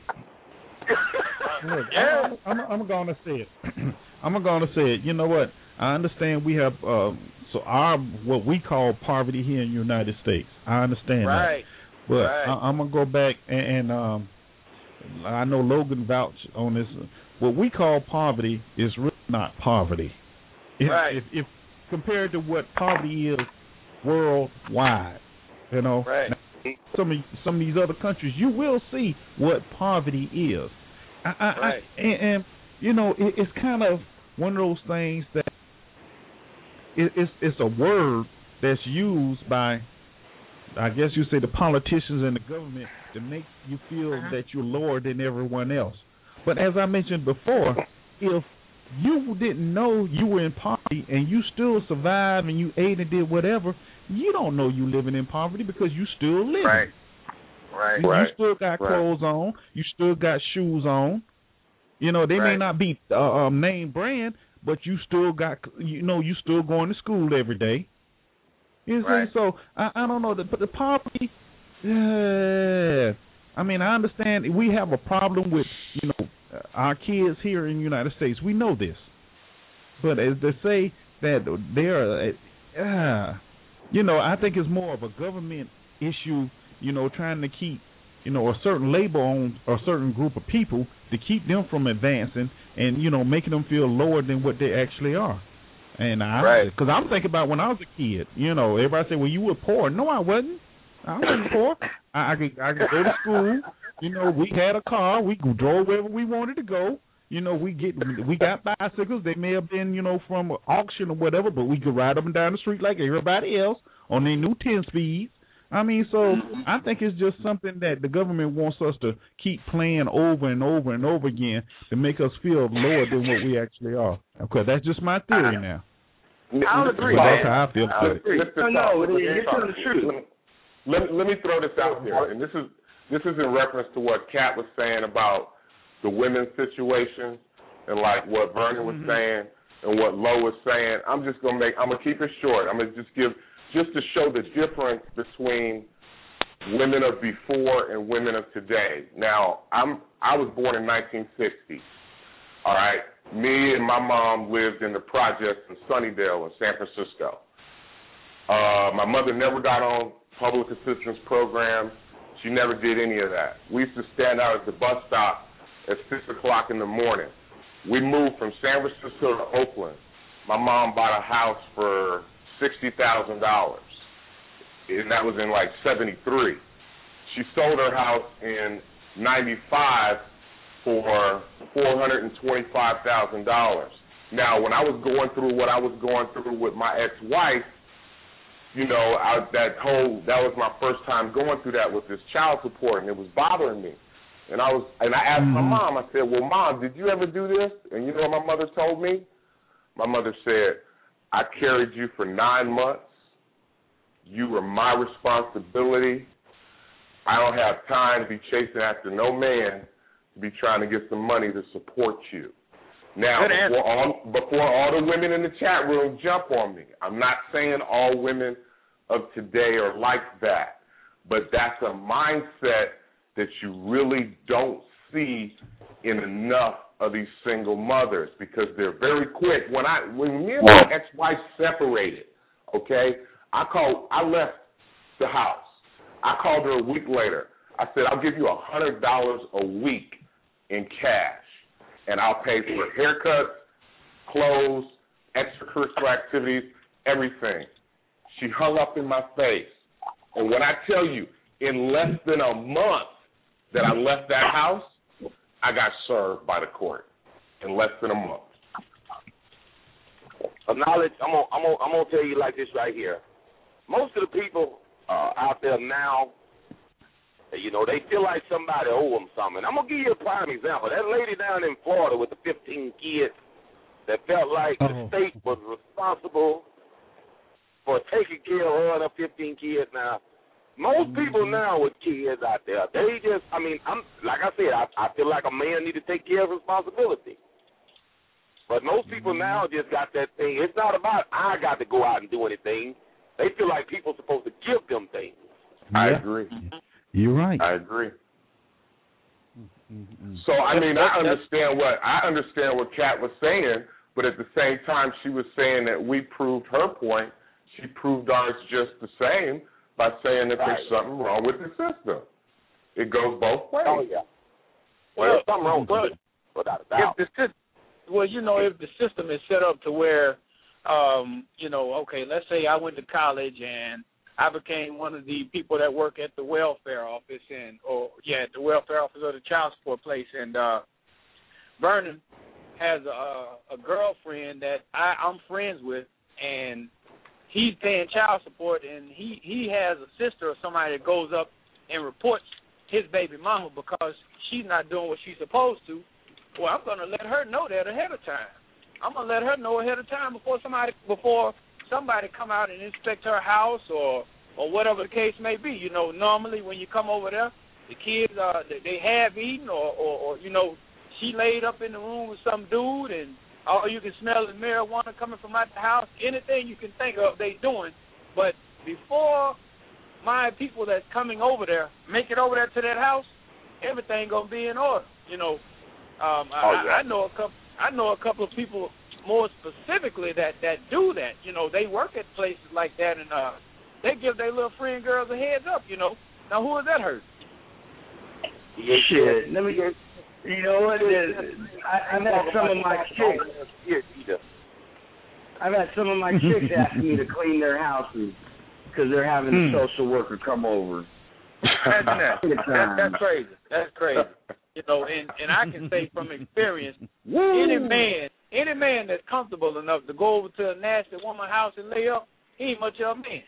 Speaker 2: look,
Speaker 12: yeah.
Speaker 2: I'm, I'm, I'm going to say it. I'm going to say it. You know what? I understand we have uh, so our what we call poverty here in the United States. I understand
Speaker 12: right.
Speaker 2: that, but
Speaker 12: right.
Speaker 2: I, I'm gonna go back and, and um, I know Logan vouched on this. What we call poverty is really not poverty. If,
Speaker 12: right.
Speaker 2: if, if compared to what poverty is worldwide, you know.
Speaker 12: Right.
Speaker 2: Now, some of some of these other countries, you will see what poverty is. I, I,
Speaker 12: right.
Speaker 2: I, and, and you know, it, it's kind of one of those things that it, it's it's a word that's used by, I guess you say, the politicians and the government to make you feel uh-huh. that you're lower than everyone else. But as I mentioned before, if you didn't know you were in poverty and you still survived and you ate and did whatever, you don't know you living in poverty because you still living.
Speaker 9: Right. Right.
Speaker 2: You,
Speaker 9: right.
Speaker 2: you still got
Speaker 9: right.
Speaker 2: clothes on. You still got shoes on. You know, they
Speaker 9: right.
Speaker 2: may not be uh, um, name brand, but you still got, you know, you still going to school every day. You see?
Speaker 9: Right.
Speaker 2: So I, I don't know, the, but the poverty. Yeah, I mean, I understand we have a problem with, you know, our kids here in the United States. We know this, but as they say that they're, uh, you know, I think it's more of a government issue. You know, trying to keep, you know, a certain label on a certain group of people to keep them from advancing and, you know, making them feel lower than what they actually are. And I,
Speaker 9: right.
Speaker 2: because I'm thinking about when I was a kid, you know, everybody said, well, you were poor. No, I wasn't. I wasn't poor. I, I could I could go to school. You know, we had a car. We drove wherever we wanted to go. You know, we get we got bicycles. They may have been, you know, from an auction or whatever, but we could ride up and down the street like everybody else on their new ten speeds. I mean, so I think it's just something that the government wants us to keep playing over and over and over again to make us feel lower than what we actually are. Okay, that's just my theory now.
Speaker 9: I'll agree.
Speaker 2: That's how I feel about it.
Speaker 9: No, no, you're telling the truth.
Speaker 8: Let, let me throw this out here, and this is this is in reference to what Kat was saying about the women's situation, and like what Vernon was mm-hmm. saying, and what Lo was saying. I'm just gonna make. I'm gonna keep it short. I'm gonna just give. Just to show the difference between women of before and women of today. Now, I'm I was born in nineteen sixty. All right, me and my mom lived in the projects in Sunnydale in San Francisco. Uh, my mother never got on public assistance programs. She never did any of that. We used to stand out at the bus stop at six o'clock in the morning. We moved from San Francisco to Oakland. My mom bought a house for sixty thousand dollars, and that was in like seventy-three. She sold her house in ninety-five for four hundred twenty-five thousand dollars. Now, when I was going through what I was going through with my ex-wife, you know, I, that whole that was my first time going through that with this child support, and it was bothering me. And I was, and I asked mm-hmm. my mom. I said, "Well, Mom, did you ever do this?" And you know what my mother told me? My mother said, "I carried you for nine months. You were my responsibility. I don't have time to be chasing after no man to be trying to get some money to support you." Now, before all, before all the women in the chat room jump on me, I'm not saying all women of today are like that, but that's a mindset that you really don't see in enough of these single mothers, because they're very quick. When I when me and my ex-wife separated, okay, I called I left the house. I called her a week later. I said, "I'll give you a hundred dollars a week in cash, and I'll pay for haircuts, clothes, extracurricular activities, everything." She hung up in my face. And when I tell you, in less than a month that I left that house, I got served by the court in less than a month.
Speaker 9: Knowledge, I'm gonna, I'm gonna, I'm gonna tell you like this right here. Most of the people uh, out there now, you know, they feel like somebody owe them something. I'm gonna give you a prime example. That lady down in Florida with the fifteen kids that felt like oh. the state was responsible for taking care of her and her fifteen kids. Now, most people now with kids out there, they just, I mean, I'm like I said, I, I feel like a man need to take care of responsibility. But most people now just got that thing. It's not about I got to go out and do anything. They feel like people are supposed to give them things.
Speaker 8: Yeah. I agree.
Speaker 2: You're right.
Speaker 8: I agree. So I mean, I understand what I understand what Kat was saying, but at the same time, she was saying that we proved her point. She proved ours just the same by saying that right. there's something wrong with the system. It goes both ways.
Speaker 9: Oh yeah. Well, there's something wrong with it, without a doubt.
Speaker 12: If the, well, you know, if the system is set up to where, um, you know, okay, let's say I went to college and I became one of the people that work at the welfare office and, or yeah, at the welfare office or the child support place, and uh, Vernon has a, a girlfriend that I, I'm friends with, and he's paying child support, and he, he has a sister or somebody that goes up and reports his baby mama because she's not doing what she's supposed to. Well, I'm going to let her know that ahead of time. I'm going to let her know ahead of time before somebody before somebody come out and inspect her house or or whatever the case may be. You know, normally when you come over there, the kids, uh, they have eaten or, or, or, you know, she laid up in the room with some dude and all you can smell is marijuana coming from out the house. Anything you can think of, they doing. But before my people that's coming over there make it over there to that house, everything going to be in order. You know, um,
Speaker 9: oh, yeah.
Speaker 12: I, I know a couple. I know a couple of people more specifically that, that do that. You know, they work at places like that, and uh, they give their little friend girls a heads up. You know, now who is that hurt?
Speaker 6: Yeah, shit. Let me get. You know what it is? I, I've had some of my chicks. I've had some of my chicks ask me to clean their houses because they're having a
Speaker 12: hmm.
Speaker 6: social worker come over.
Speaker 12: That's, that. that, that's crazy. That's crazy. You know, and, and I can say from experience, any man, any man that's comfortable enough to go over to a nasty woman's house and lay up, he ain't much of a man.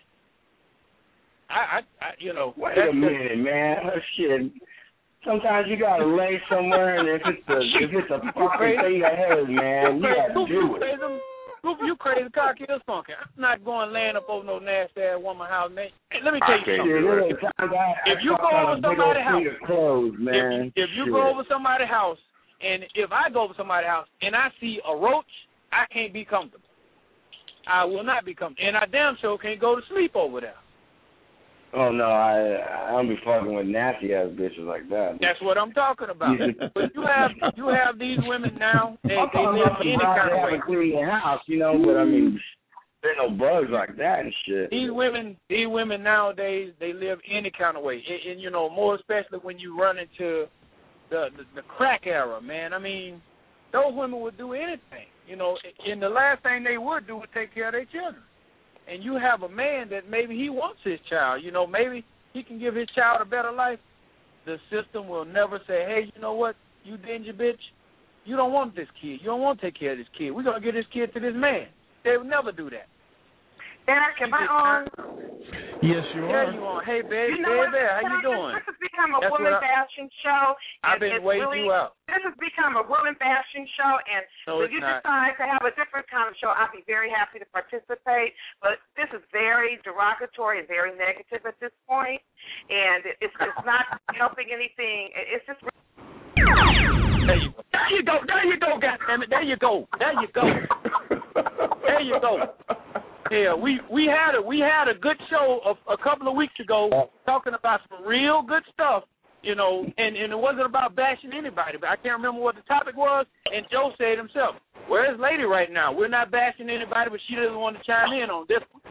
Speaker 12: I, I, I you know.
Speaker 6: Wait a minute, man. Oh, shit. Sometimes you gotta lay somewhere, and if it's a if it's a fucking thing ahead, man, you gotta do it.
Speaker 12: You crazy cocky as funky. I'm not going laying up over no nasty ass woman house, man. Hey, let me tell you something. If, if you go over somebody's house,
Speaker 6: clothes, man,
Speaker 12: if, if you go over somebody's house, and if I go over somebody's house and I see a roach, I can't be comfortable. I will not be comfortable, and I damn sure can't go to sleep over there.
Speaker 6: Oh no, I I don't be fucking with nasty ass bitches like that.
Speaker 12: That's what I'm talking about. But you have you have these women now. They, they live any kind of way.
Speaker 6: They haven't cleaned the house, you know. But I mean, there ain't no bugs like that and shit.
Speaker 12: These women, these women nowadays, they live any kind of way, and, and you know, more especially when you run into the, the the crack era, man. I mean, those women would do anything, you know. And the last thing they would do would take care of their children. And you have a man that maybe he wants his child, you know, maybe he can give his child a better life. The system will never say, hey, you know what, you dingy bitch, you don't want this kid. You don't want to take care of this kid. We're going to give this kid to this man. They would never do that.
Speaker 10: Eric, am I on?
Speaker 2: Yes, you are.
Speaker 12: Yeah, you on. Hey, babe,
Speaker 10: you know
Speaker 12: babe,
Speaker 10: what,
Speaker 12: how you doing?
Speaker 10: This has become a
Speaker 12: That's
Speaker 10: woman
Speaker 12: I,
Speaker 10: bashing show.
Speaker 12: I've been waiting
Speaker 10: really,
Speaker 12: you out.
Speaker 10: This has become a woman bashing show, and
Speaker 12: no,
Speaker 10: if you
Speaker 12: not.
Speaker 10: decide to have a different kind of show, I'd be very happy to participate. But this is very derogatory and very negative at this point, and it's it's not helping anything. It's just.
Speaker 12: There you go. There you go. There you go. Goddammit. There you go. There you go. There you go. Yeah, we we had a we had a good show a, a couple of weeks ago talking about some real good stuff, you know, and, and it wasn't about bashing anybody, but I can't remember what the topic was. And Joe said himself, "Where's Lady right now? We're not bashing anybody, but she doesn't want to chime in on this one.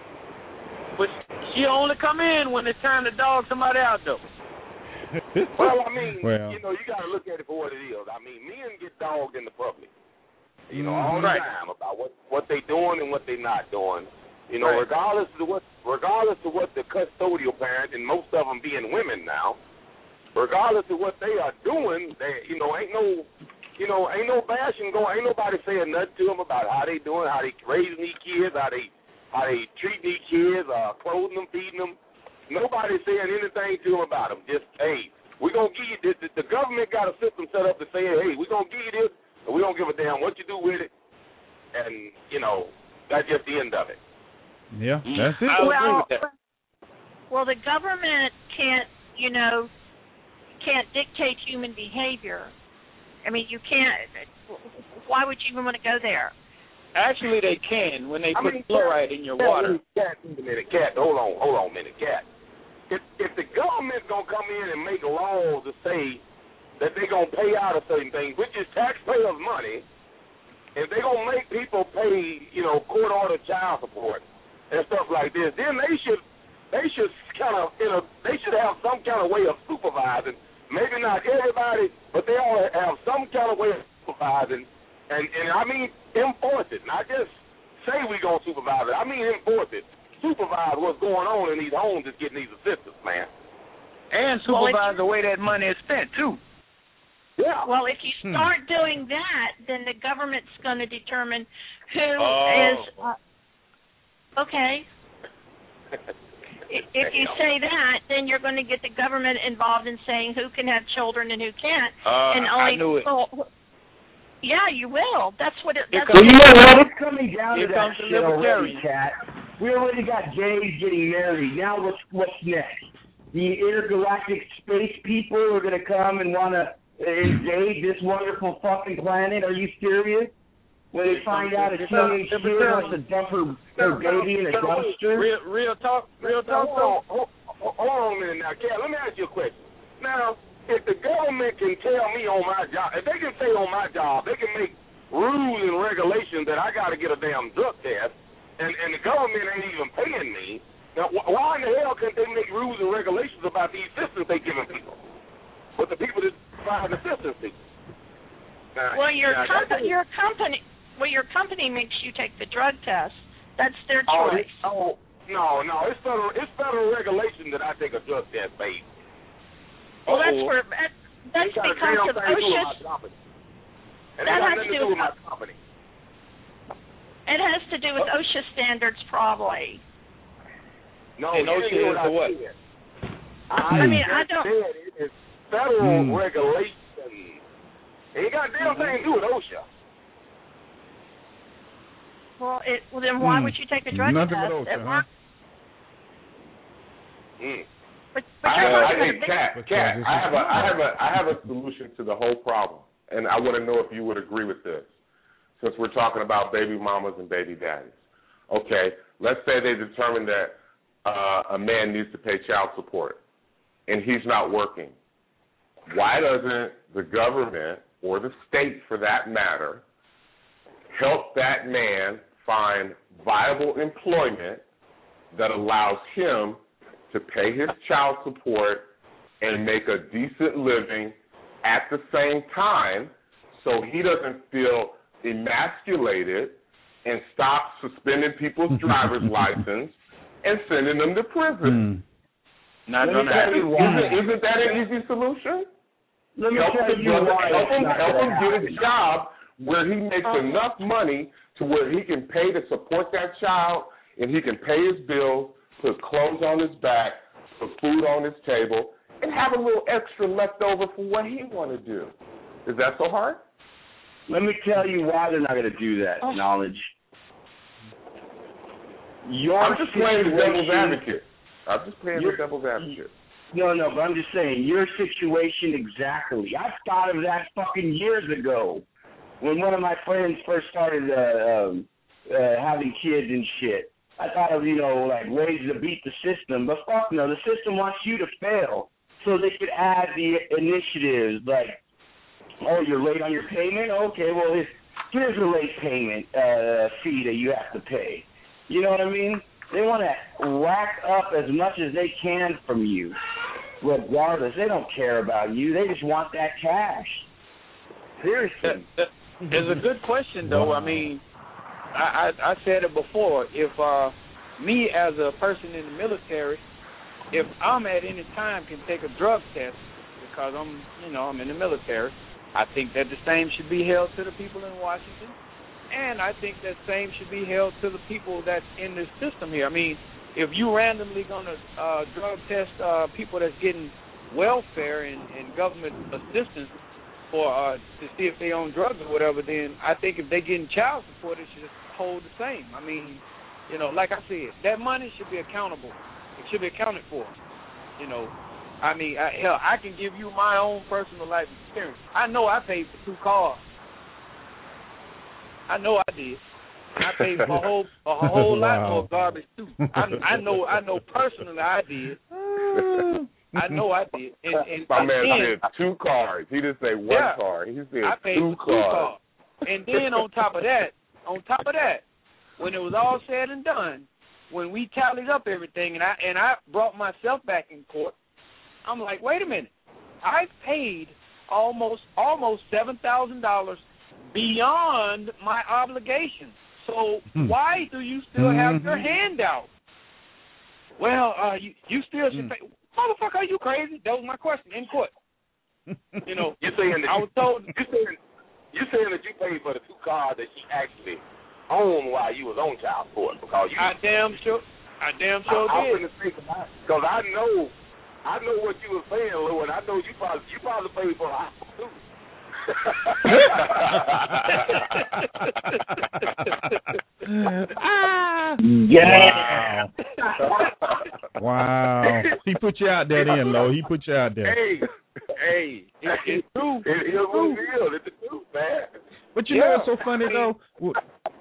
Speaker 12: But she only come in when it's time to dog somebody out, though."
Speaker 9: Well, I mean,
Speaker 2: well.
Speaker 9: you know, you got to look at it for what it is. I mean, men get dogged in the public. You know,
Speaker 12: mm-hmm.
Speaker 9: all the
Speaker 12: right.
Speaker 9: time about what what they doing and what they not doing. You know,
Speaker 12: right.
Speaker 9: regardless of what regardless of what the custodial parent, and most of them being women now, regardless of what they are doing, they you know ain't no you know ain't no bashing going. Ain't nobody saying nothing to them about how they doing, how they raising these kids, how they how they treat these kids, uh, clothing them, feeding them. Nobody's saying anything to them about them. Just hey, we gonna give you the, the, the government got a system set up to say hey, we gonna give you this. We don't give a damn what you do with it, and, you know, that's just the end of it.
Speaker 2: Yeah, that's it.
Speaker 12: I
Speaker 5: well,
Speaker 12: agree with that.
Speaker 5: Well, the government can't, you know, can't dictate human behavior. I mean, you can't. Why would you even want to go there?
Speaker 12: Actually, they can when they
Speaker 9: I
Speaker 12: put
Speaker 9: mean,
Speaker 12: fluoride in your
Speaker 9: Cat,
Speaker 12: water.
Speaker 9: Cat, wait a minute, Cat, hold on, hold on a minute, Cat. If, if the government's going to come in and make laws to say that they're going to pay out a certain thing, which is taxpayers' money, if they're going to make people pay, you know, court-ordered child support and stuff like this, then they should they should kind of, you know, they should have some kind of way of supervising. Maybe not everybody, but they all have some kind of way of supervising. And, and I mean, enforce it. Not just say we're going to supervise it. I mean, enforce it. Supervise what's going on in these homes that's getting these assistance, man.
Speaker 12: And supervise well, the way that money is spent, too.
Speaker 9: Yeah.
Speaker 5: Well, if you start hmm. doing that, then the government's going to determine who
Speaker 9: oh.
Speaker 5: is uh, okay. If you say that, then you're going to get the government involved in saying who can have children and who can't.
Speaker 12: Uh,
Speaker 5: and only
Speaker 12: I knew it.
Speaker 5: People, yeah, you will. That's what it. That's
Speaker 6: well, you know what? It's coming down to that shit already, Cat. We already got gays getting married. Now what's what's next? The intergalactic space people are going to come and want to invade this wonderful fucking planet. Are you serious? When they find out a teenage kid wants to dump her, her baby in a dumpster?
Speaker 12: Real, real talk, real talk.
Speaker 9: Hold on, hold, hold on a minute now, Cat. Let me ask you a question. Now, if the government can tell me on my job, if they can say on my job, they can make rules and regulations that I got to get a damn drug test, and, and the government ain't even paying me, now why in the hell can't they make rules and regulations about the assistance they giving people? But the people that provide assistance to. Now,
Speaker 5: well, your
Speaker 9: now,
Speaker 5: company, your company, well, your company makes you take the drug test. That's their
Speaker 9: oh,
Speaker 5: choice.
Speaker 9: Oh, no, no, it's federal, it's federal regulation that I take a drug test, babe.
Speaker 5: Well, that's where that, that's because of OSHA.
Speaker 9: That has to do with my company.
Speaker 5: It has to do with OSHA standards, probably.
Speaker 9: No,
Speaker 12: and OSHA is for what?
Speaker 9: I,
Speaker 5: I mean, I don't.
Speaker 9: Said it is federal
Speaker 2: mm.
Speaker 9: regulation. It ain't got a damn thing to do with OSHA.
Speaker 5: Well, it, well, then why
Speaker 2: mm.
Speaker 5: would you take a drug
Speaker 2: Nothing
Speaker 5: test?
Speaker 2: with OSHA, huh?
Speaker 9: Mm.
Speaker 5: But, but
Speaker 8: I,
Speaker 5: you're
Speaker 8: I,
Speaker 5: talking
Speaker 8: I, Cat, Cat, I have a, I have a, I have a solution to the whole problem, and I want to know if you would agree with this. Since we're talking about baby mamas and baby daddies, okay, let's say they determine that uh, a man needs to pay child support and he's not working, why doesn't the government or the state, for that matter, help that man find viable employment that allows him to pay his child support and make a decent living at the same time so he doesn't feel emasculated and stop suspending people's driver's license and sending them to prison?
Speaker 12: Mm. Not
Speaker 8: gonna happen. Isn't, isn't that an easy solution?
Speaker 6: Let me
Speaker 8: help
Speaker 6: tell
Speaker 8: the
Speaker 6: you
Speaker 8: brother,
Speaker 6: why
Speaker 8: help him,
Speaker 6: it's not
Speaker 8: help him
Speaker 6: gonna
Speaker 8: get
Speaker 6: happen.
Speaker 8: a job where he makes
Speaker 6: Uh-huh.
Speaker 8: enough money to where he can pay to support that child and he can pay his bills, put clothes on his back, put food on his table, and have a little extra left over for what he want to do. Is that so hard?
Speaker 6: Let me tell you why they're not going to do that,
Speaker 8: Oh.
Speaker 6: Knowledge. Your
Speaker 8: I'm just playing the devil's
Speaker 6: situation-
Speaker 8: advocate. I'm just playing
Speaker 6: Your-
Speaker 8: the devil's advocate.
Speaker 6: No, no, but I'm just saying, your situation exactly. I thought of that fucking years ago when one of my friends first started uh, um, uh, having kids and shit. I thought of, you know, like ways to beat the system, but fuck no, the system wants you to fail so they could add the initiatives like, oh, you're late on your payment? Okay, well, here's, here's a late payment uh, fee that you have to pay. You know what I mean? They want to rack up as much as they can from you, regardless. They don't care about you. They just want that cash. Seriously.
Speaker 12: It's a good question, though. I mean, I, I, I said it before. If uh, me as a person in the military, if I'm at any time can take a drug test because I'm, you know, I'm in the military, I think that the same should be held to the people in Washington. And I think that same should be held to the people that's in this system here. I mean, if you randomly going to uh, drug test uh, people that's getting welfare and, and government assistance for uh, to see if they own drugs or whatever, then I think if they're getting child support, it should hold the same. I mean, you know, like I said, that money should be accountable. It should be accounted for. You know, I mean, I, hell, I can give you my own personal life experience. I know I paid for two cars. I know I did. I paid for a whole a whole
Speaker 2: Wow.
Speaker 12: lot more garbage too. I, I know I know personally I did. I know I did. And, and,
Speaker 8: My
Speaker 12: and
Speaker 8: man
Speaker 12: then,
Speaker 8: said two cars. He didn't say one
Speaker 12: Yeah.
Speaker 8: car. He said
Speaker 12: I paid
Speaker 8: two
Speaker 12: for two
Speaker 8: cars.
Speaker 12: cars. And then on top of that, on top of that, when it was all said and done, when we tallied up everything and I and I brought myself back in court, I'm like, wait a minute, I paid almost almost seven thousand dollars beyond my obligation. So
Speaker 2: Hmm.
Speaker 12: why do you still have your
Speaker 2: Mhm.
Speaker 12: hand out? Well, uh, you you still should
Speaker 2: Hmm.
Speaker 12: pay. Motherfucker, are you crazy? That was my question in court. You know,
Speaker 9: You're saying that
Speaker 12: I
Speaker 9: you,
Speaker 12: was told.
Speaker 9: you're saying you're saying that you paid for the two cars that she actually owned while you was on child support because you.
Speaker 12: I damn sure, I damn sure
Speaker 9: I, I
Speaker 12: did.
Speaker 9: was think because I know, I know what you were saying, Lou, and I know you probably you probably paid for a house too.
Speaker 6: Yeah.
Speaker 2: Wow. He put you out there then, Lo. He put you out there.
Speaker 9: Hey,
Speaker 12: Hey, it, it's true.
Speaker 9: it, it's
Speaker 12: true.
Speaker 9: real. It's the truth, man.
Speaker 2: But you
Speaker 12: Yeah.
Speaker 2: know what's so funny though? What-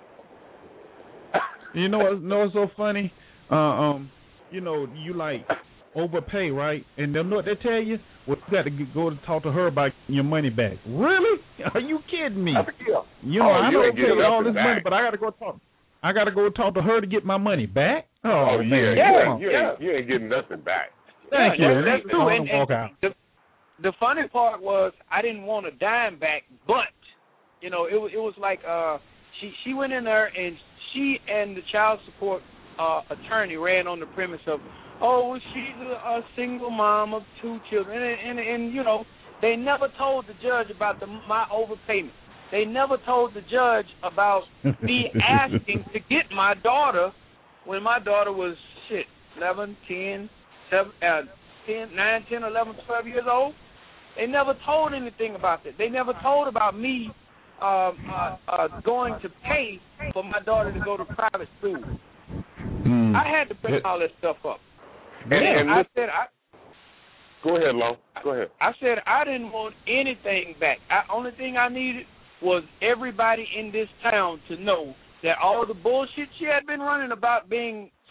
Speaker 2: You know what? Know what's so funny? Uh, um, you know, you like overpay, right? And they'll know what they tell you. Well, you got to g- go to talk to her about your money back. Really? Are you kidding me?
Speaker 9: That's a deal.
Speaker 2: You know,
Speaker 8: Oh,
Speaker 2: I
Speaker 8: you
Speaker 2: don't
Speaker 8: ain't getting
Speaker 2: pay all
Speaker 8: nothing
Speaker 2: this money,
Speaker 8: back.
Speaker 2: but I got to go talk. I got to go talk to her to get my money back. Oh,
Speaker 8: Oh,
Speaker 2: man,
Speaker 8: yeah,
Speaker 2: come
Speaker 8: you,
Speaker 2: on.
Speaker 8: ain't, you, ain't, you ain't getting nothing back.
Speaker 2: Thank
Speaker 12: Yeah,
Speaker 2: you.
Speaker 12: that- that's
Speaker 2: Let
Speaker 12: true.
Speaker 2: me
Speaker 12: And,
Speaker 2: walk
Speaker 12: and
Speaker 2: out.
Speaker 12: the the funny part was I didn't want a dime back, but you know, it was it was like uh, she she went in there and she and the child support uh, attorney ran on the premise of, oh, well, she's a, a single mom of two children, and, and and you know, they never told the judge about the my overpayment. They never told the judge about me asking to get my daughter when my daughter was shit eleven, ten, seven, uh, ten, nine, ten, eleven, twelve years old. They never told anything about that. They never told about me uh, uh, uh, going to pay for my daughter to go to private school.
Speaker 2: Mm.
Speaker 12: I had to bring all that stuff up.
Speaker 8: And,
Speaker 12: Yeah,
Speaker 8: and
Speaker 12: I
Speaker 8: listen,
Speaker 12: said I.
Speaker 8: go ahead, Lo. Go ahead.
Speaker 12: I said I didn't want anything back. I, only thing I needed was everybody in this town to know that all the bullshit she had been running about being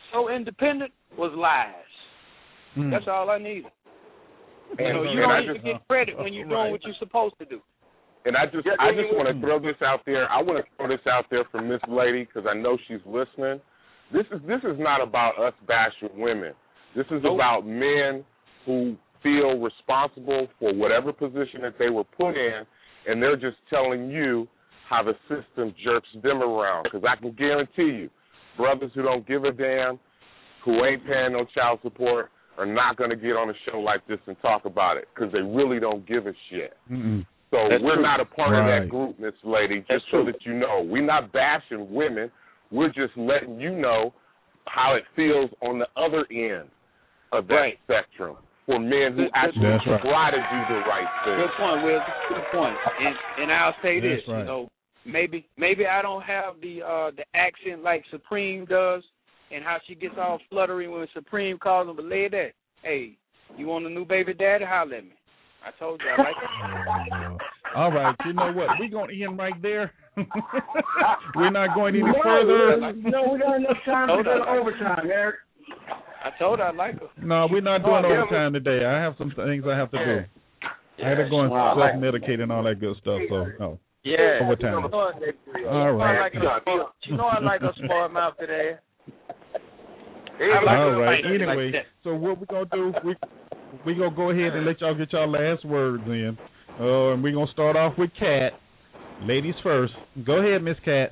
Speaker 12: so independent was lies.
Speaker 2: Mm.
Speaker 12: That's all I needed.
Speaker 8: And,
Speaker 12: you know, you
Speaker 8: and
Speaker 12: don't
Speaker 8: I
Speaker 12: even
Speaker 8: just,
Speaker 12: get credit when you're doing
Speaker 2: right.
Speaker 12: what you're supposed to do.
Speaker 8: And I just, I just want to throw this out there. I want to throw this out there for Miss Lady because I know she's listening. This is, this is not about us bashing women. This is
Speaker 12: Nope.
Speaker 8: about men who feel responsible for whatever position that they were put in, and they're just telling you how the system jerks them around. Because I can guarantee you, brothers who don't give a damn, who ain't paying no child support, are not going to get on a show like this and talk about it because they really don't give a shit.
Speaker 2: Mm-mm.
Speaker 8: So
Speaker 12: That's
Speaker 8: we're
Speaker 12: true.
Speaker 8: not a part
Speaker 2: Right.
Speaker 8: of that group, Miss Lady, just
Speaker 12: That's
Speaker 8: so
Speaker 12: true.
Speaker 8: that you know. We're not bashing women. We're just letting you know how it feels on the other end of that
Speaker 12: Right.
Speaker 8: spectrum for men who
Speaker 12: Good-
Speaker 8: actually
Speaker 2: That's right.
Speaker 8: try to do the right thing.
Speaker 12: Good point, Will. Good point. And and I'll say
Speaker 2: That's
Speaker 12: this,
Speaker 2: right.
Speaker 12: you know, maybe maybe I don't have the uh, the accent like Supreme does, and how she gets all fluttery when Supreme calls him. But lay that, hey, you want a new baby daddy? Holler at me. I told you I like it.
Speaker 2: Oh, all right, you know what? We're going to end right there. We're not going any
Speaker 6: No,
Speaker 2: further.
Speaker 6: no, we got enough time to go to overtime, Eric.
Speaker 12: I told her I like her.
Speaker 2: No, we're not doing
Speaker 12: Oh, yeah,
Speaker 2: overtime today. I have some things I have to do. I had to go and
Speaker 6: Wow.
Speaker 2: self-medicate and all that good stuff, so no.
Speaker 12: Yeah.
Speaker 2: Overtime.
Speaker 12: You know,
Speaker 2: All right.
Speaker 12: I like her spoiled- you know I like her spoiled mouth today. I like
Speaker 2: All
Speaker 12: her
Speaker 2: right.
Speaker 12: like
Speaker 2: Anyway,
Speaker 12: that.
Speaker 2: so what we're gonna do? We we gonna go ahead and let y'all get y'all last words in. Uh, and we're gonna start off with Kat. Ladies first. Go ahead, Miss Kat.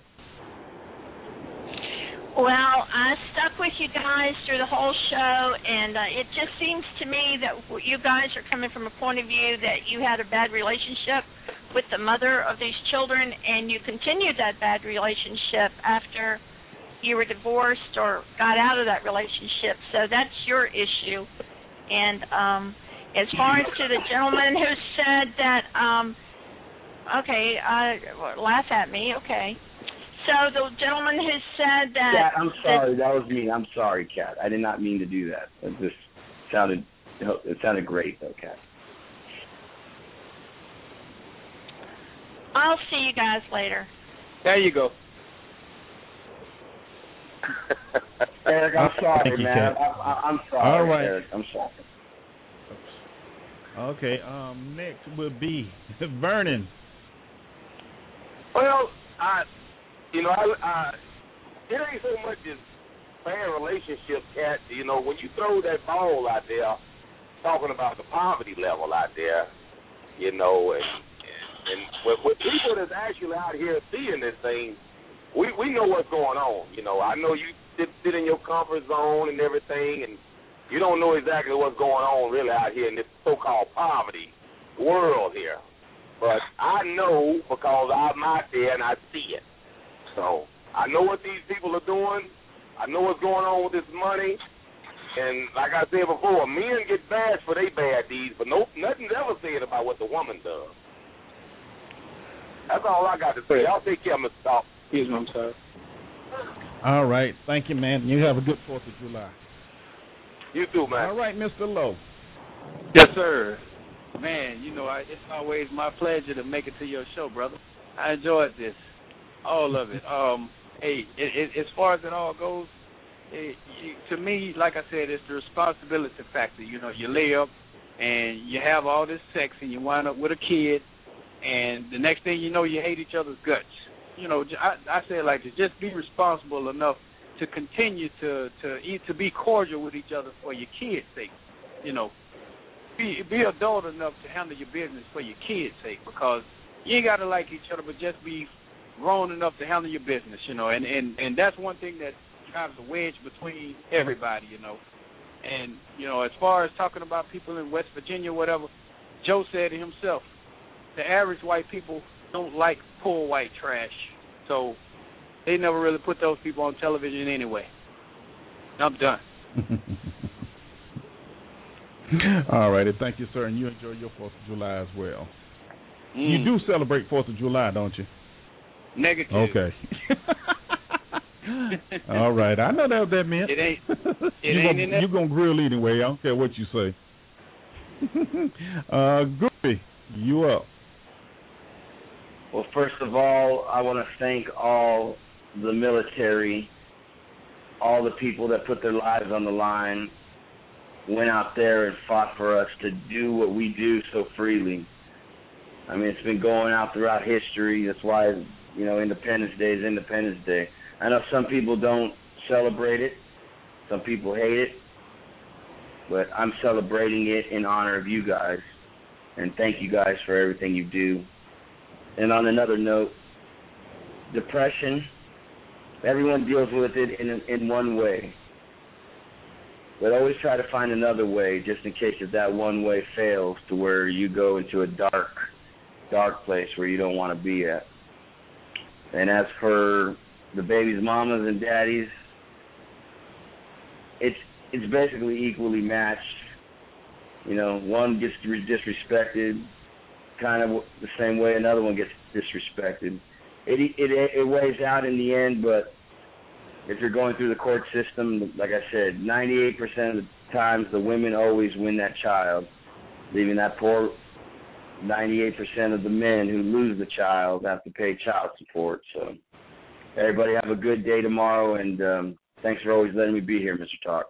Speaker 5: Well, I stuck with you guys through the whole show, and uh, it just seems to me that you guys are coming from a point of view that you had a bad relationship with the mother of these children, and you continued that bad relationship after you were divorced or got out of that relationship. So that's your issue. And um, as far as to the gentleman who said that, um, okay, uh, laugh at me, okay. So the gentleman who said that...
Speaker 6: Kat, I'm sorry. That was me. I'm sorry, Kat. I did not mean to do that. It just sounded, it sounded great, though, Kat.
Speaker 5: I'll see you guys later.
Speaker 12: There you go.
Speaker 6: Eric, I'm sorry,
Speaker 2: Thank you,
Speaker 6: man.
Speaker 2: Kat.
Speaker 6: I, I, I'm sorry,
Speaker 2: All right.
Speaker 6: Eric. I'm sorry.
Speaker 2: Okay. Um. Next would be Vernon.
Speaker 9: Well, I, you know, I, I, it ain't so much as bad relationship, Kat. You know, when you throw that ball out there, talking about the poverty level out there, you know, and and, and with, with people that's actually out here seeing this thing, we we know what's going on. You know, I know you sit, sit in your comfort zone and everything, and you don't know exactly what's going on really out here in this so-called poverty world here. But I know because I'm out there and I see it. So I know what these people are doing. I know what's going on with this money. And like I said before, men get bashed for their bad deeds, but no, nothing's ever said about what the woman does. That's all I got to say. Y'all take care, Mister Talk.
Speaker 12: Excuse me, I'm sorry.
Speaker 2: All right. Thank you, man. You have a good Fourth of July.
Speaker 9: You too, man.
Speaker 2: All right, Mister Lowe.
Speaker 12: Yes, sir. Man, you know, I, it's always my pleasure to make it to your show, brother. I enjoyed this, all of it. Um, hey, it, it, as far as it all goes, it, it, to me, like I said, it's the responsibility factor. You know, you lay up and you have all this sex and you wind up with a kid, and the next thing you know, you hate each other's guts. You know, I, I say it like this: just be responsible enough to continue to to eat, to be cordial with each other for your kids' sake. You know. Be be adult enough to handle your business for your kids' sake, because you ain't got to like each other, but just be grown enough to handle your business, you know. And, and, and that's one thing that drives a wedge between everybody, you know. And, you know, as far as talking about people in West Virginia or whatever, Joe said it himself, the average white people don't like poor white trash. So they never really put those people on television anyway. I'm done.
Speaker 2: All righty, thank you, sir, and you enjoy your Fourth of July as well.
Speaker 12: Mm.
Speaker 2: You do celebrate Fourth of July, don't you?
Speaker 12: Negative.
Speaker 2: Okay. All right, I know that what that meant.
Speaker 12: It ain't. It
Speaker 2: you
Speaker 12: ain't
Speaker 2: gonna,
Speaker 12: in that.
Speaker 2: you gonna grill anyway. I don't care what you say. uh, Goofy, you up?
Speaker 6: Well, first of all, I want to thank all the military, all the people that put their lives on the line, went out there and fought for us to do what we do so freely. I mean, it's been going out throughout history. That's why, you know, Independence Day is Independence Day. I know some people don't celebrate it. Some people hate it. But I'm celebrating it in honor of you guys. And thank you guys for everything you do. And on another note, depression, everyone deals with it in in one way. But always try to find another way, just in case if that one way fails, to where you go into a dark, dark place where you don't want to be at. And as for the baby's mamas and daddies, it's it's basically equally matched. You know, one gets disrespected kind of the same way another one gets disrespected. It it it weighs out in the end, but if you're going through the court system, like I said, ninety-eight percent of the times the women always win that child, leaving that poor ninety-eight percent of the men who lose the child have to pay child support. So everybody have a good day tomorrow, and um, thanks for always letting me be here, Mister Talk.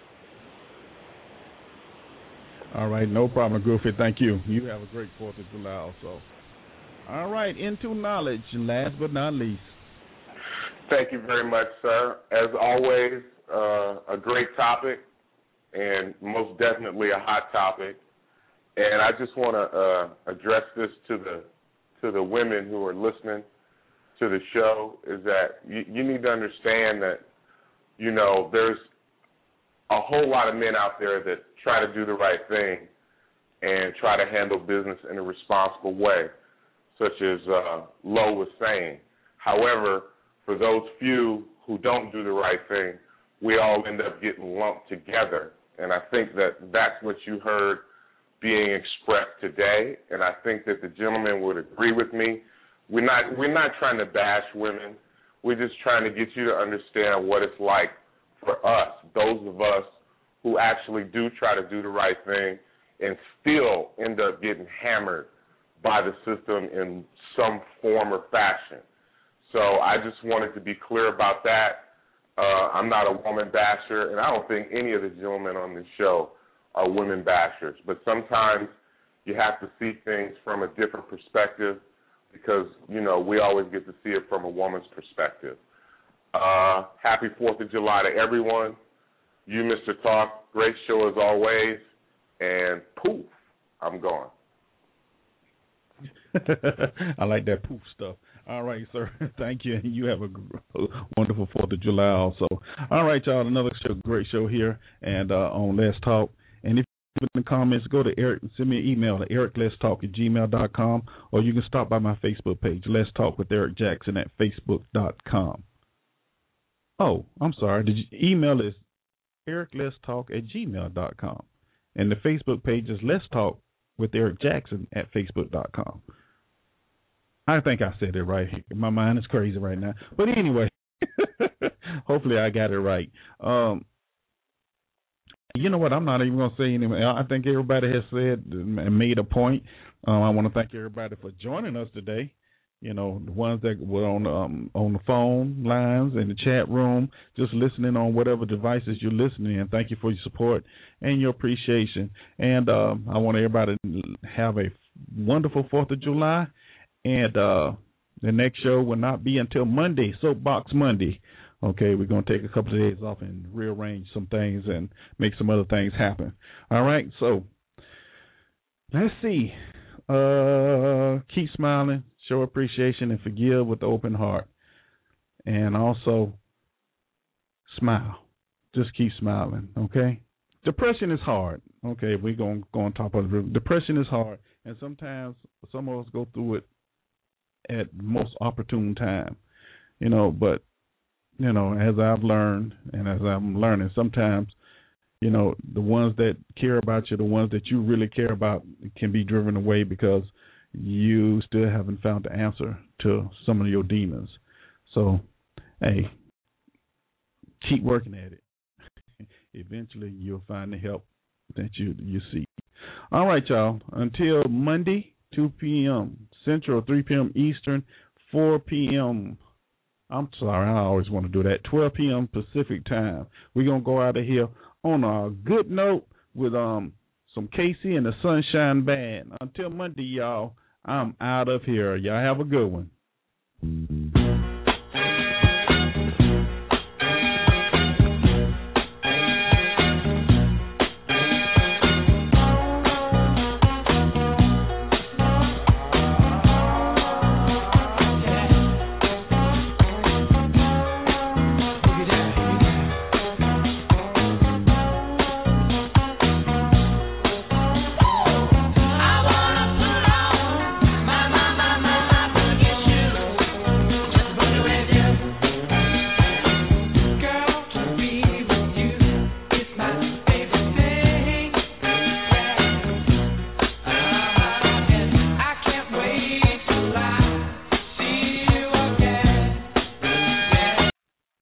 Speaker 2: All right, no problem, Goofy. Thank you. You have a great fourth of July also. All right, into knowledge, last but not least.
Speaker 8: Thank you very much, sir. As always, uh, a great topic, and most definitely a hot topic. And I just want to uh, address this to the to the women who are listening to the show, is that you, you need to understand that, you know, there's a whole lot of men out there that try to do the right thing and try to handle business in a responsible way, such as uh, Lo was saying. However, for those few who don't do the right thing, we all end up getting lumped together. And I think that that's what you heard being expressed today, and I think that the gentleman would agree with me. We're not we're not trying to bash women. We're just trying to get you to understand what it's like for us, those of us who actually do try to do the right thing and still end up getting hammered by the system in some form or fashion. So I just wanted to be clear about that. Uh, I'm not a woman basher, and I don't think any of the gentlemen on this show are women bashers. But sometimes you have to see things from a different perspective because, you know, we always get to see it from a woman's perspective. Uh, happy fourth of July to everyone. You, Mister Talk, great show as always. And poof, I'm gone.
Speaker 2: I like that poof stuff. All right, sir. Thank you. You have a wonderful fourth of July also. All right, y'all, another show, great show here and uh, on Let's Talk. And if you have any comments, go to Eric, send me an email at eric let's talk at gmail dot com, or you can stop by my Facebook page, Let's Talk with Eric Jackson at facebook dot com. Oh, I'm sorry. The email is eric let's talk at gmail dot com. And the Facebook page is Let's Talk with Eric Jackson at facebook dot com. I think I said it right. My mind is crazy right now. But anyway, hopefully I got it right. Um, you know what? I'm not even going to say anything. I think everybody has said and made a point. Um, I want to thank everybody for joining us today. You know, the ones that were on um, on the phone lines and the chat room, just listening on whatever devices you're listening in. Thank you for your support and your appreciation. And um, I want everybody to have a wonderful fourth of July. And uh, the next show will not be until Monday, Soapbox Monday. Okay, we're going to take a couple of days off and rearrange some things and make some other things happen. All right, so let's see. Uh, keep smiling, show appreciation, and forgive with an open heart. And also smile. Just keep smiling, okay? Depression is hard. Okay, we're going to go on top of the roof. Depression is hard, and sometimes some of us go through it at most opportune time, you know, but, you know, as I've learned and as I'm learning, sometimes, you know, the ones that care about you, the ones that you really care about can be driven away because you still haven't found the answer to some of your demons. So, hey, keep working at it. Eventually you'll find the help that you, you seek. All right, y'all, until Monday, two p.m. Central, three p.m. Eastern, four p.m. I'm sorry, I always want to do that. twelve p.m. Pacific time. We're going to go out of here on a good note with um some K C and the Sunshine Band. Until Monday, y'all, I'm out of here. Y'all have a good one.